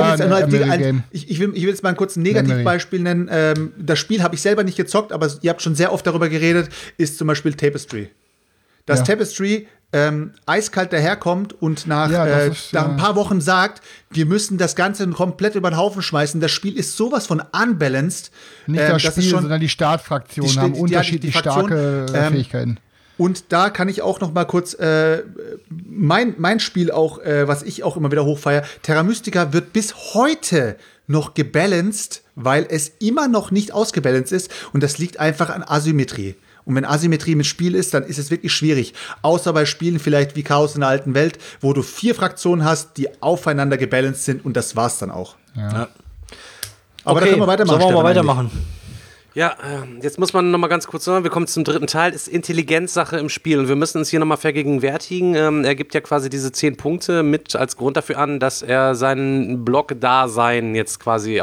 Speaker 5: will jetzt mal ein kurzes Negativbeispiel nennen. Das Spiel habe ich selber nicht gezockt, aber ihr habt schon sehr oft darüber geredet, ist zum Beispiel Tapestry. Tapestry eiskalt daherkommt und nach ein paar Wochen sagt, wir müssen das Ganze komplett über den Haufen schmeißen. Das Spiel ist sowas von unbalanced.
Speaker 4: Nicht das Spiel, sondern die Startfraktionen haben unterschiedlich starke Fähigkeiten.
Speaker 5: Und da kann ich auch noch mal kurz mein Spiel auch, was ich auch immer wieder hochfeiere, Terra Mystica wird bis heute noch gebalanced, weil es immer noch nicht ausgebalanced ist. Und das liegt einfach an Asymmetrie. Und wenn Asymmetrie mit Spiel ist, dann ist es wirklich schwierig. Außer bei Spielen vielleicht wie Chaos in der alten Welt, wo du 4 Fraktionen hast, die aufeinander gebalanced sind und das war's dann auch. Ja. Aber da können wir weitermachen.
Speaker 6: Sollen wir mal weitermachen?
Speaker 3: Ja, jetzt muss man noch mal ganz kurz sagen, wir kommen zum 3. Teil, ist Intelligenzsache im Spiel und wir müssen uns hier noch mal vergegenwärtigen. Er gibt ja quasi diese 10 Punkte mit als Grund dafür an, dass er seinen Block-Dasein jetzt quasi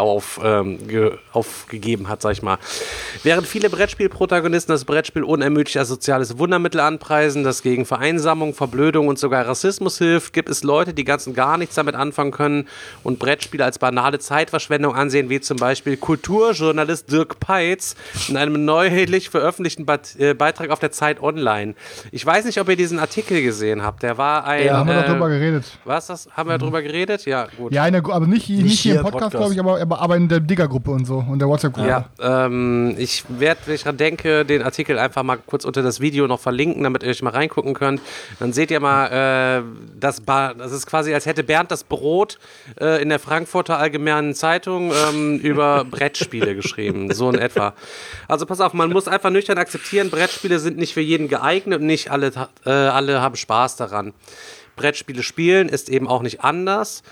Speaker 3: aufgegeben hat, sag ich mal. Während viele Brettspielprotagonisten das Brettspiel unermüdlich als soziales Wundermittel anpreisen, das gegen Vereinsamung, Verblödung und sogar Rassismus hilft, gibt es Leute, die ganz und gar nichts damit anfangen können und Brettspiele als banale Zeitverschwendung ansehen, wie zum Beispiel Kulturjournalist Dirk Peitz in einem neulich veröffentlichten Beitrag auf der Zeit Online. Ich weiß nicht, ob ihr diesen Artikel gesehen habt. Der war ein.
Speaker 4: Ja, haben wir doch drüber geredet.
Speaker 3: Was? Haben wir drüber geredet? Ja, gut.
Speaker 4: Ja, aber nicht hier im Podcast, glaube ich, aber in der Digger-Gruppe und so und der WhatsApp-Gruppe.
Speaker 3: Ja, ich werde, wenn ich dran denke, den Artikel einfach mal kurz unter das Video noch verlinken, damit ihr euch mal reingucken könnt. Dann seht ihr mal, das ist quasi, als hätte Bernd das Brot in der Frankfurter Allgemeinen Zeitung über Brettspiele geschrieben. So in etwa. Also pass auf, man muss einfach nüchtern akzeptieren, Brettspiele sind nicht für jeden geeignet und nicht alle haben Spaß daran. Brettspiele spielen ist eben auch nicht anders.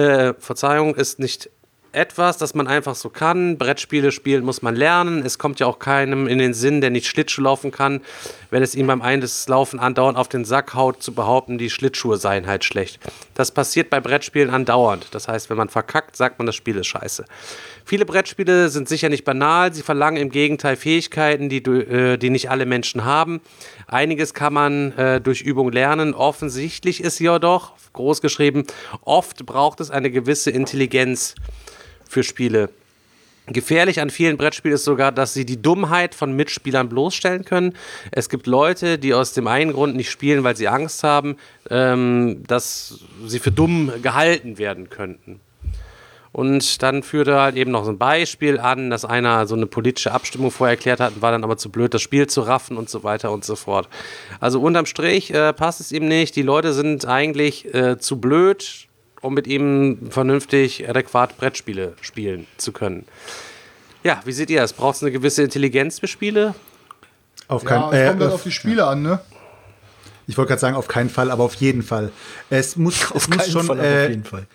Speaker 3: Ist nicht etwas, das man einfach so kann. Brettspiele spielen muss man lernen. Es kommt ja auch keinem in den Sinn, der nicht Schlittschuh laufen kann, wenn es ihm beim Laufen andauernd auf den Sack haut, zu behaupten, die Schlittschuhe seien halt schlecht. Das passiert bei Brettspielen andauernd. Das heißt, wenn man verkackt, sagt man, das Spiel ist scheiße. Viele Brettspiele sind sicher nicht banal. Sie verlangen im Gegenteil Fähigkeiten, die nicht alle Menschen haben. Einiges kann man durch Übung lernen. Offensichtlich ist jedoch, groß geschrieben, oft braucht es eine gewisse Intelligenz für Spiele. Gefährlich an vielen Brettspielen ist sogar, dass sie die Dummheit von Mitspielern bloßstellen können. Es gibt Leute, die aus dem einen Grund nicht spielen, weil sie Angst haben, dass sie für dumm gehalten werden könnten. Und dann führte er halt eben noch so ein Beispiel an, dass einer so eine politische Abstimmung vorher erklärt hat und war dann aber zu blöd, das Spiel zu raffen und so weiter und so fort. Also unterm Strich passt es ihm nicht. Die Leute sind eigentlich zu blöd, um mit ihm vernünftig, adäquat Brettspiele spielen zu können. Ja, wie seht ihr das? Braucht es eine gewisse Intelligenz für Spiele?
Speaker 5: Es kommt halt
Speaker 4: auf die Spiele an, ne?
Speaker 5: Ich wollte gerade sagen, auf keinen Fall, aber auf jeden Fall. Es muss
Speaker 6: auf jeden Fall.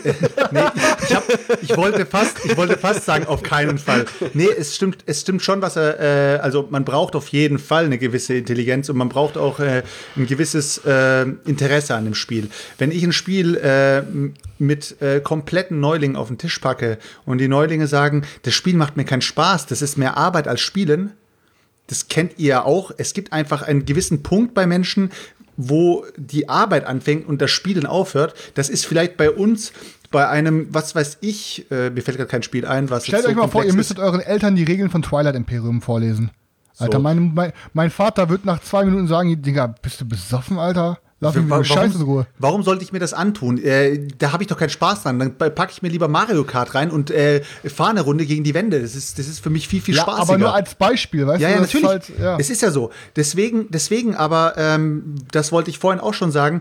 Speaker 5: Ich wollte fast sagen, auf keinen Fall. Nee, es stimmt schon, was also man braucht auf jeden Fall eine gewisse Intelligenz und man braucht auch ein gewisses Interesse an dem Spiel. Wenn ich ein Spiel mit kompletten Neulingen auf den Tisch packe und die Neulinge sagen, das Spiel macht mir keinen Spaß, das ist mehr Arbeit als Spielen, das kennt ihr ja auch. Es gibt einfach einen gewissen Punkt bei Menschen, wo die Arbeit anfängt und das Spielen aufhört. Das ist vielleicht bei uns bei einem, was weiß ich, mir fällt gerade kein Spiel ein, was
Speaker 4: Stellt
Speaker 5: jetzt so
Speaker 4: euch mal vor, ihr
Speaker 5: komplex
Speaker 4: müsstet euren Eltern die Regeln von Twilight Imperium vorlesen. Alter, mein Vater wird nach 2 Minuten sagen, Digga, bist du besoffen, Alter? Lass mich mit Scheiße in Ruhe.
Speaker 5: Warum sollte ich mir das antun? Da habe ich doch keinen Spaß dran. Dann packe ich mir lieber Mario Kart rein und fahre eine Runde gegen die Wände. Das ist für mich viel, viel spaßiger.
Speaker 4: Aber nur als Beispiel, weißt du?
Speaker 5: Ja,
Speaker 4: das
Speaker 5: natürlich.
Speaker 4: ist halt, ja.
Speaker 5: Es ist ja so. Deswegen aber, das wollte ich vorhin auch schon sagen,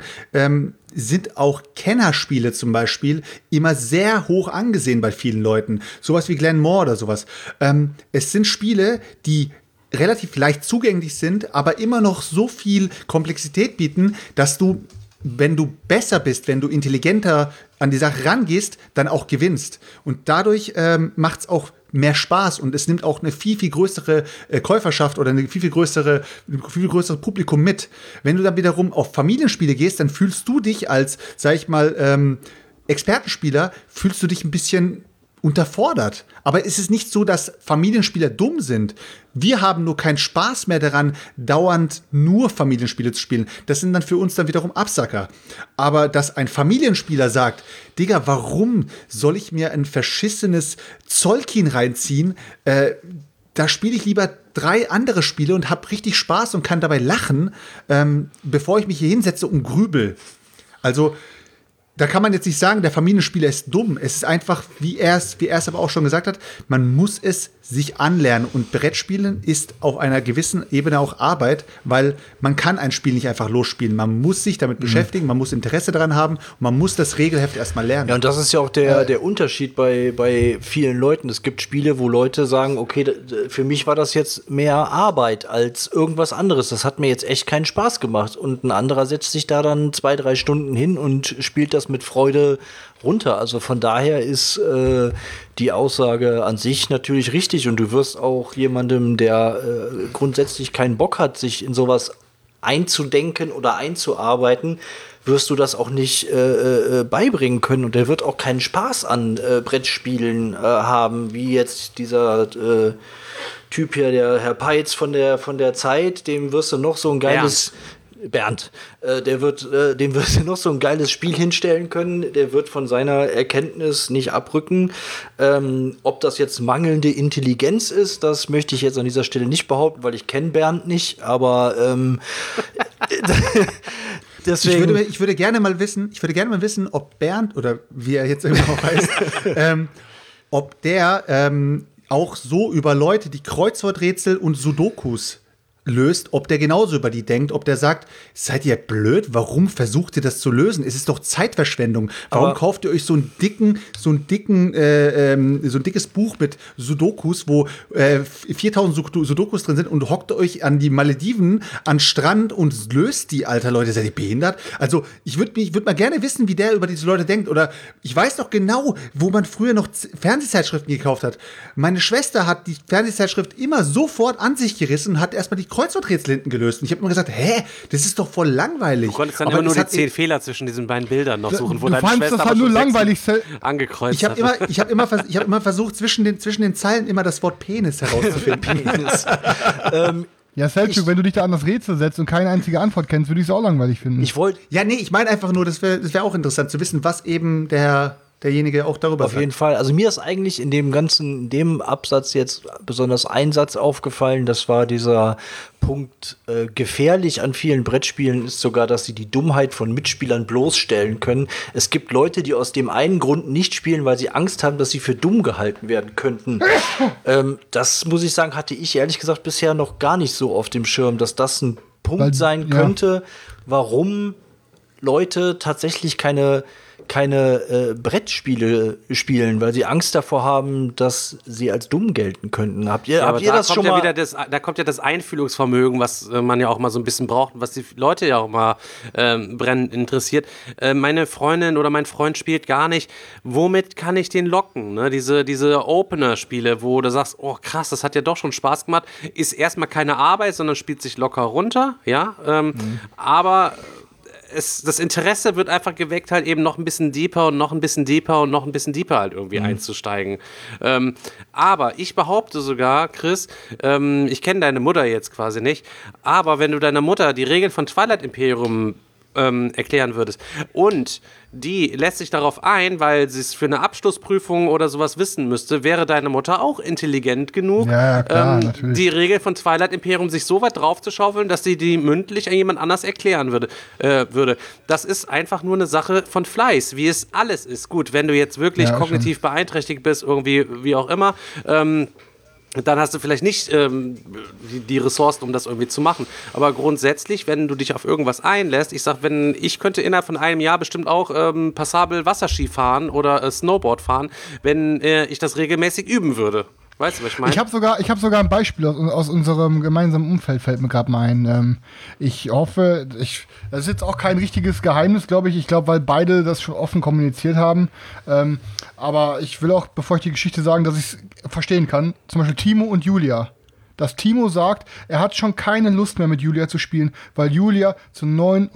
Speaker 5: sind auch Kennerspiele zum Beispiel immer sehr hoch angesehen bei vielen Leuten. Sowas wie Glen Moore oder sowas. Es sind Spiele, die relativ leicht zugänglich sind, aber immer noch so viel Komplexität bieten, dass du, wenn du besser bist, wenn du intelligenter an die Sache rangehst, dann auch gewinnst. Und dadurch macht es auch mehr Spaß und es nimmt auch eine viel, viel größere Käuferschaft oder ein viel größeres Publikum mit. Wenn du dann wiederum auf Familienspiele gehst, dann fühlst du dich als, sag ich mal, Expertenspieler, fühlst du dich ein bisschen unterfordert. Aber es ist nicht so, dass Familienspieler dumm sind. Wir haben nur keinen Spaß mehr daran, dauernd nur Familienspiele zu spielen. Das sind dann für uns dann wiederum Absacker. Aber dass ein Familienspieler sagt, Digga, warum soll ich mir ein verschissenes Zolkin reinziehen? Da spiele ich lieber 3 andere Spiele und habe richtig Spaß und kann dabei lachen, bevor ich mich hier hinsetze und grübel. Also da kann man jetzt nicht sagen, der Familienspieler ist dumm. Es ist einfach, wie er es aber auch schon gesagt hat, man muss es sich anlernen. Und Brettspielen ist auf einer gewissen Ebene auch Arbeit, weil man kann ein Spiel nicht einfach losspielen. Man muss sich damit beschäftigen, man muss Interesse daran haben und man muss das Regelheft erstmal lernen.
Speaker 6: Ja, und das ist ja auch der Unterschied bei vielen Leuten. Es gibt Spiele, wo Leute sagen, okay, für mich war das jetzt mehr Arbeit als irgendwas anderes. Das hat mir jetzt echt keinen Spaß gemacht. Und ein anderer setzt sich da dann 2-3 Stunden hin und spielt das mit Freude runter. Also von daher ist die Aussage an sich natürlich richtig und du wirst auch jemandem, der grundsätzlich keinen Bock hat, sich in sowas einzudenken oder einzuarbeiten, wirst du das auch nicht beibringen können und der wird auch keinen Spaß an Brettspielen haben, wie jetzt dieser Typ hier, der Herr Peitz von der Zeit, dem wirst du noch so ein geiles Bernd, dem wirst du noch so ein geiles Spiel hinstellen können, der wird von seiner Erkenntnis nicht abrücken. Ob das jetzt mangelnde Intelligenz ist, das möchte ich jetzt an dieser Stelle nicht behaupten, weil ich kenne Bernd nicht, aber deswegen
Speaker 5: Ich würde gerne mal wissen, ob Bernd, oder wie er jetzt immer auch heißt, ob der auch so über Leute, die Kreuzworträtsel und Sudokus löst, ob der genauso über die denkt, ob der sagt, seid ihr blöd, warum versucht ihr das zu lösen? Es ist doch Zeitverschwendung. Warum kauft ihr euch so ein dickes Buch mit Sudokus, wo 4000 Sudokus drin sind und hockt euch an die Malediven, an Strand und löst die, alter Leute, seid ihr behindert? Also ich würde mal gerne wissen, wie der über diese Leute denkt. Oder ich weiß doch genau, wo man früher noch Fernsehzeitschriften gekauft hat. Meine Schwester hat die Fernsehzeitschrift immer sofort an sich gerissen und hat erstmal die Kreuzworträtsel hinten gelöst. Und ich habe immer gesagt, das ist doch voll langweilig.
Speaker 3: Du konntest dann immer nur die 10 Fehler zwischen diesen beiden Bildern noch suchen, wo
Speaker 4: du
Speaker 3: deine Schwester
Speaker 4: das halt nur langweilig
Speaker 3: angekreuzt
Speaker 5: ich habe immer versucht, zwischen den Zeilen immer das Wort Penis herauszufinden.
Speaker 4: Ja, Selchuk, wenn du dich da an das Rätsel setzt und keine einzige Antwort kennst, würde ich es auch langweilig finden.
Speaker 6: ich wollte
Speaker 5: Ich meine einfach nur, das wär auch interessant zu wissen, was eben derjenige auch darüber
Speaker 6: auf jeden Fall. Also mir ist eigentlich in dem Absatz jetzt besonders ein Satz aufgefallen, das war dieser Punkt, gefährlich an vielen Brettspielen ist sogar, dass sie die Dummheit von Mitspielern bloßstellen können. Es gibt Leute, die aus dem einen Grund nicht spielen, weil sie Angst haben, dass sie für dumm gehalten werden könnten. Das, muss ich sagen, hatte ich ehrlich gesagt bisher noch gar nicht so auf dem Schirm, dass das ein Punkt sein könnte, warum Leute tatsächlich keine Brettspiele spielen, weil sie Angst davor haben, dass sie als dumm gelten könnten. Habt ihr das schon mal?
Speaker 3: Da kommt ja das Einfühlungsvermögen, was man ja auch mal so ein bisschen braucht und was die Leute ja auch mal brennend interessiert. Meine Freundin oder mein Freund spielt gar nicht. Womit kann ich den locken? Ne? Diese Opener-Spiele, wo du sagst, oh krass, das hat ja doch schon Spaß gemacht, ist erstmal keine Arbeit, sondern spielt sich locker runter, ja. Aber das Interesse wird einfach geweckt, halt eben noch ein bisschen deeper und noch ein bisschen deeper und noch ein bisschen deeper halt irgendwie einzusteigen. Aber ich behaupte sogar, Chris, ich kenne deine Mutter jetzt quasi nicht, aber wenn du deiner Mutter die Regeln von Twilight Imperium erklären würdest und die lässt sich darauf ein, weil sie es für eine Abschlussprüfung oder sowas wissen müsste, wäre deine Mutter auch intelligent genug,
Speaker 4: Ja, klar, natürlich.
Speaker 3: die Regeln von Twilight Imperium sich so weit draufzuschaufeln, dass sie die mündlich an jemand anders erklären würde. Das ist einfach nur eine Sache von Fleiß, wie es alles ist. Gut, wenn du jetzt wirklich kognitiv beeinträchtigt bist, irgendwie, wie auch immer, dann hast du vielleicht nicht die Ressourcen, um das irgendwie zu machen. Aber grundsätzlich, wenn du dich auf irgendwas einlässt, ich könnte innerhalb von einem Jahr bestimmt auch passabel Wasserski fahren oder Snowboard fahren, wenn ich das regelmäßig üben würde. Weißt du, was ich meine?
Speaker 4: Ich habe sogar ein Beispiel aus unserem gemeinsamen Umfeld, fällt mir gerade mal ein. Ich hoffe, das ist jetzt auch kein richtiges Geheimnis, glaube ich. Ich glaube, weil beide das schon offen kommuniziert haben. Aber ich will auch, bevor ich die Geschichte sage, dass ich es verstehen kann, zum Beispiel Timo und Julia. Dass Timo sagt, er hat schon keine Lust mehr mit Julia zu spielen, weil Julia zu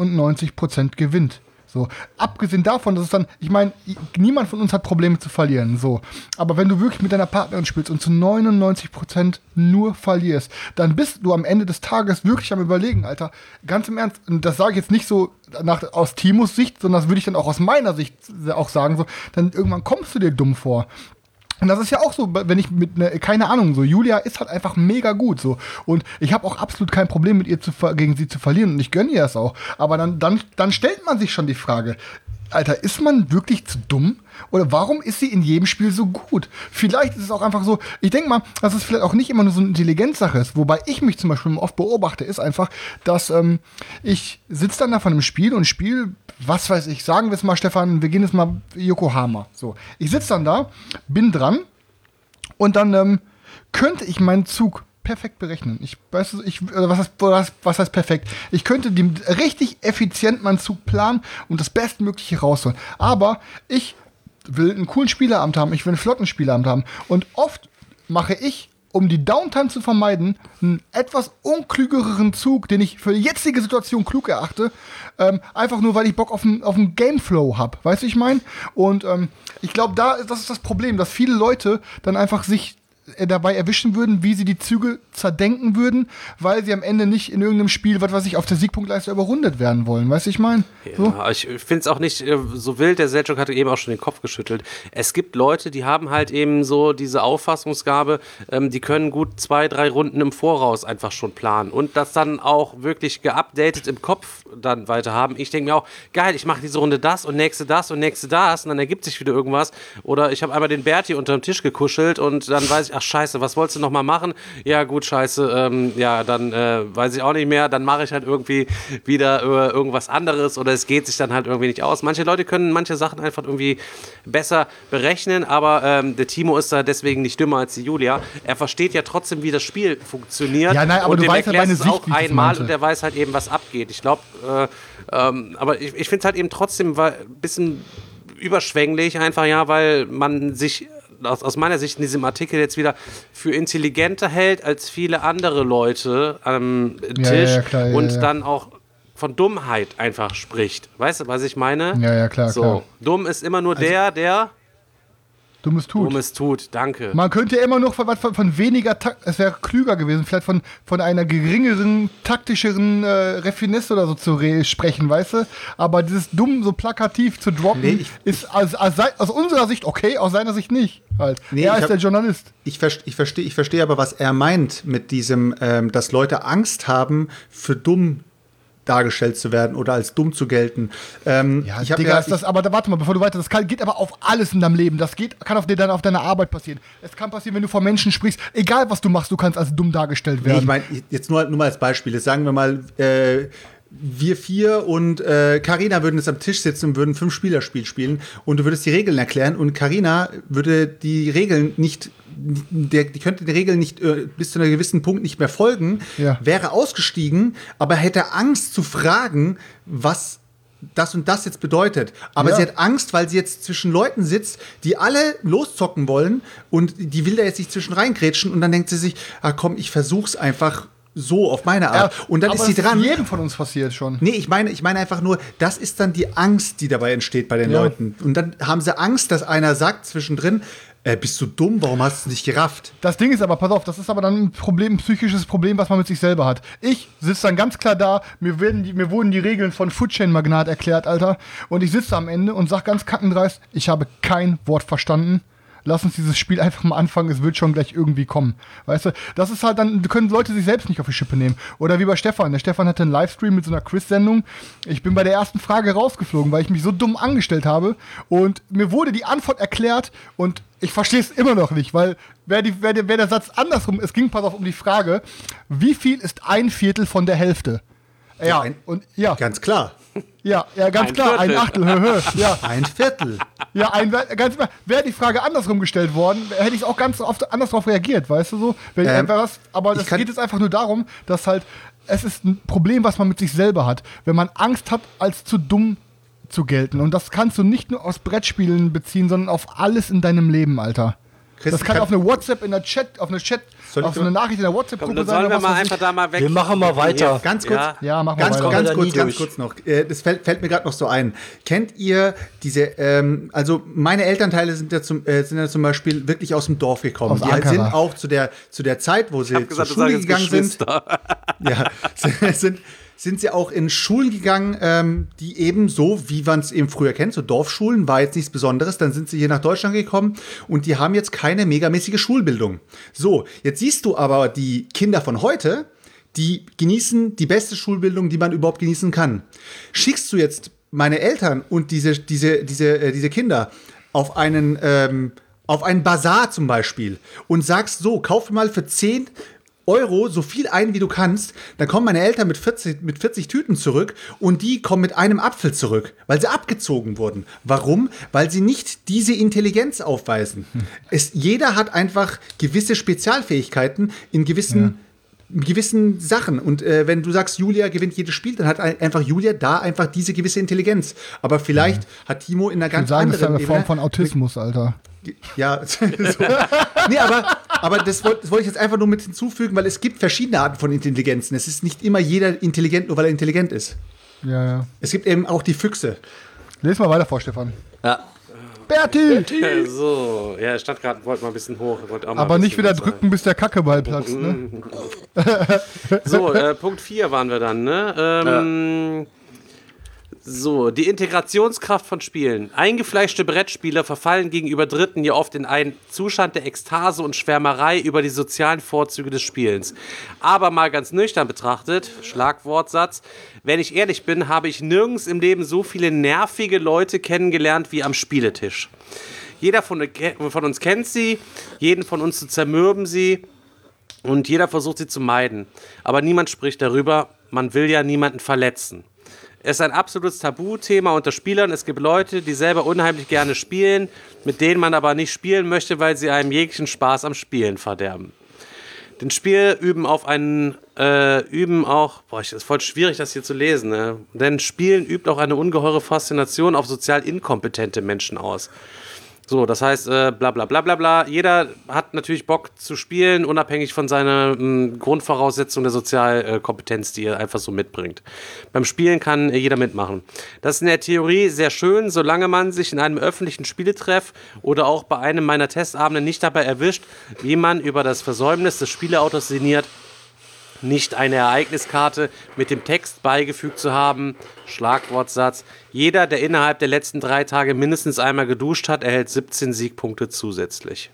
Speaker 4: 99% gewinnt. So, abgesehen davon, dass es dann, ich meine, niemand von uns hat Probleme zu verlieren, so. Aber wenn du wirklich mit deiner Partnerin spielst und zu 99% nur verlierst, dann bist du am Ende des Tages wirklich am Überlegen, Alter. Ganz im Ernst, und das sage ich jetzt nicht so aus Timos Sicht, sondern das würde ich dann auch aus meiner Sicht auch sagen, so, dann irgendwann kommst du dir dumm vor. Und das ist ja auch so, wenn ich keine Ahnung, so, Julia ist halt einfach mega gut, so. Und ich habe auch absolut kein Problem mit ihr gegen sie zu verlieren und ich gönne ihr das auch. Aber dann stellt man sich schon die Frage, Alter, ist man wirklich zu dumm? Oder warum ist sie in jedem Spiel so gut? Vielleicht ist es auch einfach so, ich denke mal, dass es vielleicht auch nicht immer nur so eine Intelligenzsache ist. Wobei ich mich zum Beispiel oft beobachte, ist einfach, dass ich sitze dann da von einem Spiel und spiele, was weiß ich, sagen wir es mal, Stefan, wir gehen jetzt mal Yokohama. So, ich sitze dann da, bin dran und dann könnte ich meinen Zug perfekt berechnen. Was heißt perfekt? Ich könnte richtig effizient meinen Zug planen und das Bestmögliche rausholen. Aber ich will einen coolen Spieleabend haben, ich will einen flotten Spieleabend haben. Und oft mache ich, um die Downtime zu vermeiden, einen etwas unklügereren Zug, den ich für die jetzige Situation klug erachte, einfach nur, weil ich Bock auf einen Gameflow habe. Weißt du, ich meine? Und ich glaube, das ist das Problem, dass viele Leute dann einfach sich dabei erwischen würden, wie sie die Züge zerdenken würden, weil sie am Ende nicht in irgendeinem Spiel, was weiß ich, auf der Siegpunktleiste überrundet werden wollen. Weißt du, ich meine? So?
Speaker 3: Ja, ich finde es auch nicht so wild. Der Selchuk hatte eben auch schon den Kopf geschüttelt. Es gibt Leute, die haben halt eben so diese Auffassungsgabe, die können gut 2-3 Runden im Voraus einfach schon planen und das dann auch wirklich geupdatet im Kopf dann weiter haben. Ich denke mir auch, geil, ich mache diese Runde das und nächste das und nächste das und dann ergibt sich wieder irgendwas. Oder ich habe einmal den Berti unter dem Tisch gekuschelt und dann weiß ich, ach scheiße, was wolltest du noch mal machen? Ja gut, scheiße, ja, dann weiß ich auch nicht mehr, dann mache ich halt irgendwie wieder irgendwas anderes oder es geht sich dann halt irgendwie nicht aus. Manche Leute können manche Sachen einfach irgendwie besser berechnen, aber der Timo ist da deswegen nicht dümmer als die Julia. Er versteht ja trotzdem, wie das Spiel funktioniert.
Speaker 4: Ja, nein, aber
Speaker 3: und
Speaker 4: du weißt ja meine Sicht,
Speaker 3: auch einmal und der weiß halt eben, was abgeht. Ich glaube, aber ich finde es halt eben trotzdem ein bisschen überschwänglich einfach, ja, weil man sich aus meiner Sicht in diesem Artikel jetzt wieder für intelligenter hält als viele andere Leute am Tisch und dann auch von Dummheit einfach spricht. Weißt du, was ich meine?
Speaker 4: Ja, klar,
Speaker 3: so,
Speaker 4: klar.
Speaker 3: Dumm ist immer nur der
Speaker 4: Dummes tut,
Speaker 3: danke.
Speaker 4: Man könnte ja immer noch von weniger es wäre klüger gewesen, vielleicht von einer geringeren, taktischeren Raffinesse oder so sprechen, weißt du? Aber dieses dumm so plakativ zu droppen, ist aus unserer Sicht okay, aus seiner Sicht nicht. Halt. Er ist der Journalist.
Speaker 5: Ich verstehe aber, was er meint mit diesem, dass Leute Angst haben, für dumm dargestellt zu werden oder als dumm zu gelten.
Speaker 4: Aber warte mal, bevor du weiter, das geht aber auf alles in deinem Leben. Das kann auf deiner Arbeit passieren. Es kann passieren, wenn du vor Menschen sprichst. Egal, was du machst, du kannst als dumm dargestellt werden.
Speaker 5: Ich meine, jetzt nur mal als Beispiel. Jetzt sagen wir mal, wir 4 und Carina würden jetzt am Tisch sitzen und würden 5-Spieler-Spiel spielen und du würdest die Regeln erklären und Carina würde die Regeln nicht, die könnte den Regeln nicht bis zu einem gewissen Punkt nicht mehr folgen, wäre ausgestiegen, aber hätte Angst zu fragen, was das und das jetzt bedeutet. Aber sie hat Angst, weil sie jetzt zwischen Leuten sitzt, die alle loszocken wollen und die will da jetzt nicht zwischen reingrätschen und dann denkt sie sich, komm, ich versuch's einfach so auf meine Art. Und dann
Speaker 4: aber
Speaker 5: ist sie
Speaker 4: das
Speaker 5: dran.
Speaker 4: Jedem von uns passiert schon.
Speaker 5: Nee, ich meine einfach nur, das ist dann die Angst, die dabei entsteht bei den Leuten. Und dann haben sie Angst, dass einer sagt zwischendrin, bist du dumm, warum hast du es nicht gerafft?
Speaker 4: Das Ding ist aber, pass auf, das ist aber dann ein psychisches Problem, was man mit sich selber hat. Ich sitze dann ganz klar da, mir wurden die Regeln von Foodchain-Magnat erklärt, Alter. Und ich sitze am Ende und sag ganz kackendreist, ich habe kein Wort verstanden. Lass uns dieses Spiel einfach mal anfangen, es wird schon gleich irgendwie kommen. Weißt du, das ist halt dann, können Leute sich selbst nicht auf die Schippe nehmen. Oder wie bei Stefan. Der Stefan hatte einen Livestream mit so einer Quiz-Sendung. Ich bin bei der ersten Frage rausgeflogen, weil ich mich so dumm angestellt habe. Und mir wurde die Antwort erklärt und ich verstehe es immer noch nicht, weil wäre der Satz andersrum, es ging pass auf um die Frage, wie viel ist 1/4 von der Hälfte? Ja, und ja.
Speaker 5: Ganz klar.
Speaker 4: Ja, ganz klar, 1/8. Ja.
Speaker 5: 1/4.
Speaker 4: Ja, wäre die Frage andersrum gestellt worden, hätte ich auch ganz oft anders darauf reagiert, weißt du so? Aber das geht jetzt einfach nur darum, dass halt, es ist ein Problem, was man mit sich selber hat. Wenn man Angst hat, als zu dumm zu gelten. Und das kannst du nicht nur aus Brettspielen beziehen, sondern auf alles in deinem Leben, Alter. Das kann auf eine WhatsApp, auf so eine Nachricht in der WhatsApp-Gruppe sein.
Speaker 3: Sollen wir mal einfach da mal weg?
Speaker 6: Wir machen mal weiter.
Speaker 5: Ganz kurz.
Speaker 4: Ja, machen wir weiter.
Speaker 5: Ganz kurz noch. Das fällt mir gerade noch so ein. Kennt ihr diese, also meine Elternteile sind ja zum Beispiel wirklich aus dem Dorf gekommen. Die sind auch zu der Zeit, wo sie zur Schule gegangen sind. Ja, sind sie auch in Schulen gegangen, die eben so, wie man es eben früher kennt, so Dorfschulen, war jetzt nichts Besonderes. Dann sind sie hier nach Deutschland gekommen und die haben jetzt keine megamäßige Schulbildung. So, jetzt siehst du aber die Kinder von heute, die genießen die beste Schulbildung, die man überhaupt genießen kann. Schickst du jetzt meine Eltern und diese Kinder auf einen Bazar zum Beispiel und sagst so, kauf mal für 10 Euro so viel ein, wie du kannst, dann kommen meine Eltern mit 40 Tüten zurück und die kommen mit einem Apfel zurück, weil sie abgezogen wurden. Warum? Weil sie nicht diese Intelligenz aufweisen. Jeder hat einfach gewisse Spezialfähigkeiten in gewissen Sachen. Und wenn du sagst, Julia gewinnt jedes Spiel, dann hat einfach Julia da einfach diese gewisse Intelligenz. Aber vielleicht hat Timo in einer ganz anderen
Speaker 4: Das ist eine Form von Autismus, Alter.
Speaker 5: Ja, so. Nee, aber das wollte ich jetzt einfach nur mit hinzufügen, weil es gibt verschiedene Arten von Intelligenzen. Es ist nicht immer jeder intelligent, nur weil er intelligent ist.
Speaker 4: Ja.
Speaker 5: Es gibt eben auch die Füchse.
Speaker 4: Lies mal weiter vor, Stefan.
Speaker 6: Ja.
Speaker 4: Berti!
Speaker 3: So, ja, er stand gerade, wollte mal ein bisschen hoch.
Speaker 4: Aber nicht wieder drücken, bis der Kackeball platzt, ne?
Speaker 3: So, Punkt 4 waren wir dann, ne? So, die Integrationskraft von Spielen. Eingefleischte Brettspieler verfallen gegenüber Dritten ja oft in einen Zustand der Ekstase und Schwärmerei über die sozialen Vorzüge des Spielens. Aber mal ganz nüchtern betrachtet, Schlagwortsatz, wenn ich ehrlich bin, habe ich nirgends im Leben so viele nervige Leute kennengelernt wie am Spieletisch. Jeder von uns kennt sie, jeden von uns zu zermürben sie und jeder versucht sie zu meiden. Aber niemand spricht darüber, man will ja niemanden verletzen. Es ist ein absolutes Tabuthema unter Spielern. Es gibt Leute, die selber unheimlich gerne spielen, mit denen man aber nicht spielen möchte, weil sie einem jeglichen Spaß am Spielen verderben. Den Spiel üben auch, es ist voll schwierig, das hier zu lesen, ne? Denn Spielen übt auch eine ungeheure Faszination auf sozial inkompetente Menschen aus. So, das heißt, bla bla bla bla bla. Jeder hat natürlich Bock zu spielen, unabhängig von seiner Grundvoraussetzung der Sozialkompetenz, die er einfach so mitbringt. Beim Spielen kann jeder mitmachen. Das ist in der Theorie sehr schön, solange man sich in einem öffentlichen Spieletreff oder auch bei einem meiner Testabende nicht dabei erwischt, wie man über das Versäumnis des Spieleautors sinniert, nicht eine Ereigniskarte mit dem Text beigefügt zu haben. Schlagwortsatz. Jeder, der innerhalb der letzten 3 Tage mindestens einmal geduscht hat, erhält 17 Siegpunkte zusätzlich.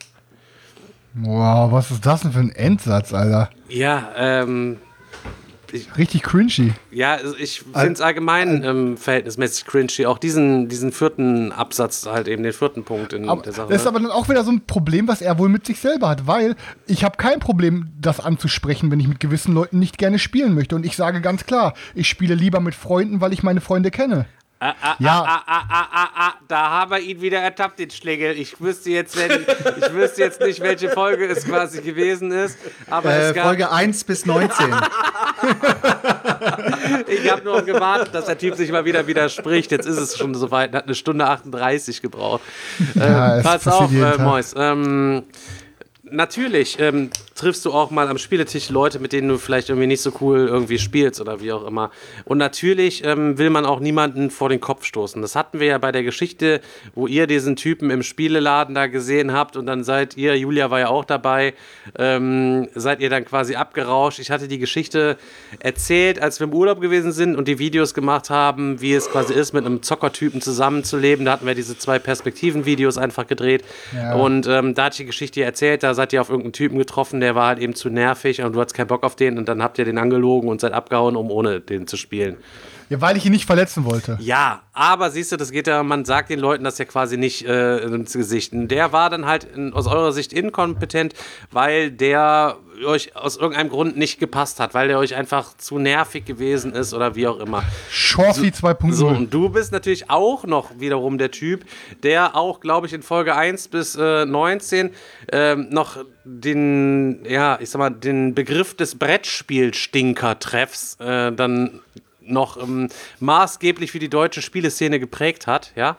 Speaker 4: Wow, was ist das denn für ein Endsatz, Alter?
Speaker 3: Ja,
Speaker 4: richtig cringy.
Speaker 3: Ja, ich finde es allgemein verhältnismäßig cringy. Auch diesen 4. Absatz, halt eben den 4. Punkt in der Sache.
Speaker 4: Das ist aber dann auch wieder so ein Problem, was er wohl mit sich selber hat, weil ich habe kein Problem, das anzusprechen, wenn ich mit gewissen Leuten nicht gerne spielen möchte. Und ich sage ganz klar, ich spiele lieber mit Freunden, weil ich meine Freunde kenne.
Speaker 3: Da haben wir ihn wieder ertappt, den Schlägel. Ich wüsste jetzt nicht, welche Folge es quasi gewesen ist. Aber es gab
Speaker 5: Folge 1 bis 19.
Speaker 3: Ich habe nur gewartet, dass der Typ sich mal wieder widerspricht. Jetzt ist es schon soweit. Hat 1 Stunde 38 gebraucht.
Speaker 4: Ja,
Speaker 3: pass auf, Mois. Natürlich, triffst du auch mal am Spieletisch Leute, mit denen du vielleicht irgendwie nicht so cool irgendwie spielst oder wie auch immer. Und natürlich will man auch niemanden vor den Kopf stoßen. Das hatten wir ja bei der Geschichte, wo ihr diesen Typen im Spieleladen da gesehen habt und dann seid ihr, Julia war ja auch dabei, seid ihr dann quasi abgerauscht. Ich hatte die Geschichte erzählt, als wir im Urlaub gewesen sind und die Videos gemacht haben, wie es quasi ist, mit einem Zockertypen zusammenzuleben. Da hatten wir diese 2 Perspektiven-Videos einfach gedreht. Ja. Und da hatte ich die Geschichte erzählt, da seid ihr auf irgendeinen Typen getroffen, der war halt eben zu nervig und du hattest keinen Bock auf den und dann habt ihr den angelogen und seid abgehauen, um ohne den zu spielen.
Speaker 4: Ja, weil ich ihn nicht verletzen wollte.
Speaker 3: Ja, aber siehst du, das geht ja, man sagt den Leuten das ja quasi nicht ins Gesicht. Und der war dann halt aus eurer Sicht inkompetent, weil der euch aus irgendeinem Grund nicht gepasst hat, weil der euch einfach zu nervig gewesen ist oder wie auch immer.
Speaker 4: Schorfi 2.0.
Speaker 3: So, und du bist natürlich auch noch wiederum der Typ, der auch, glaube ich, in Folge 1 bis 19 noch den Begriff des Brettspiel-Stinker-Treffs dann noch maßgeblich für die deutsche Spieleszene geprägt hat, ja.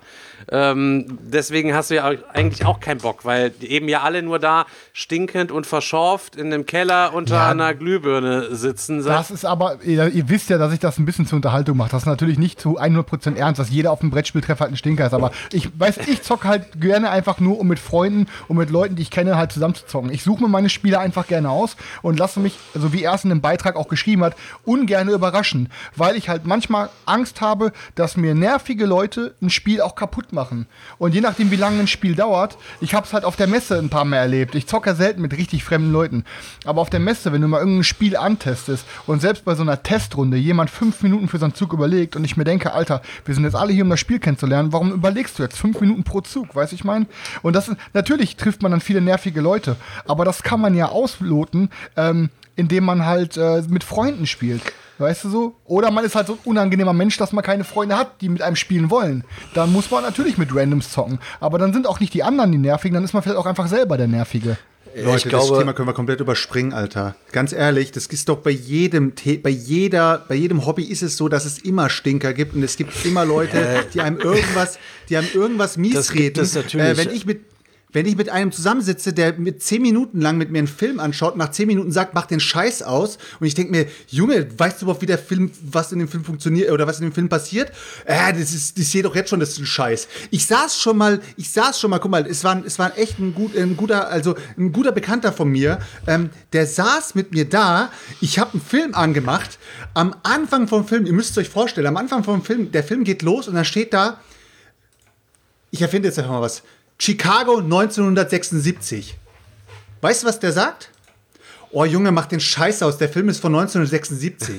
Speaker 3: Deswegen hast du ja eigentlich auch keinen Bock, weil eben ja alle nur da stinkend und verschorft in einem Keller unter einer Glühbirne sitzen.
Speaker 4: Das ist aber, ihr wisst ja, dass ich das ein bisschen zur Unterhaltung mache. Das ist natürlich nicht zu 100% ernst, dass jeder auf dem Brettspieltreff halt ein Stinker ist, aber ich zocke halt gerne einfach nur, um mit Freunden und mit Leuten, die ich kenne, halt zusammen zu zocken. Ich suche mir meine Spiele einfach gerne aus und lasse mich, also wie er es in dem Beitrag auch geschrieben hat, ungerne überraschen, weil ich halt manchmal Angst habe, dass mir nervige Leute ein Spiel auch kaputt machen. Und je nachdem, wie lange ein Spiel dauert, ich habe es halt auf der Messe ein paar Mal erlebt. Ich zocke ja selten mit richtig fremden Leuten. Aber auf der Messe, wenn du mal irgendein Spiel antestest und selbst bei so einer Testrunde jemand 5 Minuten für so einen Zug überlegt und ich mir denke, Alter, wir sind jetzt alle hier, um das Spiel kennenzulernen, warum überlegst du jetzt 5 Minuten pro Zug, weißt du, ich meine? Und das ist, natürlich trifft man dann viele nervige Leute, aber das kann man ja ausloten, indem man halt mit Freunden spielt. Weißt du so? Oder man ist halt so ein unangenehmer Mensch, dass man keine Freunde hat, die mit einem spielen wollen. Dann muss man natürlich mit Randoms zocken. Aber dann sind auch nicht die anderen die Nervigen, dann ist man vielleicht auch einfach selber der Nervige.
Speaker 5: Leute, das Thema können wir komplett überspringen, Alter. Ganz ehrlich, das ist doch bei jedem Hobby ist es so, dass es immer Stinker gibt und es gibt immer Leute, die einem irgendwas mies reden. Wenn ich mit einem zusammensitze, der mit 10 Minuten lang mit mir einen Film anschaut, nach 10 Minuten sagt, mach den Scheiß aus und ich denke mir, Junge, weißt du überhaupt, wie der Film, was in dem Film funktioniert oder was in dem Film passiert? Ich sehe doch jetzt schon, das ist ein Scheiß. Ich saß schon mal, guck mal, es war echt ein guter Bekannter von mir, der saß mit mir da, ich habe einen Film angemacht, am Anfang vom Film, ihr müsst es euch vorstellen, am Anfang vom Film, der Film geht los und dann steht da, ich erfinde jetzt einfach mal was, Chicago 1976. Weißt du, was der sagt? Oh, Junge, mach den Scheiß aus. Der Film ist von 1976.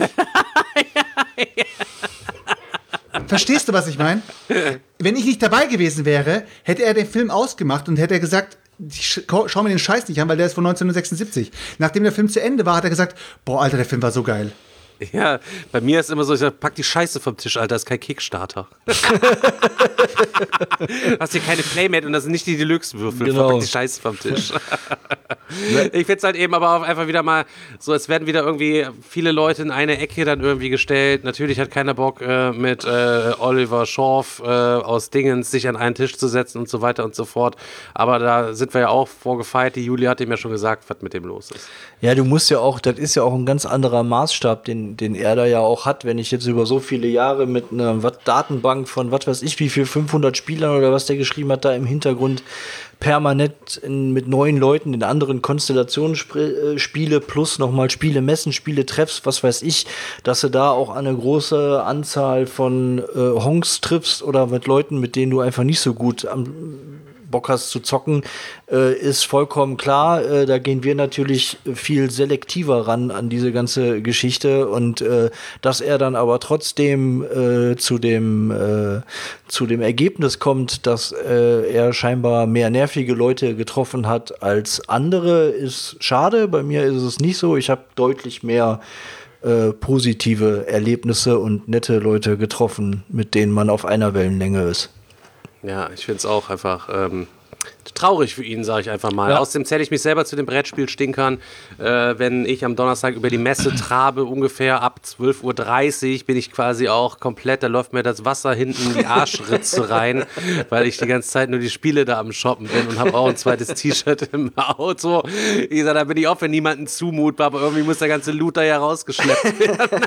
Speaker 5: Verstehst du, was ich meine? Wenn ich nicht dabei gewesen wäre, hätte er den Film ausgemacht und hätte er gesagt, schau mir den Scheiß nicht an, weil der ist von 1976. Nachdem der Film zu Ende war, hat er gesagt, boah, Alter, der Film war so geil.
Speaker 3: Ja, bei mir ist immer so, ich sag, pack die Scheiße vom Tisch, Alter, das ist kein Kickstarter. Hast hier keine Playmate und das sind nicht die Deluxe-Würfel,
Speaker 6: genau.
Speaker 3: Pack die Scheiße vom Tisch. Ich find's halt eben aber auch einfach wieder mal so, es werden wieder irgendwie viele Leute in eine Ecke dann irgendwie gestellt. Natürlich hat keiner Bock, mit Oliver Schorf aus Dingens sich an einen Tisch zu setzen und so weiter und so fort. Aber da sind wir ja auch vorgefeilt. Die Julia hat ihm ja schon gesagt, was mit dem los ist.
Speaker 6: Ja, du musst ja auch, das ist ja auch ein ganz anderer Maßstab, den er da ja auch hat, wenn ich jetzt über so viele Jahre mit einer Datenbank von, was weiß ich, wie viel, 500 Spielern oder was der geschrieben hat, da im Hintergrund permanent mit neuen Leuten in anderen Konstellationen spiele, plus nochmal Spiele, Messen, Spiele, Treffs, was weiß ich, dass du da auch eine große Anzahl von Honks triffst oder mit Leuten, mit denen du einfach nicht so gut Bock hast zu zocken, ist vollkommen klar. Da gehen wir natürlich viel selektiver ran an diese ganze Geschichte und dass er dann aber trotzdem zu dem Ergebnis kommt, dass er scheinbar mehr nervige Leute getroffen hat als andere, ist schade. Bei mir ist es nicht so. Ich habe deutlich mehr positive Erlebnisse und nette Leute getroffen, mit denen man auf einer Wellenlänge ist.
Speaker 3: Ja, ich finde es auch einfach Traurig für ihn, sage ich einfach mal.
Speaker 6: Ja.
Speaker 3: Außerdem zähle ich mich selber zu den Brettspielstinkern. Wenn ich am Donnerstag über die Messe trabe, ungefähr ab 12:30 Uhr, bin ich quasi auch komplett, da läuft mir das Wasser hinten in die Arschritze rein, weil ich die ganze Zeit nur die Spiele da am Shoppen bin und habe auch ein zweites T-Shirt im Auto. Wie gesagt, da bin ich auch für niemanden zumutbar, aber irgendwie muss der ganze Loot da ja rausgeschleppt werden.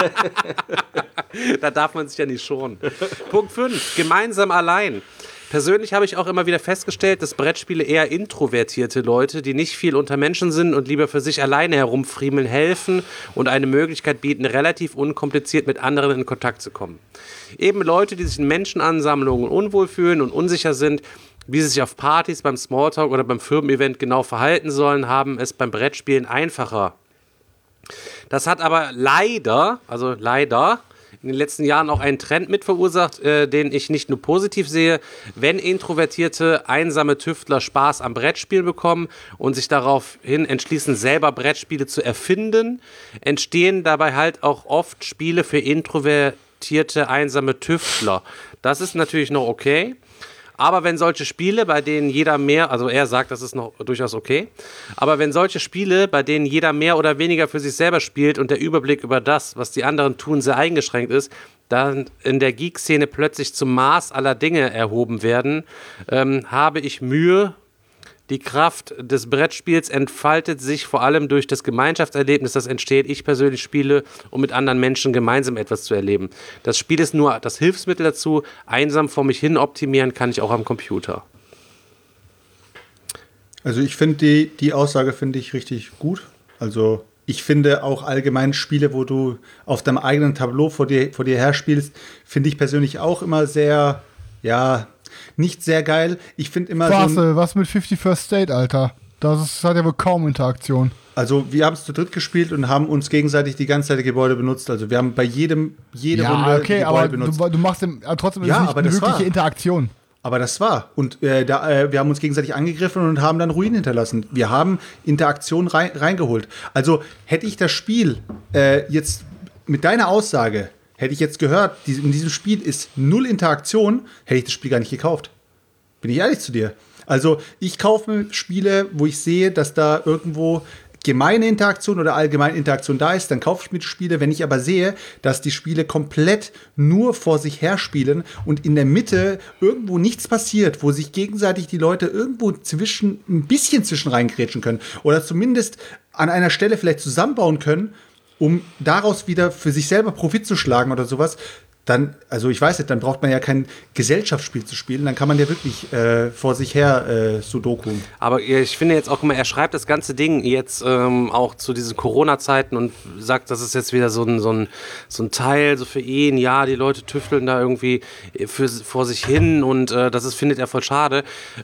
Speaker 3: Da darf man sich ja nicht schonen. Punkt 5, gemeinsam allein. Persönlich habe ich auch immer wieder festgestellt, dass Brettspiele eher introvertierte Leute, die nicht viel unter Menschen sind und lieber für sich alleine herumfriemeln, helfen und eine Möglichkeit bieten, relativ unkompliziert mit anderen in Kontakt zu kommen. Eben Leute, die sich in Menschenansammlungen unwohl fühlen und unsicher sind, wie sie sich auf Partys, beim Smalltalk oder beim Firmen-Event genau verhalten sollen, haben es beim Brettspielen einfacher. Das hat aber leider in den letzten Jahren auch einen Trend mit verursacht, den ich nicht nur positiv sehe. Wenn introvertierte, einsame Tüftler Spaß am Brettspielen bekommen und sich daraufhin entschließen, selber Brettspiele zu erfinden, entstehen dabei halt auch oft Spiele für introvertierte, einsame Tüftler. Das ist natürlich noch okay. Aber wenn solche Spiele, bei denen jeder mehr, also er sagt, das ist noch durchaus okay, aber wenn solche Spiele, bei denen jeder mehr oder weniger für sich selber spielt und der Überblick über das, was die anderen tun, sehr eingeschränkt ist, dann in der Geek-Szene plötzlich zum Maß aller Dinge erhoben werden, habe ich Mühe. Die Kraft des Brettspiels entfaltet sich vor allem durch das Gemeinschaftserlebnis, das entsteht. Ich persönlich spiele, um mit anderen Menschen gemeinsam etwas zu erleben. Das Spiel ist nur das Hilfsmittel dazu. Einsam vor mich hin optimieren kann ich auch am Computer.
Speaker 5: Also ich finde die Aussage finde ich richtig gut. Also ich finde auch allgemein Spiele, wo du auf deinem eigenen Tableau vor dir her spielst, finde ich persönlich auch immer sehr, ja, nicht sehr geil. Ich finde immer
Speaker 4: was mit 50 First State, Alter? Das hat ja wohl kaum Interaktion.
Speaker 5: Also wir haben es zu dritt gespielt und haben uns gegenseitig die ganze Zeit die Gebäude benutzt. Also wir haben bei jede Runde die Gebäude
Speaker 4: aber
Speaker 5: benutzt.
Speaker 4: Du machst trotzdem
Speaker 5: Ja,
Speaker 4: nicht
Speaker 5: aber
Speaker 4: eine
Speaker 5: das
Speaker 4: wirkliche
Speaker 5: war.
Speaker 4: Interaktion.
Speaker 5: Aber das war. Und wir haben uns gegenseitig angegriffen und haben dann Ruinen hinterlassen. Wir haben Interaktion reingeholt. Also hätte ich das Spiel jetzt mit deiner Aussage, hätte ich jetzt gehört, in diesem Spiel ist 0 Interaktion, hätte ich das Spiel gar nicht gekauft. Bin ich ehrlich zu dir. Also ich kaufe mir Spiele, wo ich sehe, dass da irgendwo gemeine Interaktion oder allgemeine Interaktion da ist, dann kaufe ich mir die Spiele. Wenn ich aber sehe, dass die Spiele komplett nur vor sich her spielen und in der Mitte irgendwo nichts passiert, wo sich gegenseitig die Leute irgendwo ein bisschen zwischen reingrätschen können oder zumindest an einer Stelle vielleicht zusammenbauen können, um daraus wieder für sich selber Profit zu schlagen oder sowas, dann, also ich weiß nicht, dann braucht man ja kein Gesellschaftsspiel zu spielen, dann kann man ja wirklich vor sich her Sudoku.
Speaker 3: Aber ich finde jetzt auch, guck mal, er schreibt das ganze Ding jetzt auch zu diesen Corona-Zeiten und sagt, das ist jetzt wieder so ein Teil, so für ihn, ja, die Leute tüfteln da irgendwie vor sich hin und findet er voll schade.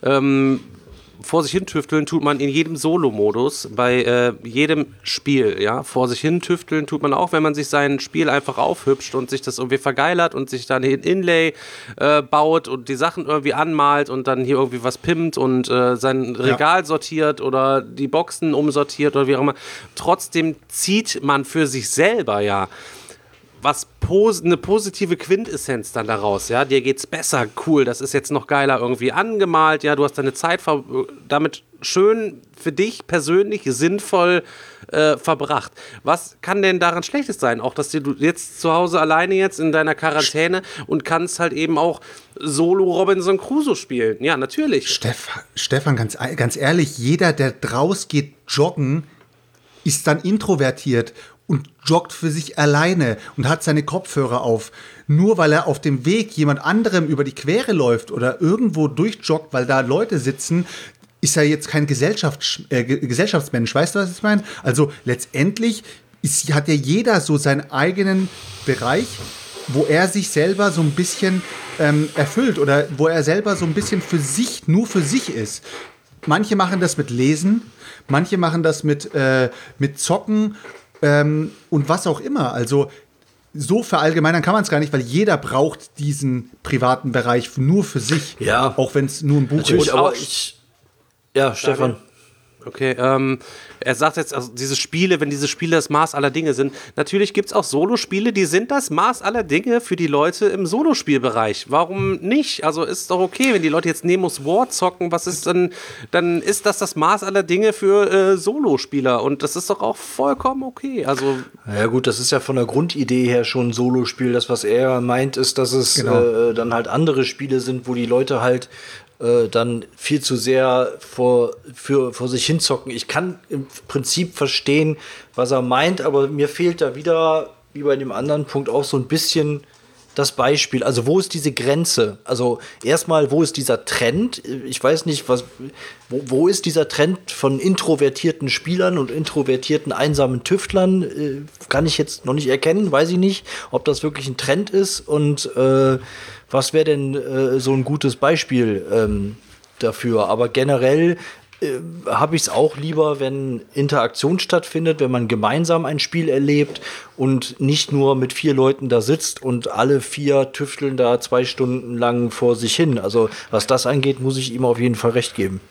Speaker 3: Vor sich hin tüfteln tut man in jedem Solo-Modus, bei jedem Spiel, ja. Vor sich hin tüfteln tut man auch, wenn man sich sein Spiel einfach aufhübscht und sich das irgendwie vergeilert und sich dann ein Inlay baut und die Sachen irgendwie anmalt und dann hier irgendwie was pimmt und sein Regal sortiert oder die Boxen umsortiert oder wie auch immer. Trotzdem zieht man für sich selber ja eine positive Quintessenz dann daraus, ja, dir geht's besser, cool, das ist jetzt noch geiler irgendwie angemalt, ja, du hast deine Zeit damit schön für dich persönlich sinnvoll verbracht. Was kann denn daran Schlechtes sein? Auch, dass du jetzt zu Hause alleine jetzt in deiner Quarantäne und kannst halt eben auch Solo Robinson Crusoe spielen. Ja, natürlich.
Speaker 5: Stefan, ganz ehrlich, jeder, der draus geht joggen, ist dann introvertiert und joggt für sich alleine und hat seine Kopfhörer auf. Nur weil er auf dem Weg jemand anderem über die Quere läuft oder irgendwo durchjoggt, weil da Leute sitzen, ist er jetzt kein Gesellschaftsmensch. Weißt du, was ich meine? Also letztendlich hat ja jeder so seinen eigenen Bereich, wo er sich selber so ein bisschen erfüllt oder wo er selber so ein bisschen nur für sich ist. Manche machen das mit Lesen, manche machen das mit Zocken, und was auch immer. Also so verallgemeinern kann man es gar nicht, weil jeder braucht diesen privaten Bereich nur für sich.
Speaker 6: Ja.
Speaker 5: Auch wenn es nur ein Buch
Speaker 6: Natürlich,
Speaker 5: ist.
Speaker 6: aber ja, Stefan.
Speaker 3: Okay, er sagt jetzt, also diese Spiele, wenn diese Spiele das Maß aller Dinge sind, natürlich gibt es auch Solospiele, die sind das Maß aller Dinge für die Leute im Solospielbereich. Warum nicht? Also ist doch okay, wenn die Leute jetzt Nemo's War zocken, was ist denn, dann ist das Maß aller Dinge für Solospieler und das ist doch auch vollkommen okay. Also
Speaker 6: ja gut, das ist ja von der Grundidee her schon ein Solospiel. Das, was er meint, ist, dass es dann halt andere Spiele sind, wo die Leute halt dann viel zu sehr vor sich hinzocken. Ich kann im Prinzip verstehen, was er meint, aber mir fehlt da wieder, wie bei dem anderen Punkt, auch so ein bisschen das Beispiel. Also wo ist diese Grenze? Also erstmal, wo ist dieser Trend? Ich weiß nicht, wo ist dieser Trend von introvertierten Spielern und introvertierten einsamen Tüftlern? Kann ich jetzt noch nicht erkennen, weiß ich nicht, ob das wirklich ein Trend ist und was wäre denn so ein gutes Beispiel dafür? Aber generell habe ich es auch lieber, wenn Interaktion stattfindet, wenn man gemeinsam ein Spiel erlebt und nicht nur mit 4 Leuten da sitzt und alle 4 tüfteln da 2 Stunden lang vor sich hin. Also was das angeht, muss ich ihm auf jeden Fall recht geben.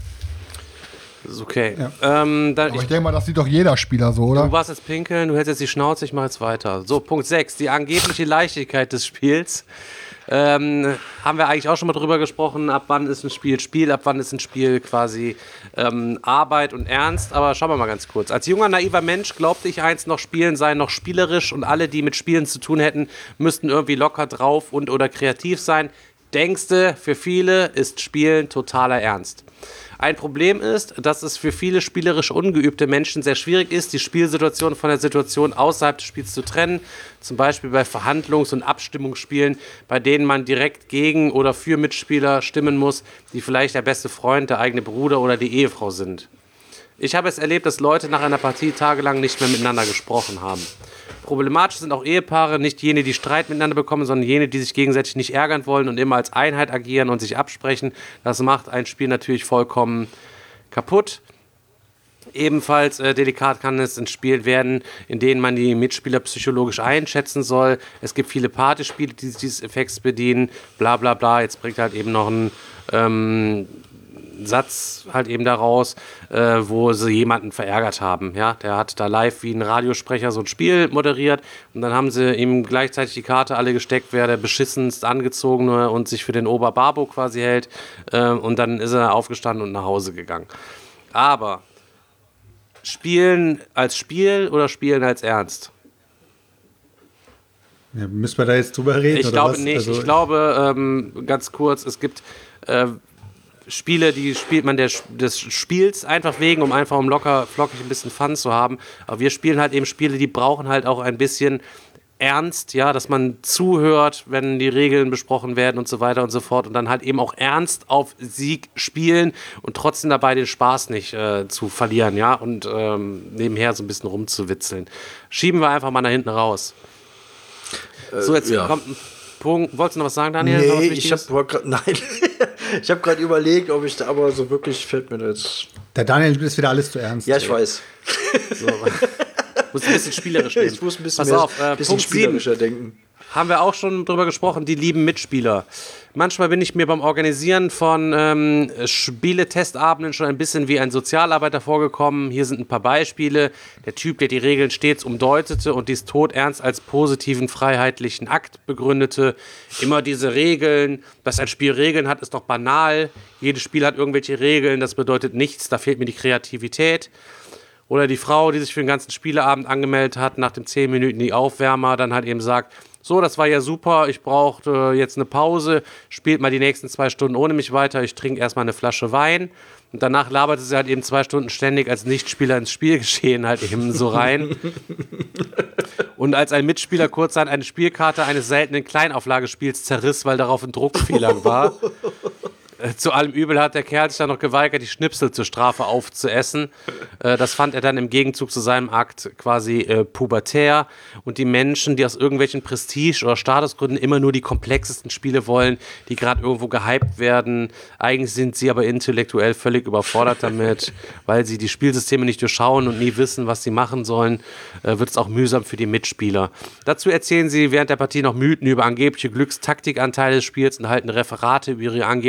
Speaker 3: ist okay.
Speaker 4: Ja. Aber ich denke mal, das sieht doch jeder Spieler so, oder?
Speaker 3: Du warst jetzt pinkeln, du hältst jetzt die Schnauze, ich mache jetzt weiter. So, Punkt 6, die angebliche Leichtigkeit des Spiels. Haben wir eigentlich auch schon mal drüber gesprochen, ab wann ist ein Spiel Spiel, ab wann ist ein Spiel quasi Arbeit und Ernst, aber schauen wir mal ganz kurz. Als junger, naiver Mensch glaubte ich einst noch, Spielen seien noch spielerisch und alle, die mit Spielen zu tun hätten, müssten irgendwie locker drauf und oder kreativ sein. Denkste, für viele ist Spielen totaler Ernst. Ein Problem ist, dass es für viele spielerisch ungeübte Menschen sehr schwierig ist, die Spielsituation von der Situation außerhalb des Spiels zu trennen. Zum Beispiel bei Verhandlungs- und Abstimmungsspielen, bei denen man direkt gegen oder für Mitspieler stimmen muss, die vielleicht der beste Freund, der eigene Bruder oder die Ehefrau sind. Ich habe es erlebt, dass Leute nach einer Partie tagelang nicht mehr miteinander gesprochen haben. Problematisch sind auch Ehepaare, nicht jene, die Streit miteinander bekommen, sondern jene, die sich gegenseitig nicht ärgern wollen und immer als Einheit agieren und sich absprechen. Das macht ein Spiel natürlich vollkommen kaputt. Ebenfalls delikat kann es in Spielen werden, in denen man die Mitspieler psychologisch einschätzen soll. Es gibt viele Partyspiele, die sich dieses Effekts bedienen, bla bla bla. Jetzt bringt halt eben noch ein Satz halt eben daraus, wo sie jemanden verärgert haben. Ja? Der hat da live wie ein Radiosprecher so ein Spiel moderiert und dann haben sie ihm gleichzeitig die Karte alle gesteckt, wer der beschissenst angezogene und sich für den Oberbabo quasi hält, und dann ist er aufgestanden und nach Hause gegangen. Aber Spielen als Spiel oder Spielen als Ernst?
Speaker 5: Ja, müssen wir da jetzt drüber reden?
Speaker 3: Ich
Speaker 5: oder
Speaker 3: glaube
Speaker 5: was?
Speaker 3: nicht.
Speaker 5: Also,
Speaker 3: ich glaube, ganz kurz, es gibt Spiele, die spielt man des Spiels einfach wegen, um locker, flockig ein bisschen Fun zu haben. Aber wir spielen halt eben Spiele, die brauchen halt auch ein bisschen Ernst, ja, dass man zuhört, wenn die Regeln besprochen werden und so weiter und so fort und dann halt eben auch ernst auf Sieg spielen und trotzdem dabei den Spaß nicht zu verlieren, ja, und nebenher so ein bisschen rumzuwitzeln. Schieben wir einfach mal nach hinten raus. So, jetzt kommt ein Punkt. Wolltest du noch was sagen, Daniel?
Speaker 6: Nee, ich habe gerade überlegt, ob ich da, aber so wirklich fällt mir das.
Speaker 5: der Daniel ist wieder alles zu ernst.
Speaker 6: Ja, ich weiß.
Speaker 3: So, muss ein bisschen spielerisch nehmen.
Speaker 6: Ich muss ein bisschen,
Speaker 3: Pass
Speaker 6: mehr,
Speaker 3: auf,
Speaker 6: bisschen
Speaker 3: Punkt 7.
Speaker 6: spielerischer denken.
Speaker 3: Haben wir auch schon drüber gesprochen, die lieben Mitspieler. Manchmal bin ich mir beim Organisieren von Spieletestabenden schon ein bisschen wie ein Sozialarbeiter vorgekommen. Hier sind ein paar Beispiele. Der Typ, der die Regeln stets umdeutete und dies todernst als positiven, freiheitlichen Akt begründete. Immer diese Regeln. Dass ein Spiel Regeln hat, ist doch banal. Jedes Spiel hat irgendwelche Regeln, das bedeutet nichts, da fehlt mir die Kreativität. Oder die Frau, die sich für den ganzen Spieleabend angemeldet hat, nach dem 10 Minuten die Aufwärmer, dann halt eben sagt, so, das war ja super, ich brauchte jetzt eine Pause, spielt mal die nächsten 2 Stunden ohne mich weiter, ich trinke erstmal eine Flasche Wein. Und danach laberte sie halt eben 2 Stunden ständig als Nichtspieler ins Spielgeschehen halt eben so rein. Und als ein Mitspieler kurzerhand eine Spielkarte eines seltenen Kleinauflagespiels zerriss, weil darauf ein Druckfehler war. Zu allem Übel hat der Kerl sich dann noch geweigert, die Schnipsel zur Strafe aufzuessen. Das fand er dann im Gegenzug zu seinem Akt quasi pubertär. Und die Menschen, die aus irgendwelchen Prestige- oder Statusgründen immer nur die komplexesten Spiele wollen, die gerade irgendwo gehypt werden, eigentlich sind sie aber intellektuell völlig überfordert damit, weil sie die Spielsysteme nicht durchschauen und nie wissen, was sie machen sollen, wird es auch mühsam für die Mitspieler. Dazu erzählen sie während der Partie noch Mythen über angebliche Glückstaktikanteile des Spiels und halten Referate über ihre angebliche Pechsträhne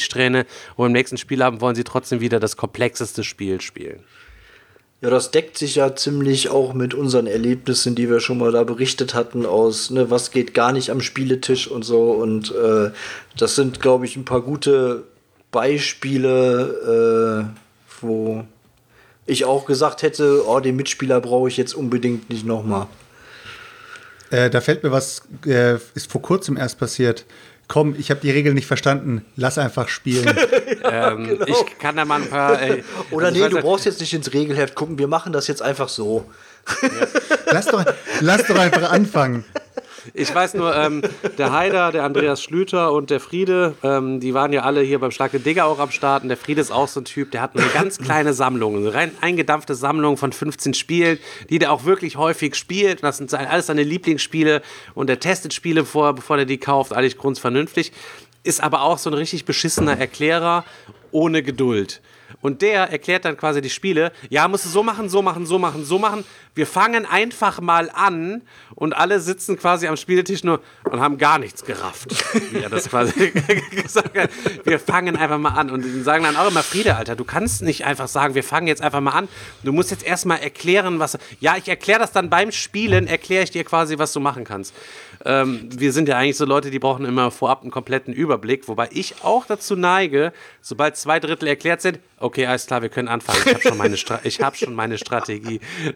Speaker 3: Milchsträhne und im nächsten Spielabend wollen sie trotzdem wieder das komplexeste Spiel spielen.
Speaker 6: Ja, das deckt sich ja ziemlich auch mit unseren Erlebnissen, die wir schon mal da berichtet hatten, aus, ne, was geht gar nicht am Spieletisch und so. Und das sind, glaube ich, ein paar gute Beispiele, wo ich auch gesagt hätte, oh, den Mitspieler brauche ich jetzt unbedingt nicht nochmal.
Speaker 5: Da fällt mir was, ist vor kurzem erst passiert. Komm, ich habe die Regeln nicht verstanden. Lass einfach spielen.
Speaker 6: Genau.
Speaker 3: Ich kann da mal ein paar...
Speaker 6: Oder
Speaker 3: also
Speaker 6: nee,
Speaker 3: ich
Speaker 6: du
Speaker 3: weiß,
Speaker 6: brauchst jetzt nicht ins Regelheft gucken, wir machen das jetzt einfach so.
Speaker 5: Lass doch einfach anfangen.
Speaker 3: Ich weiß nur, der Haider, der Andreas Schlüter und der Friede, die waren ja alle hier beim Schlag den Digger auch am Start. Und der Friede ist auch so ein Typ, der hat eine ganz kleine Sammlung, eine rein eingedampfte Sammlung von 15 Spielen, die der auch wirklich häufig spielt. Und das sind alles seine Lieblingsspiele. Und der testet Spiele vor, bevor er die kauft, eigentlich grundvernünftig. Ist aber auch so ein richtig beschissener Erklärer ohne Geduld. Und der erklärt dann quasi die Spiele. Ja, musst du so machen, so machen, so machen, so machen. Wir fangen einfach mal an und alle sitzen quasi am Spieltisch nur und haben gar nichts gerafft. Wie er das quasi gesagt hat. Wir fangen einfach mal an. Und die sagen dann auch immer, Friede, Alter, du kannst nicht einfach sagen, wir fangen jetzt einfach mal an. Du musst jetzt erstmal erklären, was... Ja, ich erkläre das dann beim Spielen, erkläre ich dir quasi, was du machen kannst. Wir sind ja eigentlich so Leute, die brauchen immer vorab einen kompletten Überblick, wobei ich auch dazu neige, sobald 2/3 erklärt sind, okay, alles klar, wir können anfangen. Ich habe schon meine Strategie.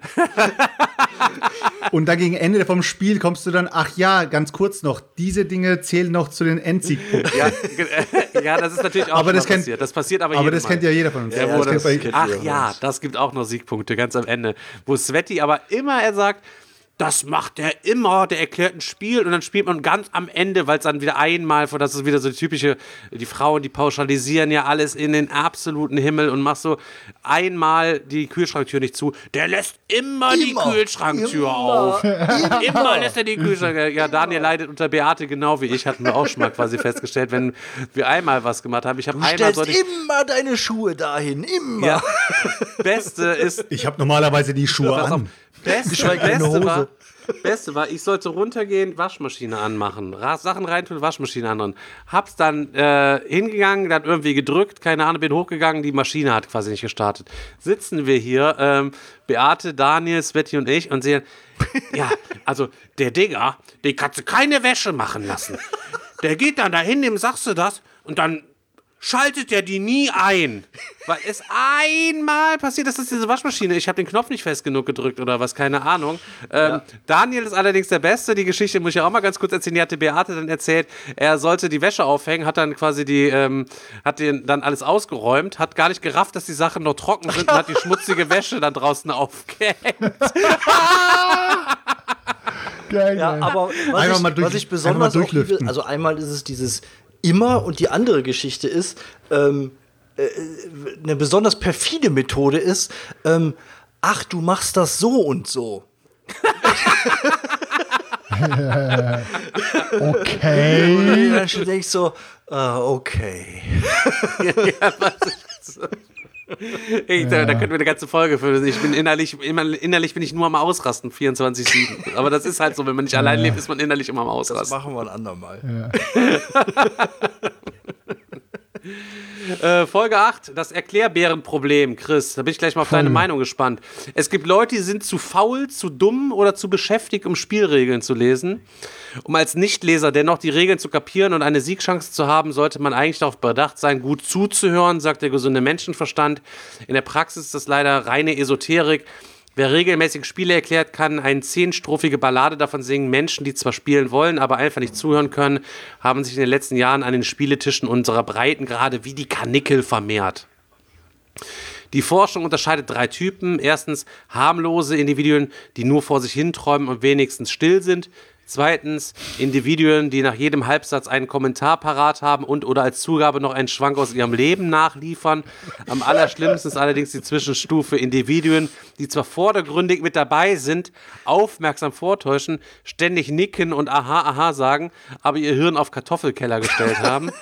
Speaker 5: Und dann gegen Ende vom Spiel kommst du dann, ach ja, ganz kurz noch, diese Dinge zählen noch zu den Endsiegpunkten.
Speaker 3: Ja, das ist natürlich auch
Speaker 5: Aber das
Speaker 3: passiert. Das passiert aber
Speaker 5: Aber das
Speaker 3: Mal.
Speaker 5: kennt ja jeder von uns.
Speaker 3: Ja,
Speaker 5: das
Speaker 3: das gibt auch noch Siegpunkte ganz am Ende. Wo Sveti aber immer, er sagt, das macht er immer, der erklärt ein Spiel und dann spielt man ganz am Ende, weil es dann wieder einmal, das ist wieder so die typische, die Frauen, die pauschalisieren ja alles in den absoluten Himmel und machst so einmal die Kühlschranktür nicht zu, der lässt immer die Kühlschranktür auf. Immer lässt er die Kühlschranktür. Ja, Daniel leidet unter Beate genau wie ich, hatten wir auch schon mal quasi festgestellt, wenn wir einmal was gemacht haben.
Speaker 6: Du stellst immer deine Schuhe dahin, immer.
Speaker 3: Ja. Beste ist...
Speaker 5: Ich habe normalerweise die Schuhe an.
Speaker 3: Beste war, ich sollte runtergehen, Waschmaschine anmachen, Sachen reintun, Waschmaschine anmachen. Hab's dann hingegangen, dann irgendwie gedrückt, keine Ahnung, bin hochgegangen, die Maschine hat quasi nicht gestartet. Sitzen wir hier, Beate, Daniel, Sveti und ich und sehen, ja, also der Digger, den kannst du keine Wäsche machen lassen. Der geht dann dahin, dem sagst du das und dann schaltet der die nie ein. Weil es einmal passiert, das ist diese Waschmaschine. Ich habe den Knopf nicht fest genug gedrückt oder was, keine Ahnung. Daniel ist allerdings der Beste. Die Geschichte muss ich auch mal ganz kurz erzählen. Die hatte Beate dann erzählt. Er sollte die Wäsche aufhängen, hat dann quasi hat den dann alles ausgeräumt, hat gar nicht gerafft, dass die Sachen noch trocken sind und hat die schmutzige Wäsche dann draußen aufgehängt.
Speaker 4: Geil,
Speaker 6: Ja, aber was ich besonders auch liebe, also einmal ist es dieses immer und die andere Geschichte ist, eine besonders perfide Methode ist, ach, du machst das so und so.
Speaker 4: Okay.
Speaker 6: Und dann schon denkst so, okay.
Speaker 3: Da könnten wir eine ganze Folge füllen. Ich bin innerlich bin ich nur am Ausrasten, 24/7. Aber das ist halt so, wenn man nicht allein lebt, ist man innerlich immer am Ausrasten.
Speaker 6: Das machen wir ein andermal.
Speaker 3: Folge 8, das Erklärbärenproblem, Chris. Da bin ich gleich mal auf deine Meinung gespannt. Es gibt Leute, die sind zu faul, zu dumm oder zu beschäftigt, um Spielregeln zu lesen. Um als Nichtleser dennoch die Regeln zu kapieren und eine Siegchance zu haben, sollte man eigentlich darauf bedacht sein, gut zuzuhören, sagt der gesunde Menschenverstand. In der Praxis ist das leider reine Esoterik. Wer regelmäßig Spiele erklärt, kann eine 10-strophige Ballade davon singen. Menschen, die zwar spielen wollen, aber einfach nicht zuhören können, haben sich in den letzten Jahren an den Spieletischen unserer Breitengrade wie die Karnickel vermehrt. Die Forschung unterscheidet 3 Typen. Erstens harmlose Individuen, die nur vor sich hinträumen und wenigstens still sind. Zweitens Individuen, die nach jedem Halbsatz einen Kommentar parat haben und oder als Zugabe noch einen Schwank aus ihrem Leben nachliefern. Am allerschlimmsten ist allerdings die Zwischenstufe Individuen, die zwar vordergründig mit dabei sind, aufmerksam vortäuschen, ständig nicken und aha, aha sagen, aber ihr Hirn auf Kartoffelkeller gestellt haben.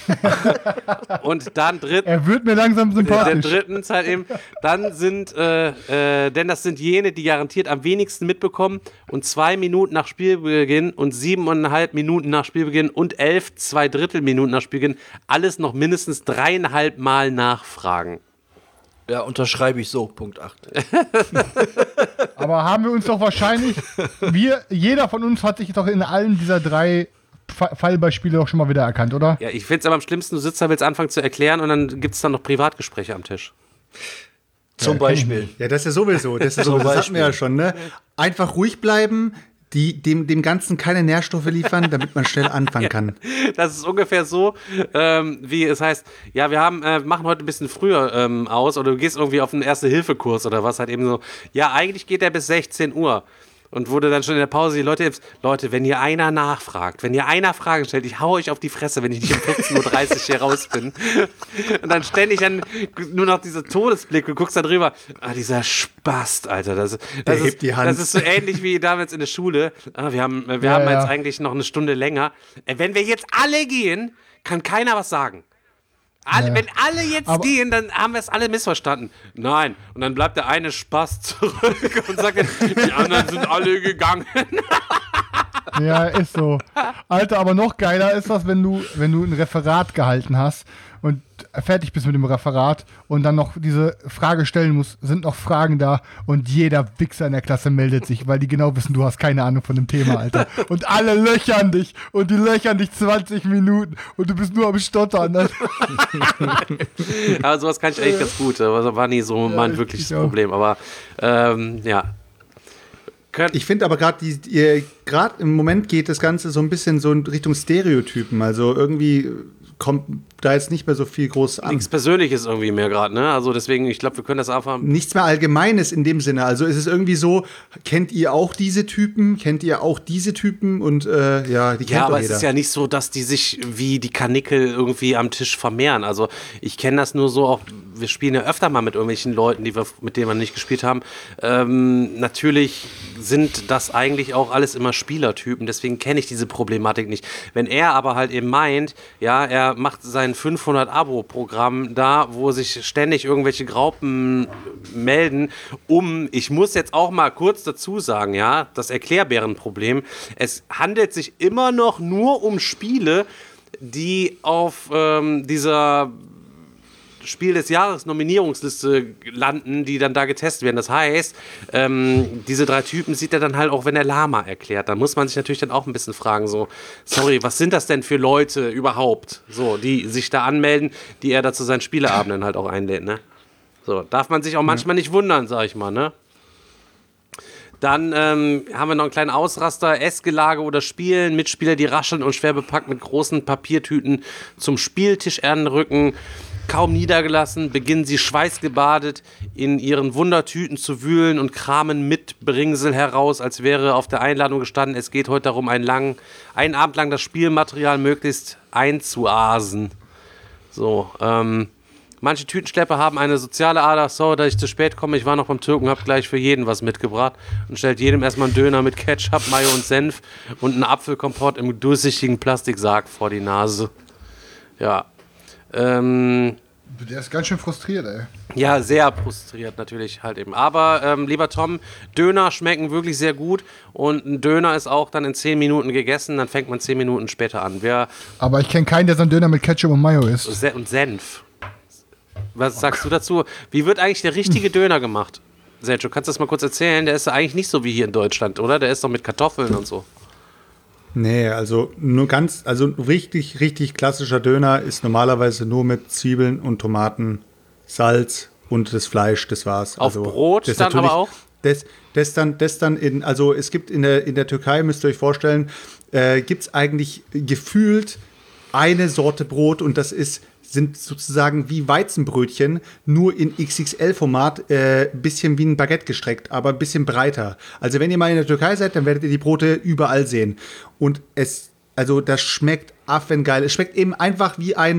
Speaker 3: Und dann
Speaker 4: Er wird mir langsam sympathisch.
Speaker 3: drittens halt eben, dann sind, denn das sind jene, die garantiert am wenigsten mitbekommen und 2 Minuten nach Spielbeginn und 7,5 Minuten nach Spielbeginn und 11 2/3 Minuten nach Spielbeginn alles noch mindestens 3,5 Mal nachfragen.
Speaker 6: Ja, unterschreibe ich so, Punkt 8.
Speaker 4: Aber haben wir uns doch wahrscheinlich, jeder von uns hat sich doch in allen dieser 3 Fallbeispiele doch schon mal wieder erkannt, oder?
Speaker 3: Ja, ich finde es aber am schlimmsten, du sitzt da, willst anfangen zu erklären und dann gibt es dann noch Privatgespräche am Tisch.
Speaker 6: Zum Beispiel.
Speaker 5: Ja, das ist ja sowieso. Das hatten wir ja schon, ne? Einfach ruhig bleiben, dem Ganzen keine Nährstoffe liefern, damit man schnell anfangen kann.
Speaker 3: Das ist ungefähr so, wie es heißt, ja, wir machen heute ein bisschen früher aus oder du gehst irgendwie auf einen Erste-Hilfe-Kurs oder was halt eben so. Ja, eigentlich geht der bis 16 Uhr. Und wurde dann schon in der Pause, Leute, wenn ihr einer nachfragt, wenn ihr einer Fragen stellt, ich hau euch auf die Fresse, wenn ich nicht um 14.30 Uhr hier raus bin. Und dann ständig dann nur noch diese Todesblick, du guckst da drüber, dieser Spast, Alter, das
Speaker 5: hebt die Hand.
Speaker 3: Das ist so ähnlich wie damals in der Schule. Wir haben jetzt eigentlich noch eine Stunde länger. Wenn wir jetzt alle gehen, kann keiner was sagen. Wenn alle jetzt gehen, dann haben wir es alle missverstanden. Nein. Und dann bleibt der eine Spaß zurück und sagt, die anderen sind alle gegangen.
Speaker 4: Ja, ist so. Alter, aber noch geiler ist das, wenn du ein Referat gehalten hast und fertig bist mit dem Referat und dann noch diese Frage stellen musst, sind noch Fragen da und jeder Wichser in der Klasse meldet sich, weil die genau wissen, du hast keine Ahnung von dem Thema, Alter. Und alle löchern dich und die löchern dich 20 Minuten und du bist nur am Stottern. Ne?
Speaker 3: Aber sowas kann ich eigentlich ganz gut. Das war nie so mein wirkliches Problem. Aber ja.
Speaker 5: Ich finde aber gerade im Moment geht das Ganze so ein bisschen so in Richtung Stereotypen. Also irgendwie kommt da jetzt nicht mehr so viel groß an.
Speaker 3: Nichts Persönliches irgendwie mehr gerade, ne? Also deswegen, ich glaube, wir können das einfach...
Speaker 5: Nichts mehr Allgemeines in dem Sinne. Also ist es irgendwie so, kennt ihr auch diese Typen? Kennt ihr auch diese Typen? Und die kennt
Speaker 3: ja,
Speaker 5: doch
Speaker 3: aber
Speaker 5: jeder.
Speaker 3: es ist ja nicht so, dass die sich wie die Karnickel irgendwie am Tisch vermehren. Also ich kenne das nur so, auch wir spielen ja öfter mal mit irgendwelchen Leuten, mit denen wir nicht gespielt haben. Natürlich sind das eigentlich auch alles immer Spielertypen, deswegen kenne ich diese Problematik nicht. Wenn er aber halt eben meint, ja, er macht sein 500-Abo-Programm da, wo sich ständig irgendwelche Graupen melden, ich muss jetzt auch mal kurz dazu sagen, ja, das Erklärbärenproblem, es handelt sich immer noch nur um Spiele, die auf dieser Spiel des Jahres Nominierungsliste landen, die dann da getestet werden. Das heißt, diese 3 Typen sieht er dann halt auch, wenn er Lama erklärt. Da muss man sich natürlich dann auch ein bisschen fragen, so, sorry, was sind das denn für Leute überhaupt, so, die sich da anmelden, die er da zu seinen Spieleabenden halt auch einlädt, ne? So, darf man sich auch manchmal nicht wundern, sag ich mal, ne? Dann haben wir noch einen kleinen Ausraster, Essgelage oder Spielen, Mitspieler, die rascheln und schwer bepackt mit großen Papiertüten zum Spieltisch anrücken. Kaum niedergelassen, beginnen sie schweißgebadet in ihren Wundertüten zu wühlen und kramen Mitbringsel heraus, als wäre auf der Einladung gestanden, es geht heute darum, einen Abend lang das Spielmaterial möglichst einzuasen. So, manche Tütenschlepper haben eine soziale Ader. Sorry, dass ich zu spät komme, ich war noch beim Türken, hab gleich für jeden was mitgebracht und stellt jedem erstmal einen Döner mit Ketchup, Mayo und Senf und einen Apfelkompott im durchsichtigen Plastiksarg vor die Nase. Ja.
Speaker 4: Der ist ganz schön frustriert, ey.
Speaker 3: Ja, sehr frustriert natürlich halt eben. Aber, lieber Tom, Döner schmecken wirklich sehr gut und ein Döner ist auch dann in 10 Minuten gegessen, dann fängt man 10 Minuten später an.
Speaker 4: Aber ich kenne keinen, der so einen Döner mit Ketchup und Mayo isst.
Speaker 3: Und Senf. Was sagst du dazu? Wie wird eigentlich der richtige Döner gemacht? Sergio, kannst du das mal kurz erzählen? Der ist ja eigentlich nicht so wie hier in Deutschland, oder? Der ist doch mit Kartoffeln und so.
Speaker 5: Nee, also richtig, richtig klassischer Döner ist normalerweise nur mit Zwiebeln und Tomaten, Salz und das Fleisch, das war's.
Speaker 3: Auf Brot dann aber auch?
Speaker 5: Das dann es gibt in der Türkei, müsst ihr euch vorstellen, gibt's eigentlich gefühlt eine Sorte Brot und sind sozusagen wie Weizenbrötchen, nur in XXL-Format, bisschen wie ein Baguette gestreckt, aber ein bisschen breiter. Also wenn ihr mal in der Türkei seid, dann werdet ihr die Brote überall sehen. Und das schmeckt affengeil. Es schmeckt eben einfach wie ein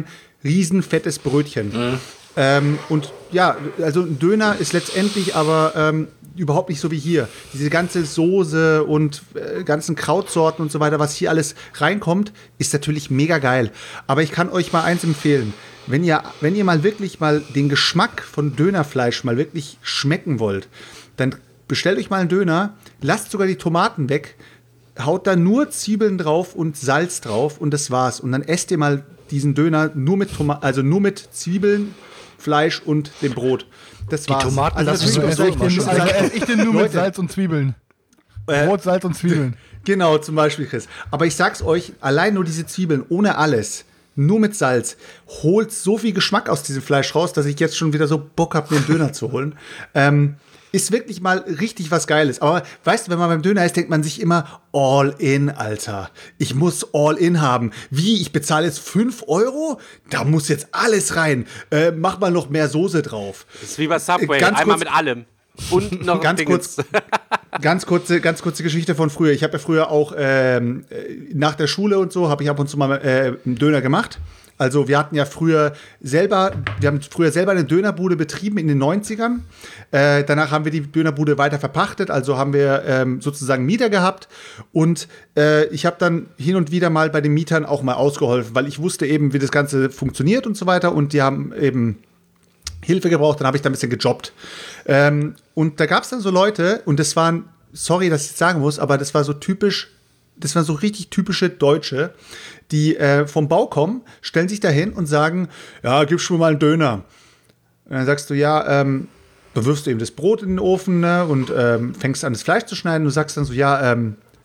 Speaker 5: riesenfettes Brötchen. Und ja, also ein Döner ist letztendlich aber überhaupt nicht so wie hier. Diese ganze Soße und ganzen Krautsorten und so weiter, was hier alles reinkommt, ist natürlich mega geil. Aber ich kann euch mal eins empfehlen. Wenn ihr mal wirklich mal den Geschmack von Dönerfleisch mal wirklich schmecken wollt, dann bestellt euch mal einen Döner, lasst sogar die Tomaten weg, haut da nur Zwiebeln drauf und Salz drauf und das war's. Und dann esst ihr mal diesen Döner nur mit nur mit Zwiebeln, Fleisch und dem Brot. Das war's.
Speaker 6: Die Tomaten
Speaker 5: also
Speaker 6: lassen
Speaker 5: natürlich
Speaker 6: sowieso
Speaker 5: auch
Speaker 6: immer
Speaker 5: sagen,
Speaker 4: Also ich den nur mit
Speaker 5: Leute.
Speaker 4: Salz und Zwiebeln. Brot, Salz und Zwiebeln.
Speaker 5: Genau, zum Beispiel, Chris. Aber ich sag's euch, allein nur diese Zwiebeln, ohne alles, nur mit Salz, holt so viel Geschmack aus diesem Fleisch raus, dass ich jetzt schon wieder so Bock habe, mir einen Döner zu holen. Ist wirklich mal richtig was Geiles. Aber weißt du, wenn man beim Döner ist, denkt man sich immer, all in, Alter. Ich muss all in haben. Wie, ich bezahle jetzt 5 €? Da muss jetzt alles rein. Mach mal noch mehr Soße drauf.
Speaker 3: Das ist wie bei Subway,
Speaker 5: Ganz
Speaker 3: einmal
Speaker 5: kurz-
Speaker 3: mit allem. Und noch
Speaker 5: Ganz
Speaker 3: Dingens.
Speaker 5: Ganz kurze Geschichte von früher. Ich habe ja früher auch nach der Schule und so, habe ich ab und zu mal einen Döner gemacht. Also wir haben früher selber eine Dönerbude betrieben in den 90ern. Danach haben wir die Dönerbude weiter verpachtet, also haben wir sozusagen Mieter gehabt. Und ich habe dann hin und wieder mal bei den Mietern auch mal ausgeholfen, weil ich wusste eben, wie das Ganze funktioniert und so weiter. Und die haben eben Hilfe gebraucht, dann habe ich da ein bisschen gejobbt. Und da gab es dann so Leute, und das waren, sorry, dass ich das sagen muss, aber das war so richtig typische Deutsche, die vom Bau kommen, stellen sich da hin und sagen, ja, gib schon mal einen Döner. Und dann sagst du, ja, dann wirfst du eben das Brot in den Ofen, ne, und fängst an, das Fleisch zu schneiden. Du sagst dann so, ja,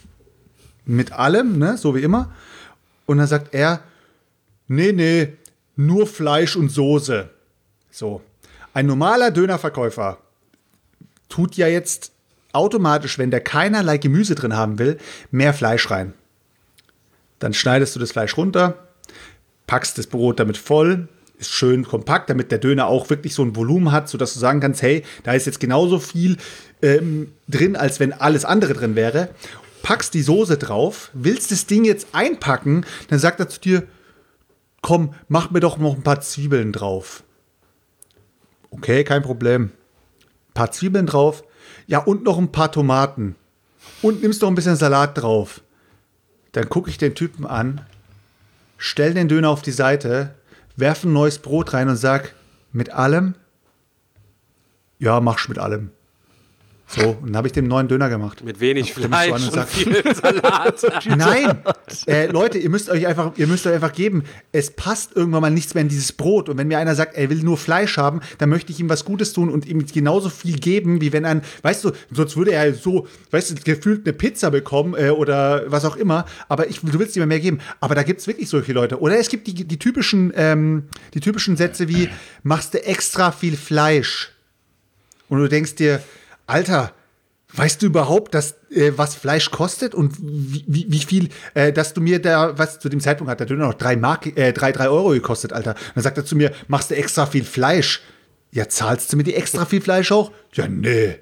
Speaker 5: mit allem, ne, so wie immer. Und dann sagt er, nee, nur Fleisch und Soße. So. Ein normaler Dönerverkäufer tut ja jetzt automatisch, wenn der keinerlei Gemüse drin haben will, mehr Fleisch rein. Dann schneidest du das Fleisch runter, packst das Brot damit voll, ist schön kompakt, damit der Döner auch wirklich so ein Volumen hat, sodass du sagen kannst, hey, da ist jetzt genauso viel drin, als wenn alles andere drin wäre. Packst die Soße drauf, willst das Ding jetzt einpacken, dann sagt er zu dir, komm, mach mir doch noch ein paar Zwiebeln drauf. Okay, kein Problem. Ein paar Zwiebeln drauf. Ja, und noch ein paar Tomaten. Und nimmst noch ein bisschen Salat drauf. Dann gucke ich den Typen an, stell den Döner auf die Seite, werf ein neues Brot rein und sag, mit allem? Ja, mach's mit allem. So, und dann habe ich dem neuen Döner gemacht.
Speaker 3: Mit wenig
Speaker 5: Dann guckt er mich
Speaker 3: Fleisch
Speaker 5: so an
Speaker 3: und viel Salat.
Speaker 5: Nein, Leute, ihr müsst euch einfach geben, es passt irgendwann mal nichts mehr in dieses Brot. Und wenn mir einer sagt, er will nur Fleisch haben, dann möchte ich ihm was Gutes tun und ihm genauso viel geben, wie wenn weißt du, sonst würde er so, weißt du, gefühlt eine Pizza bekommen oder was auch immer. Aber du willst ihm mehr geben. Aber da gibt es wirklich solche Leute. Oder es gibt die typischen Sätze wie, machst du extra viel Fleisch? Und du denkst dir, Alter, weißt du überhaupt, was Fleisch kostet und wie viel, dass du mir da, was zu dem Zeitpunkt hat der Döner noch 3 € gekostet, Alter. Und dann sagt er zu mir, machst du extra viel Fleisch? Ja, zahlst du mir die extra viel Fleisch auch? Ja, nee.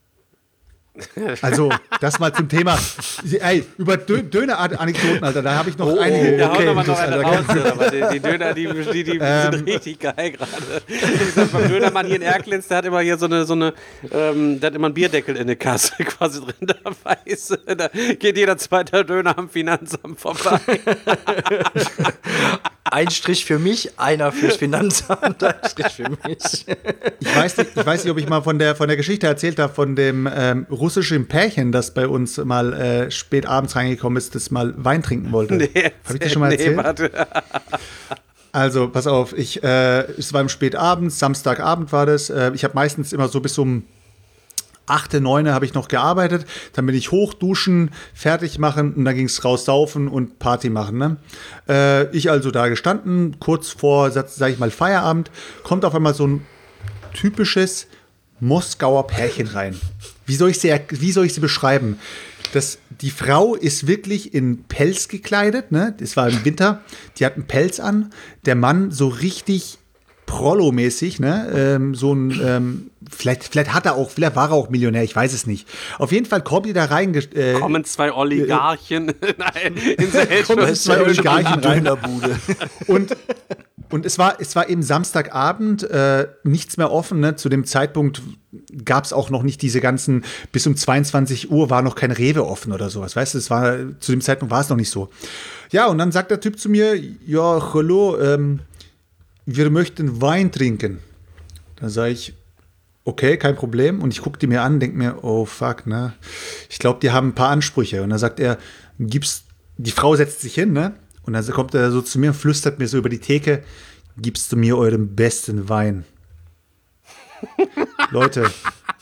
Speaker 5: Also, das mal zum Thema. Ey, über Döner-Anekdoten, Alter, da habe ich noch einige.
Speaker 3: Ja, hau nochmal noch eine
Speaker 5: Alter.
Speaker 3: raus. Aber die Döner, die sind richtig geil gerade. Ich sag, beim Dönermann hier in Erklins, der hat immer hier der hat immer einen Bierdeckel in der Kasse quasi drin. Da da geht jeder zweite Döner am Finanzamt vorbei.
Speaker 6: Ein Strich für mich, einer fürs Finanzamt, ein Strich für mich.
Speaker 5: Ich weiß nicht, ob ich mal von der Geschichte erzählt habe, von dem russischen Pärchen, das bei uns mal spät abends reingekommen ist, das mal Wein trinken wollte.
Speaker 3: Nee,
Speaker 5: Habe ich dir schon mal erzählt?
Speaker 3: warte.
Speaker 5: Also, pass auf, es war im Spätabend, Samstagabend war das. Ich habe meistens immer so bis um 8., 9. habe ich noch gearbeitet. Dann bin ich hoch, duschen, fertig machen und dann ging es raus saufen und Party machen. Ne? Ich also da gestanden, kurz vor, sag ich mal, Feierabend, kommt auf einmal so ein typisches Moskauer Pärchen rein. Wie soll ich sie beschreiben? Die Frau ist wirklich in Pelz gekleidet, ne? Das war im Winter. Die hat einen Pelz an. Der Mann so richtig Prollo-mäßig, ne? Vielleicht war er auch Millionär, ich weiß es nicht. Auf jeden Fall kommen die da rein.
Speaker 3: Kommen 2 Oligarchen in
Speaker 5: kommen 2 Oligarchen rein.
Speaker 6: Dönerbude.
Speaker 5: Und es war eben Samstagabend, nichts mehr offen, ne? Zu dem Zeitpunkt gab es auch noch nicht diese ganzen, bis um 22 Uhr war noch kein Rewe offen oder sowas. Weißt du, zu dem Zeitpunkt war es noch nicht so. Ja, und dann sagt der Typ zu mir, ja, hallo, wir möchten Wein trinken. Dann sage ich, okay, kein Problem. Und ich gucke die mir an, denke mir, oh fuck, ne? Ich glaube, die haben ein paar Ansprüche. Und dann sagt er, die Frau setzt sich hin, ne? Und dann kommt er so zu mir und flüstert mir so über die Theke, gibst du mir euren besten Wein? Leute.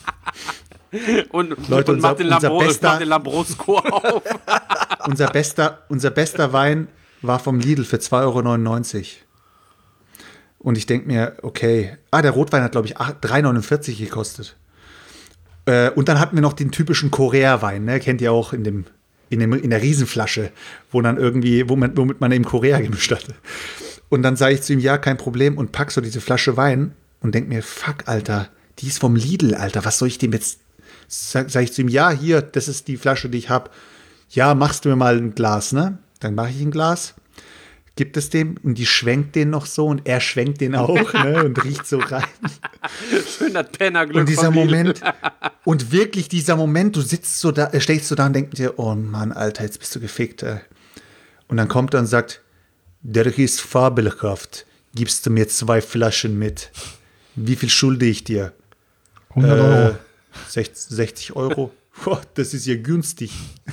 Speaker 3: Und
Speaker 5: macht den
Speaker 3: Lambrusco auf.
Speaker 5: unser bester Wein war vom Lidl für 2,99 €. Und ich denke mir, okay, der Rotwein hat, glaube ich, 3,49 € gekostet. Und dann hatten wir noch den typischen Korea-Wein, ne? Kennt ihr auch in der Riesenflasche, womit man eben Korea gemischt hatte. Und dann sage ich zu ihm, ja, kein Problem, und pack so diese Flasche Wein und denk mir, fuck, Alter, die ist vom Lidl, Alter, was soll ich dem jetzt? Sag ich zu ihm, ja, hier, das ist die Flasche, die ich habe. Ja, machst du mir mal ein Glas, ne? Dann mache ich ein Glas. Gibt es dem und die schwenkt den noch so und er schwenkt den auch, ne, und riecht so rein.
Speaker 3: Schön das Pennerglück.
Speaker 5: Und dieser Moment, und wirklich dieser Moment, du stehst so da und denkst dir, oh Mann, Alter, jetzt bist du gefickt, ey. Und dann kommt er und sagt, der ist fabelhaft, gibst du mir 2 Flaschen mit. Wie viel schulde ich dir?
Speaker 4: 100 €.
Speaker 5: 60 €. Boah, das ist ja günstig.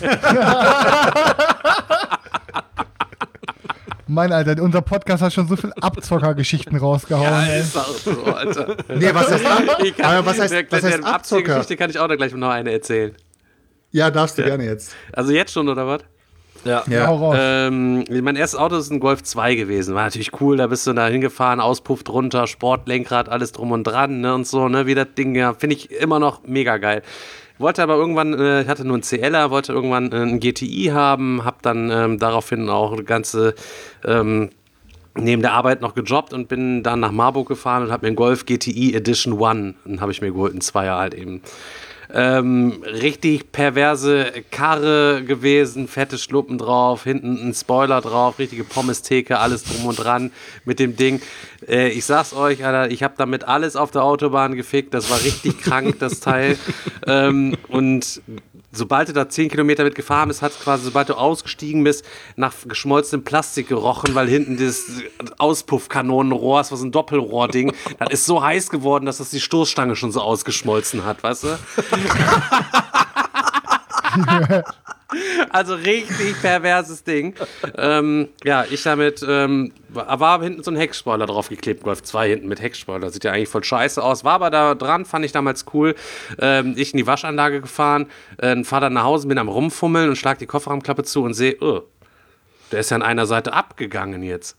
Speaker 4: Mein Alter, unser Podcast hat schon so viel Abzockergeschichten rausgehauen.
Speaker 3: Ja,
Speaker 4: ey.
Speaker 3: ist auch so, Alter.
Speaker 5: Nee, was heißt Abzocker?
Speaker 3: Geschichte kann ich auch da gleich noch eine erzählen.
Speaker 5: Ja, darfst du gerne jetzt.
Speaker 3: Also jetzt schon, oder was?
Speaker 6: Ja.
Speaker 4: Hau raus.
Speaker 3: Mein erstes Auto ist ein Golf 2 gewesen. War natürlich cool, da bist du da hingefahren, Auspuff drunter, Sportlenkrad, alles drum und dran, ne, und so, ne, wie das Ding, ja, finde ich immer noch mega geil. Wollte aber irgendwann, ich hatte nur einen CLer, wollte irgendwann einen GTI haben, hab dann daraufhin auch eine ganze, neben der Arbeit noch gejobbt und bin dann nach Marburg gefahren und hab mir einen Golf GTI Edition One, den habe ich mir geholt, einen Zweier halt eben. Richtig perverse Karre gewesen, fette Schluppen drauf, hinten ein Spoiler drauf, richtige Pommes-Theke, alles drum und dran mit dem Ding. Ich sag's euch, Alter, ich habe damit alles auf der Autobahn gefickt, das war richtig krank, das Teil. Und sobald du da 10 Kilometer mit gefahren bist, hat es quasi, sobald du ausgestiegen bist, nach geschmolzenem Plastik gerochen, weil hinten das Auspuffkanonenrohr, das war so ein Doppelrohrding, das ist so heiß geworden, dass das die Stoßstange schon so ausgeschmolzen hat, weißt du? Also richtig perverses Ding. Ja, ich damit, war hinten so ein Heckspoiler draufgeklebt, Golf 2 hinten mit Heckspoiler, sieht ja eigentlich voll scheiße aus, war aber da dran, fand ich damals cool. Ich in die Waschanlage gefahren, fahr dann nach Hause, bin am Rumfummeln und schlag die Kofferraumklappe zu und sehe, der ist ja an einer Seite abgegangen jetzt.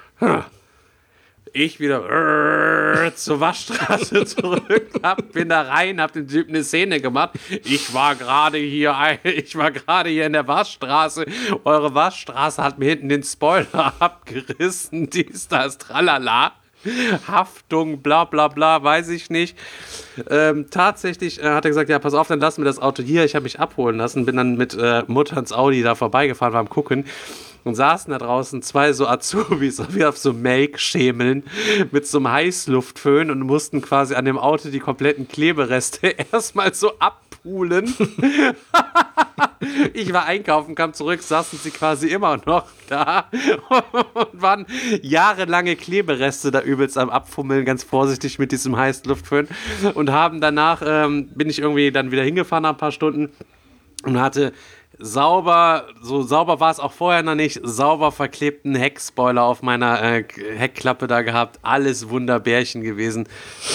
Speaker 3: Ich wieder zur Waschstraße zurück, bin da rein, hab dem Typen eine Szene gemacht. Ich war gerade hier in der Waschstraße. Eure Waschstraße hat mir hinten den Spoiler abgerissen. Dies, das, tralala. Haftung, bla bla bla, weiß ich nicht. Tatsächlich hat er gesagt, ja, pass auf, dann lassen wir das Auto hier. Ich habe mich abholen lassen, bin dann mit Mutter ins Audi da vorbeigefahren, war am Gucken. Und saßen da draußen 2 so Azubis wie auf so Make-Schemeln mit so einem Heißluftföhn und mussten quasi an dem Auto die kompletten Klebereste erstmal so abpulen. Ich war einkaufen, kam zurück, saßen sie quasi immer noch da und waren jahrelange Klebereste da übelst am Abfummeln, ganz vorsichtig mit diesem Heißluftföhn, und haben danach, bin ich irgendwie dann wieder hingefahren nach ein paar Stunden und hatte sauber war es auch vorher noch nicht, sauber verklebten Heckspoiler auf meiner Heckklappe da gehabt. Alles Wunderbärchen gewesen.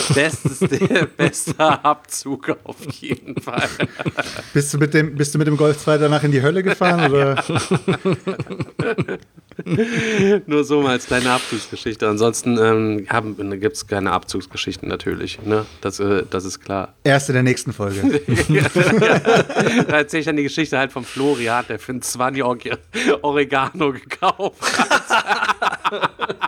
Speaker 3: Bester Abzug auf jeden Fall.
Speaker 5: Bist du mit dem Golf 2 danach in die Hölle gefahren? Oder?
Speaker 3: Nur so mal als kleine Abzugsgeschichte. Ansonsten gibt es keine Abzugsgeschichten natürlich. Ne? Das ist klar.
Speaker 5: Erst in der nächsten Folge.
Speaker 3: Da erzähle ich dann die Geschichte halt vom Florian, der für einen 20 Oregano gekauft hat.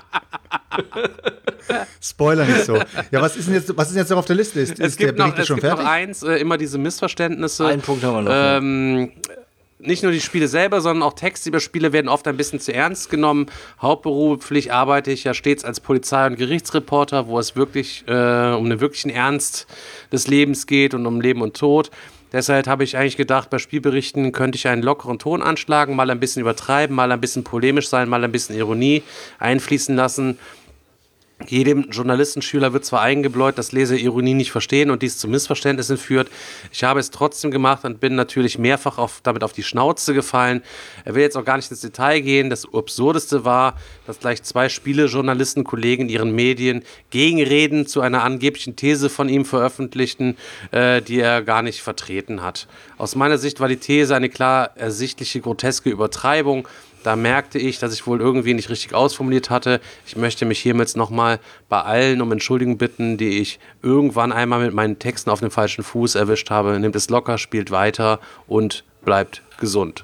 Speaker 5: Spoiler nicht so. Ja, was ist denn jetzt noch auf der Liste? Ist der Bericht schon fertig?
Speaker 3: Noch eins, immer diese Missverständnisse.
Speaker 6: Einen Punkt haben wir noch.
Speaker 3: nicht nur die Spiele selber, sondern auch Texte über Spiele werden oft ein bisschen zu ernst genommen. Hauptberuflich arbeite ich ja stets als Polizei- und Gerichtsreporter, wo es wirklich um den wirklichen Ernst des Lebens geht und um Leben und Tod. Deshalb habe ich eigentlich gedacht, bei Spielberichten könnte ich einen lockeren Ton anschlagen, mal ein bisschen übertreiben, mal ein bisschen polemisch sein, mal ein bisschen Ironie einfließen lassen. Jedem Journalistenschüler wird zwar eingebläut, dass Leser Ironie nicht verstehen und dies zu Missverständnissen führt. Ich habe es trotzdem gemacht und bin natürlich mehrfach damit auf die Schnauze gefallen. Er will jetzt auch gar nicht ins Detail gehen. Das Absurdeste war, dass gleich 2 Spielejournalistenkollegen in ihren Medien Gegenreden zu einer angeblichen These von ihm veröffentlichten, die er gar nicht vertreten hat. Aus meiner Sicht war die These eine klar ersichtliche groteske Übertreibung. Da merkte ich, dass ich wohl irgendwie nicht richtig ausformuliert hatte. Ich möchte mich hiermit nochmal bei allen um Entschuldigung bitten, die ich irgendwann einmal mit meinen Texten auf dem falschen Fuß erwischt habe. Nehmt es locker, spielt weiter und bleibt gesund.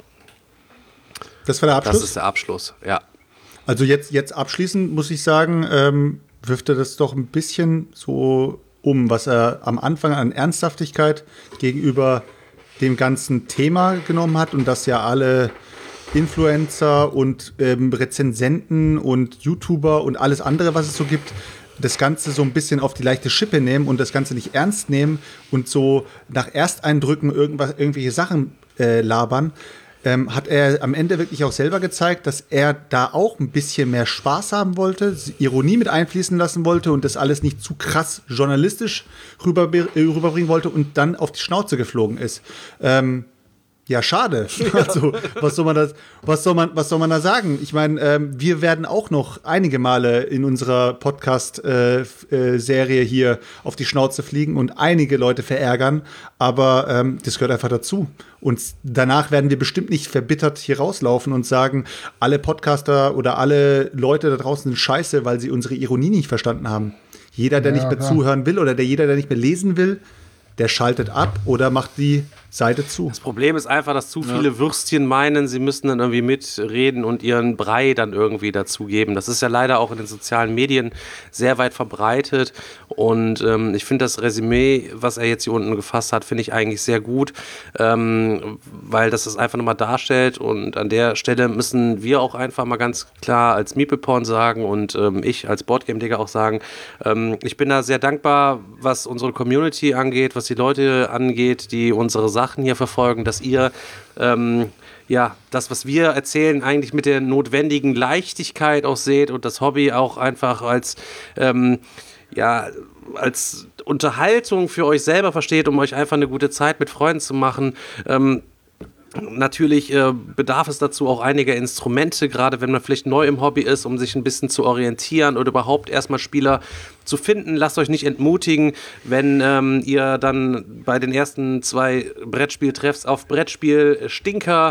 Speaker 5: Das war der Abschluss?
Speaker 3: Das ist der Abschluss, ja.
Speaker 5: Also jetzt abschließend muss ich sagen, wirft er das doch ein bisschen so um, was er am Anfang an Ernsthaftigkeit gegenüber dem ganzen Thema genommen hat und dass ja alle Influencer und Rezensenten und YouTuber und alles andere, was es so gibt, das Ganze so ein bisschen auf die leichte Schippe nehmen und das Ganze nicht ernst nehmen und so nach Ersteindrücken irgendwelche Sachen labern, hat er am Ende wirklich auch selber gezeigt, dass er da auch ein bisschen mehr Spaß haben wollte, Ironie mit einfließen lassen wollte und das alles nicht zu krass journalistisch rüberbringen wollte und dann auf die Schnauze geflogen ist. Ja, schade. Also, was soll man da sagen? Ich meine, wir werden auch noch einige Male in unserer Podcast-Serie hier auf die Schnauze fliegen und einige Leute verärgern, aber das gehört einfach dazu. Und danach werden wir bestimmt nicht verbittert hier rauslaufen und sagen, alle Podcaster oder alle Leute da draußen sind scheiße, weil sie unsere Ironie nicht verstanden haben. Jeder, der nicht mehr zuhören will oder jeder, der nicht mehr lesen will, der schaltet ab oder macht die Seite zu.
Speaker 3: Das Problem ist einfach, dass zu viele Würstchen meinen, sie müssen dann irgendwie mitreden und ihren Brei dann irgendwie dazugeben. Das ist ja leider auch in den sozialen Medien sehr weit verbreitet und ich finde das Resümee, was er jetzt hier unten gefasst hat, finde ich eigentlich sehr gut, weil das einfach nochmal darstellt und an der Stelle müssen wir auch einfach mal ganz klar als MeeplePorn sagen und ich als Boardgame-Digger auch sagen, ich bin da sehr dankbar, was unsere Community angeht, was die Leute angeht, die unsere Sachen hier verfolgen, dass ihr das, was wir erzählen, eigentlich mit der notwendigen Leichtigkeit auch seht und das Hobby auch einfach als Unterhaltung für euch selber versteht, um euch einfach eine gute Zeit mit Freunden zu machen. Natürlich bedarf es dazu auch einiger Instrumente, gerade wenn man vielleicht neu im Hobby ist, um sich ein bisschen zu orientieren oder überhaupt erstmal Spieler zu finden. Lasst euch nicht entmutigen, wenn ihr dann bei den ersten 2 Brettspieltreffs auf Brettspiel-Stinker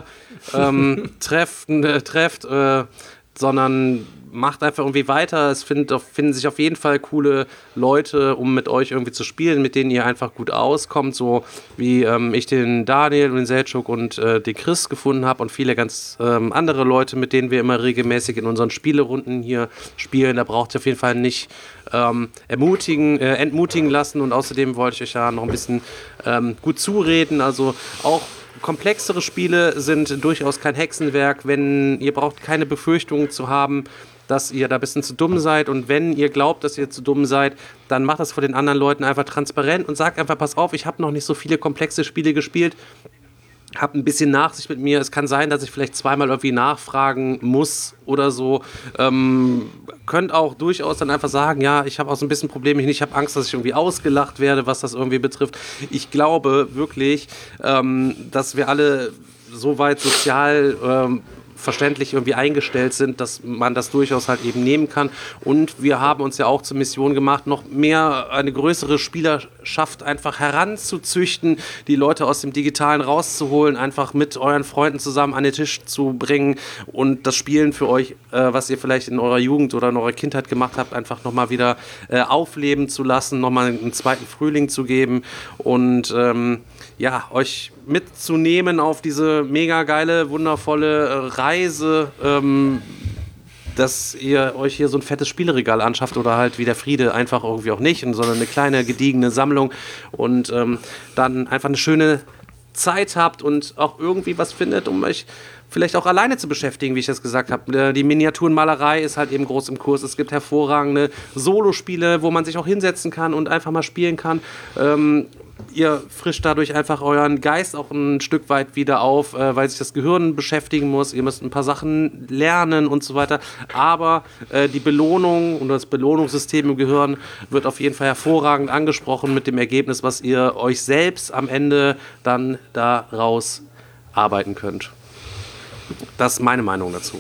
Speaker 3: trefft, sondern macht einfach irgendwie weiter. Es finden sich auf jeden Fall coole Leute, um mit euch irgendwie zu spielen, mit denen ihr einfach gut auskommt, so wie ich den Daniel und den Selçuk und den Chris gefunden habe und viele ganz andere Leute, mit denen wir immer regelmäßig in unseren Spielerunden hier spielen. Da braucht ihr auf jeden Fall nicht entmutigen lassen und außerdem wollte ich euch ja noch ein bisschen gut zureden, also auch komplexere Spiele sind durchaus kein Hexenwerk, wenn ihr braucht keine Befürchtungen zu haben, dass ihr da ein bisschen zu dumm seid und wenn ihr glaubt, dass ihr zu dumm seid, dann macht das vor den anderen Leuten einfach transparent und sagt einfach, pass auf, ich habe noch nicht so viele komplexe Spiele gespielt, habt ein bisschen Nachsicht mit mir, es kann sein, dass ich vielleicht zweimal irgendwie nachfragen muss oder so, könnt auch durchaus dann einfach sagen, ja, ich habe auch so ein bisschen Probleme, ich habe Angst, dass ich irgendwie ausgelacht werde, was das irgendwie betrifft. Ich glaube wirklich, dass wir alle so weit sozial verständlich irgendwie eingestellt sind, dass man das durchaus halt eben nehmen kann. Und wir haben uns ja auch zur Mission gemacht, noch mehr eine größere Spielerschaft einfach heranzuzüchten, die Leute aus dem Digitalen rauszuholen, einfach mit euren Freunden zusammen an den Tisch zu bringen und das Spielen für euch, was ihr vielleicht in eurer Jugend oder in eurer Kindheit gemacht habt, einfach nochmal wieder aufleben zu lassen, nochmal einen zweiten Frühling zu geben und euch mitzunehmen auf diese mega geile, wundervolle Reise, dass ihr euch hier so ein fettes Spieleregal anschafft oder halt wie der Friede einfach irgendwie auch nicht, sondern eine kleine, gediegene Sammlung und dann einfach eine schöne Zeit habt und auch irgendwie was findet, um euch vielleicht auch alleine zu beschäftigen, wie ich das gesagt habe. Die Miniaturenmalerei ist halt eben groß im Kurs. Es gibt hervorragende Solospiele, wo man sich auch hinsetzen kann und einfach mal spielen kann. Ihr frischt dadurch einfach euren Geist auch ein Stück weit wieder auf, weil sich das Gehirn beschäftigen muss. Ihr müsst ein paar Sachen lernen und so weiter. Aber die Belohnung und das Belohnungssystem im Gehirn wird auf jeden Fall hervorragend angesprochen mit dem Ergebnis, was ihr euch selbst am Ende dann daraus arbeiten könnt. Das ist meine Meinung dazu.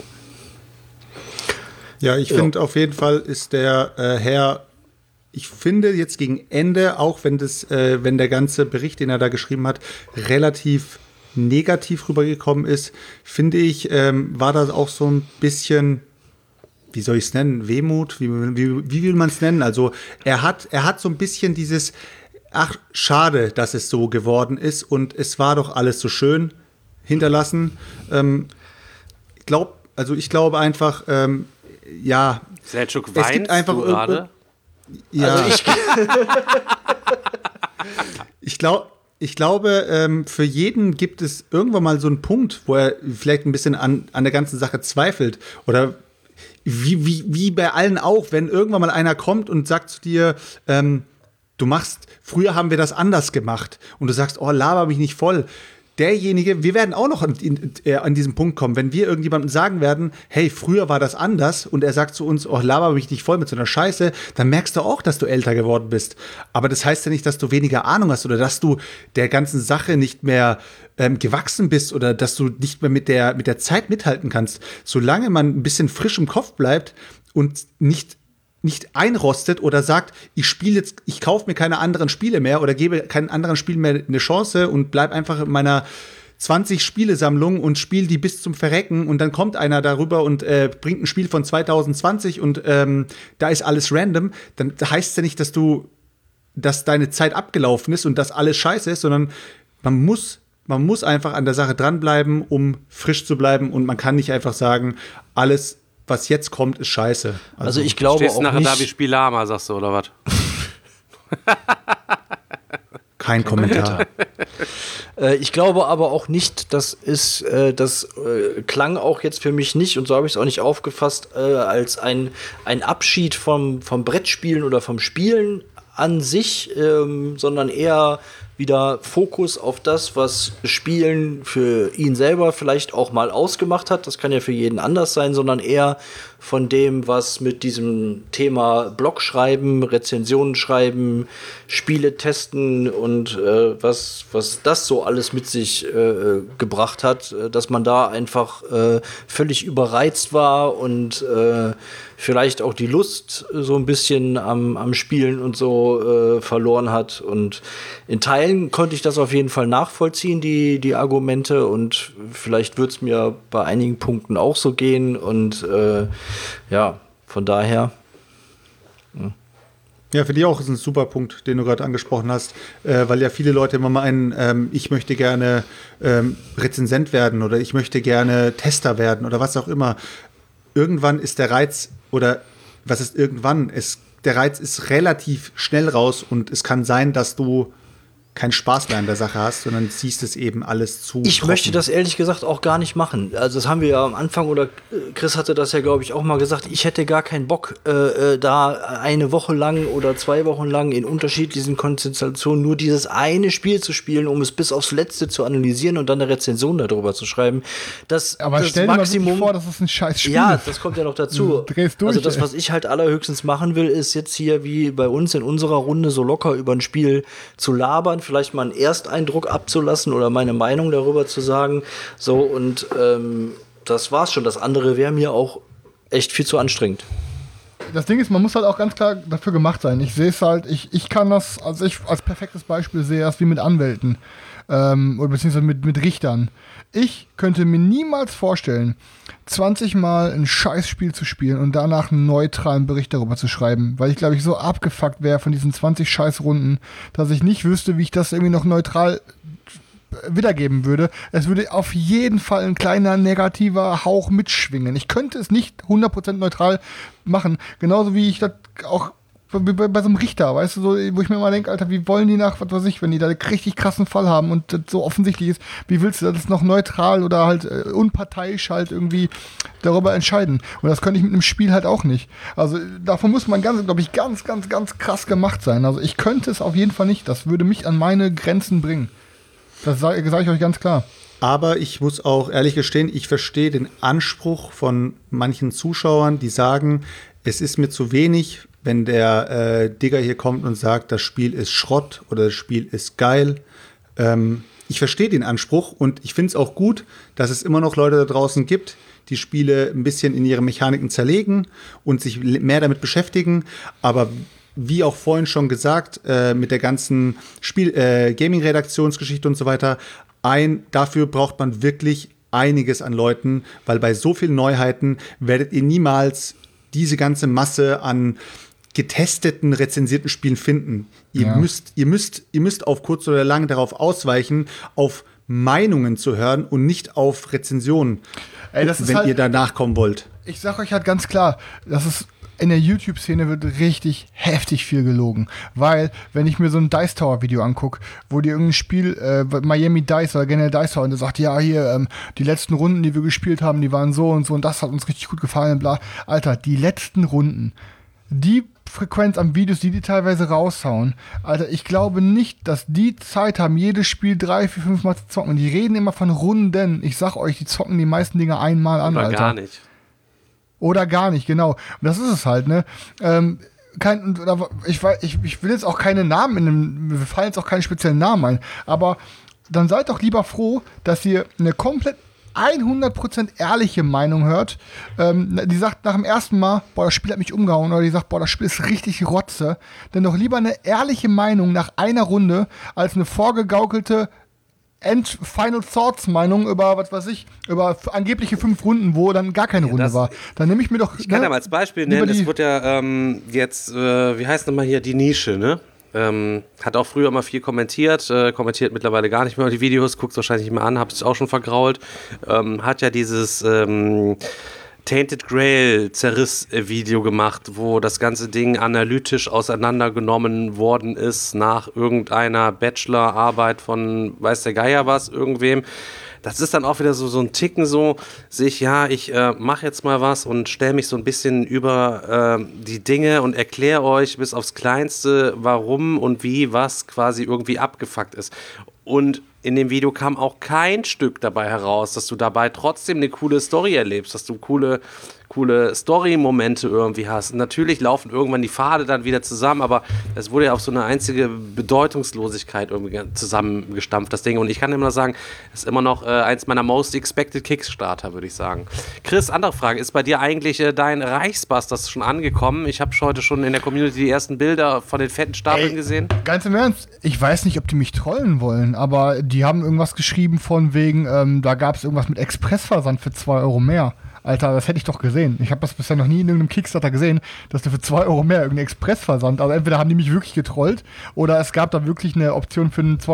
Speaker 5: Ja, ich finde auf jeden Fall ist der Herr, ich finde jetzt gegen Ende, auch wenn der ganze Bericht, den er da geschrieben hat, relativ negativ rübergekommen ist, finde ich, war das auch so ein bisschen, wie soll ich es nennen, Wehmut, wie will man es nennen? Also er hat so ein bisschen dieses, ach, schade, dass es so geworden ist und es war doch alles so schön hinterlassen. Ich glaube einfach, ja.
Speaker 3: Selçuk,
Speaker 5: es gibt einfach
Speaker 3: du gerade?
Speaker 5: Ja. Also ich glaube, für jeden gibt es irgendwann mal so einen Punkt, wo er vielleicht ein bisschen an der ganzen Sache zweifelt. Oder wie bei allen auch, wenn irgendwann mal einer kommt und sagt zu dir, früher haben wir das anders gemacht. Und du sagst, oh, laber mich nicht voll. Derjenige, wir werden auch noch an diesem Punkt kommen, wenn wir irgendjemandem sagen werden, hey, früher war das anders und er sagt zu uns, oh, laber mich nicht voll mit so einer Scheiße, dann merkst du auch, dass du älter geworden bist. Aber das heißt ja nicht, dass du weniger Ahnung hast oder dass du der ganzen Sache nicht mehr gewachsen bist oder dass du nicht mehr mit der Zeit mithalten kannst. Solange man ein bisschen frisch im Kopf bleibt und nicht einrostet oder sagt, ich kaufe mir keine anderen Spiele mehr oder gebe keinen anderen Spielen mehr eine Chance und bleib einfach in meiner 20-Spiele-Sammlung und spiele die bis zum Verrecken und dann kommt einer darüber und bringt ein Spiel von 2020 und da ist alles random, dann heißt es ja nicht, dass deine Zeit abgelaufen ist und dass alles scheiße ist, sondern man muss einfach an der Sache dranbleiben, um frisch zu bleiben und man kann nicht einfach sagen, alles was jetzt kommt, ist scheiße.
Speaker 6: Also ich glaube
Speaker 3: stehst
Speaker 6: auch
Speaker 3: nachher
Speaker 6: nicht.
Speaker 3: Da wie Spielama, sagst du, oder was?
Speaker 5: Kein Kommentar.
Speaker 6: Ich glaube aber auch nicht, das klang auch jetzt für mich nicht, und so habe ich es auch nicht aufgefasst, als ein Abschied vom Brettspielen oder vom Spielen an sich, sondern eher wieder Fokus auf das, was Spielen für ihn selber vielleicht auch mal ausgemacht hat. Das kann ja für jeden anders sein, sondern eher von dem, was mit diesem Thema Blog schreiben, Rezensionen schreiben, Spiele testen und was das so alles mit sich gebracht hat, dass man da einfach völlig überreizt war und vielleicht auch die Lust so ein bisschen am Spielen und so verloren hat. Und in Teilen konnte ich das auf jeden Fall nachvollziehen, die Argumente. Und vielleicht wird es mir bei einigen Punkten auch so gehen. Und ja, von daher.
Speaker 5: Ja, für dich auch ist ein super Punkt, den du gerade angesprochen hast, weil ja viele Leute immer meinen, ich möchte gerne Rezensent werden oder ich möchte gerne Tester werden oder was auch immer. Irgendwann ist der Reiz, oder was ist irgendwann? Der Reiz ist relativ schnell raus und es kann sein, dass du keinen Spaß mehr an der Sache hast, sondern ziehst es eben alles zu.
Speaker 6: Ich möchte das ehrlich gesagt auch gar nicht machen. Also das haben wir ja am Anfang, oder Chris hatte das ja, glaube ich, auch mal gesagt, ich hätte gar keinen Bock, da eine Woche lang oder 2 Wochen lang in unterschiedlichen Konzentrationen nur dieses eine Spiel zu spielen, um es bis aufs Letzte zu analysieren und dann eine Rezension darüber zu schreiben.
Speaker 4: Aber
Speaker 6: das
Speaker 4: stell dir
Speaker 6: Maximum,
Speaker 4: mal vor, das ist ein scheiß Spiel.
Speaker 6: Ja, das kommt ja noch dazu.
Speaker 4: Du drehst durch,
Speaker 6: also das, was ich halt allerhöchstens machen will, ist jetzt hier wie bei uns in unserer Runde so locker über ein Spiel zu labern, vielleicht mal einen Ersteindruck abzulassen oder meine Meinung darüber zu sagen. So, und das war's schon. Das andere wäre mir auch echt viel zu anstrengend.
Speaker 4: Das Ding ist, man muss halt auch ganz klar dafür gemacht sein. Ich sehe es halt, ich kann das, also ich als perfektes Beispiel sehe das wie mit Anwälten oder beziehungsweise mit Richtern. Ich könnte mir niemals vorstellen, 20 Mal ein Scheißspiel zu spielen und danach einen neutralen Bericht darüber zu schreiben, weil ich, glaube ich, so abgefuckt wäre von diesen 20 Scheißrunden, dass ich nicht wüsste, wie ich das irgendwie noch neutral wiedergeben würde. Es würde auf jeden Fall ein kleiner negativer Hauch mitschwingen. Ich könnte es nicht 100% neutral machen, genauso wie ich das auch bei so einem Richter, weißt du, so, wo ich mir immer denke, Alter, wie wollen die nach, was weiß ich, wenn die da einen richtig krassen Fall haben und das so offensichtlich ist, wie willst du das noch neutral oder halt unparteiisch halt irgendwie darüber entscheiden? Und das könnte ich mit einem Spiel halt auch nicht. Also davon muss man glaube ich, ganz krass gemacht sein. Also ich könnte es auf jeden Fall nicht. Das würde mich an meine Grenzen bringen. Das sage ich euch ganz klar.
Speaker 5: Aber ich muss auch ehrlich gestehen, ich verstehe den Anspruch von manchen Zuschauern, die sagen, es ist mir zu wenig, wenn der Digger hier kommt und sagt, das Spiel ist Schrott oder das Spiel ist geil. Ich verstehe den Anspruch und ich finde es auch gut, dass es immer noch Leute da draußen gibt, die Spiele ein bisschen in ihre Mechaniken zerlegen und sich mehr damit beschäftigen. Aber wie auch vorhin schon gesagt, mit der ganzen Gaming-Redaktionsgeschichte und so weiter, dafür braucht man wirklich einiges an Leuten, weil bei so vielen Neuheiten werdet ihr niemals diese ganze Masse an getesteten, rezensierten Spielen finden. Ihr müsst auf kurz oder lang darauf ausweichen, auf Meinungen zu hören und nicht auf Rezensionen, wenn ihr danach kommen wollt.
Speaker 4: Ich sag euch halt ganz klar, das ist in der YouTube-Szene wird richtig heftig viel gelogen. Weil, wenn ich mir so ein Dice Tower-Video angucke, wo die irgendein Spiel, Miami Dice oder generell Dice Tower, und der sagt, ja, hier, die letzten Runden, die wir gespielt haben, die waren so und das hat uns richtig gut gefallen, bla. Alter, die letzten Runden, die Frequenz an Videos, die teilweise raushauen, Alter, ich glaube nicht, dass die Zeit haben, jedes Spiel 3, 4, 5 Mal zu zocken. Die reden immer von Runden. Ich sag euch, die zocken die meisten Dinger einmal an,
Speaker 3: Oder
Speaker 4: Alter.
Speaker 3: gar nicht.
Speaker 4: Oder gar nicht, genau. Und das ist es halt, ne? Ich will jetzt auch keine Namen mir fallen jetzt auch keine speziellen Namen ein, aber dann seid doch lieber froh, dass ihr eine komplett 100% ehrliche Meinung hört. Die sagt nach dem ersten Mal, boah, das Spiel hat mich umgehauen, oder die sagt, boah, das Spiel ist richtig Rotze. Denn doch lieber eine ehrliche Meinung nach einer Runde, als eine vorgegaukelte Final Thoughts Meinung über, was weiß ich, über angebliche 5 Runden, wo dann gar keine Runde war. Dann nehme ich mir doch.
Speaker 3: Ich kann ja mal als Beispiel nennen, es wird ja jetzt, wie heißt nochmal hier, die Nische, ne? Hat auch früher immer viel kommentiert, kommentiert mittlerweile gar nicht mehr die Videos, guckt es wahrscheinlich nicht mehr an, habt es auch schon vergrault. Hat ja dieses Tainted Grail Zerriss-Video gemacht, wo das ganze Ding analytisch auseinandergenommen worden ist nach irgendeiner Bachelorarbeit von weiß der Geier was, irgendwem. Das ist dann auch wieder so ein Ticken so, ich mache jetzt mal was und stelle mich so ein bisschen über die Dinge und erkläre euch bis aufs Kleinste, warum und wie was quasi irgendwie abgefuckt ist. Und in dem Video kam auch kein Stück dabei heraus, dass du dabei trotzdem eine coole Story erlebst, dass du coole Story-Momente irgendwie hast. Und natürlich laufen irgendwann die Pfade dann wieder zusammen, aber es wurde ja auf so eine einzige Bedeutungslosigkeit irgendwie zusammengestampft, das Ding. Und ich kann immer noch sagen, es ist immer noch eins meiner most expected Kickstarter, würde ich sagen. Chris, andere Frage, ist bei dir eigentlich dein Reichsbusters schon angekommen? Ich habe heute schon in der Community die ersten Bilder von den fetten Stapeln gesehen.
Speaker 4: Ganz im Ernst, ich weiß nicht, ob die mich trollen wollen, aber die haben irgendwas geschrieben von wegen, da gab es irgendwas mit Expressversand für 2 Euro mehr. Alter, das hätte ich doch gesehen. Ich habe das bisher noch nie in irgendeinem Kickstarter gesehen, dass du für 2 Euro mehr irgendeinen Expressversand. Also entweder haben die mich wirklich getrollt oder es gab da wirklich eine Option für einen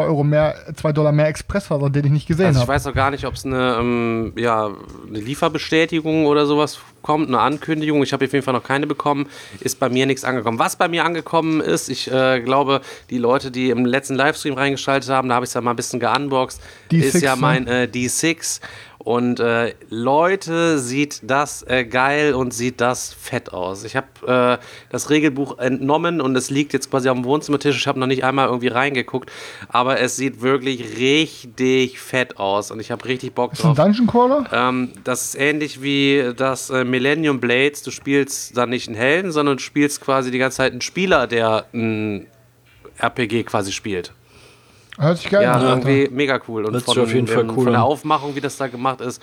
Speaker 4: $2 mehr Expressversand, den ich nicht gesehen habe.
Speaker 3: Also ich weiß auch gar nicht, ob es eine Lieferbestätigung oder sowas kommt, eine Ankündigung. Ich habe auf jeden Fall noch keine bekommen. Ist bei mir nichts angekommen. Was bei mir angekommen ist, ich glaube, die Leute, die im letzten Livestream reingeschaltet haben, da habe ich es ja mal ein bisschen geunboxed, ist ja mein D6. Und Leute, sieht das geil und sieht das fett aus. Ich habe das Regelbuch entnommen und es liegt jetzt quasi auf dem Wohnzimmertisch. Ich habe noch nicht einmal irgendwie reingeguckt, aber es sieht wirklich richtig fett aus und ich habe richtig Bock drauf.
Speaker 4: Ist das ein Dungeon Crawler?
Speaker 3: Das ist ähnlich wie das Millennium Blades. Du spielst dann nicht einen Helden, sondern du spielst quasi die ganze Zeit einen Spieler, der ein RPG quasi spielt.
Speaker 4: Hört sich geil an.
Speaker 3: Ja, irgendwie mega cool. Und
Speaker 6: auf jeden Fall cool
Speaker 3: von der Aufmachung, wie das da gemacht ist,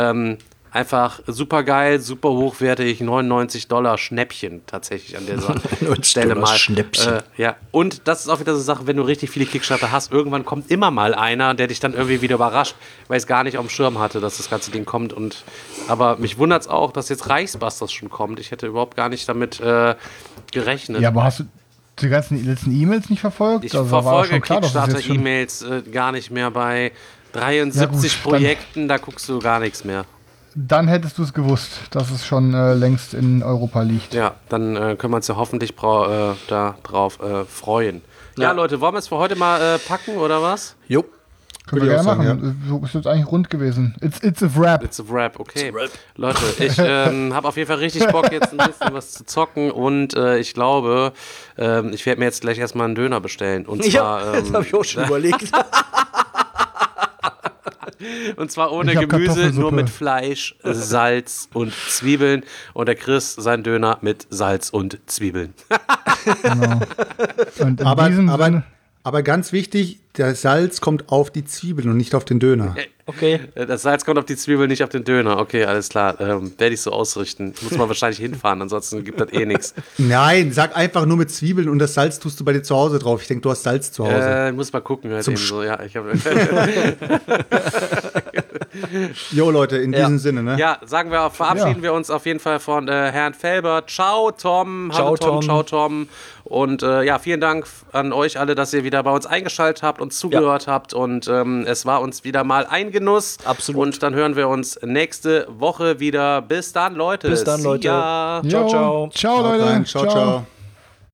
Speaker 3: einfach super geil, super hochwertig, $99 Schnäppchen tatsächlich an dieser Stelle mal.
Speaker 6: Schnäppchen.
Speaker 3: Ja. Und das ist auch wieder so eine Sache, wenn du richtig viele Kickstarter hast, irgendwann kommt immer mal einer, der dich dann irgendwie wieder überrascht, weil ich es gar nicht auf dem Schirm hatte, dass das ganze Ding kommt. Aber mich wundert es auch, dass jetzt Reichsbusters schon kommt. Ich hätte überhaupt gar nicht damit gerechnet.
Speaker 4: Ja, aber hast du die ganzen letzten E-Mails nicht verfolgt?
Speaker 3: Ich verfolge Kickstarter-E-Mails gar nicht mehr bei 73 Projekten, da guckst du gar nichts mehr.
Speaker 4: dann hättest du es gewusst, dass es schon längst in Europa liegt.
Speaker 3: Ja, dann können wir uns ja hoffentlich darauf freuen. Ja, Leute, wollen wir es für heute mal packen, oder was?
Speaker 6: Jo.
Speaker 4: Können wir gerne machen. So ist jetzt eigentlich rund gewesen. It's a wrap.
Speaker 3: It's a wrap, okay. Leute, ich habe auf jeden Fall richtig Bock, jetzt ein bisschen was zu zocken und ich glaube, ich werde mir jetzt gleich erstmal einen Döner bestellen. Und zwar,
Speaker 6: das habe ich auch schon überlegt.
Speaker 3: Und zwar ohne Gemüse, nur mit Fleisch, Salz und Zwiebeln. Und der Chris sein Döner mit Salz und Zwiebeln.
Speaker 4: Genau. Und in diesem Sinne,
Speaker 5: aber ganz wichtig, der Salz kommt auf die Zwiebeln und nicht auf den Döner.
Speaker 6: Okay.
Speaker 3: Das Salz kommt auf die Zwiebeln, nicht auf den Döner. Okay, alles klar. Werde ich so ausrichten. Muss man wahrscheinlich hinfahren, ansonsten gibt das eh nichts.
Speaker 5: Nein, sag einfach nur mit Zwiebeln und das Salz tust du bei dir zu Hause drauf. Ich denke, du hast Salz zu Hause.
Speaker 3: Muss mal gucken. Halt eben so. Ja, ich
Speaker 5: Jo, Leute, in diesem Sinne, ne?
Speaker 3: Ja, verabschieden wir uns auf jeden Fall von Herrn Felber. Ciao, Tom. Hallo, Tom. Ciao, Tom. Und vielen Dank an euch alle, dass ihr wieder bei uns eingeschaltet habt und zugehört habt. Und es war uns wieder mal ein Genuss.
Speaker 6: Absolut.
Speaker 3: Und dann hören wir uns nächste Woche wieder. Bis dann, Leute.
Speaker 6: Bis dann, Leute.
Speaker 3: Ja.
Speaker 6: Ciao, ciao.
Speaker 4: Ciao, Leute.
Speaker 5: Ciao, ciao.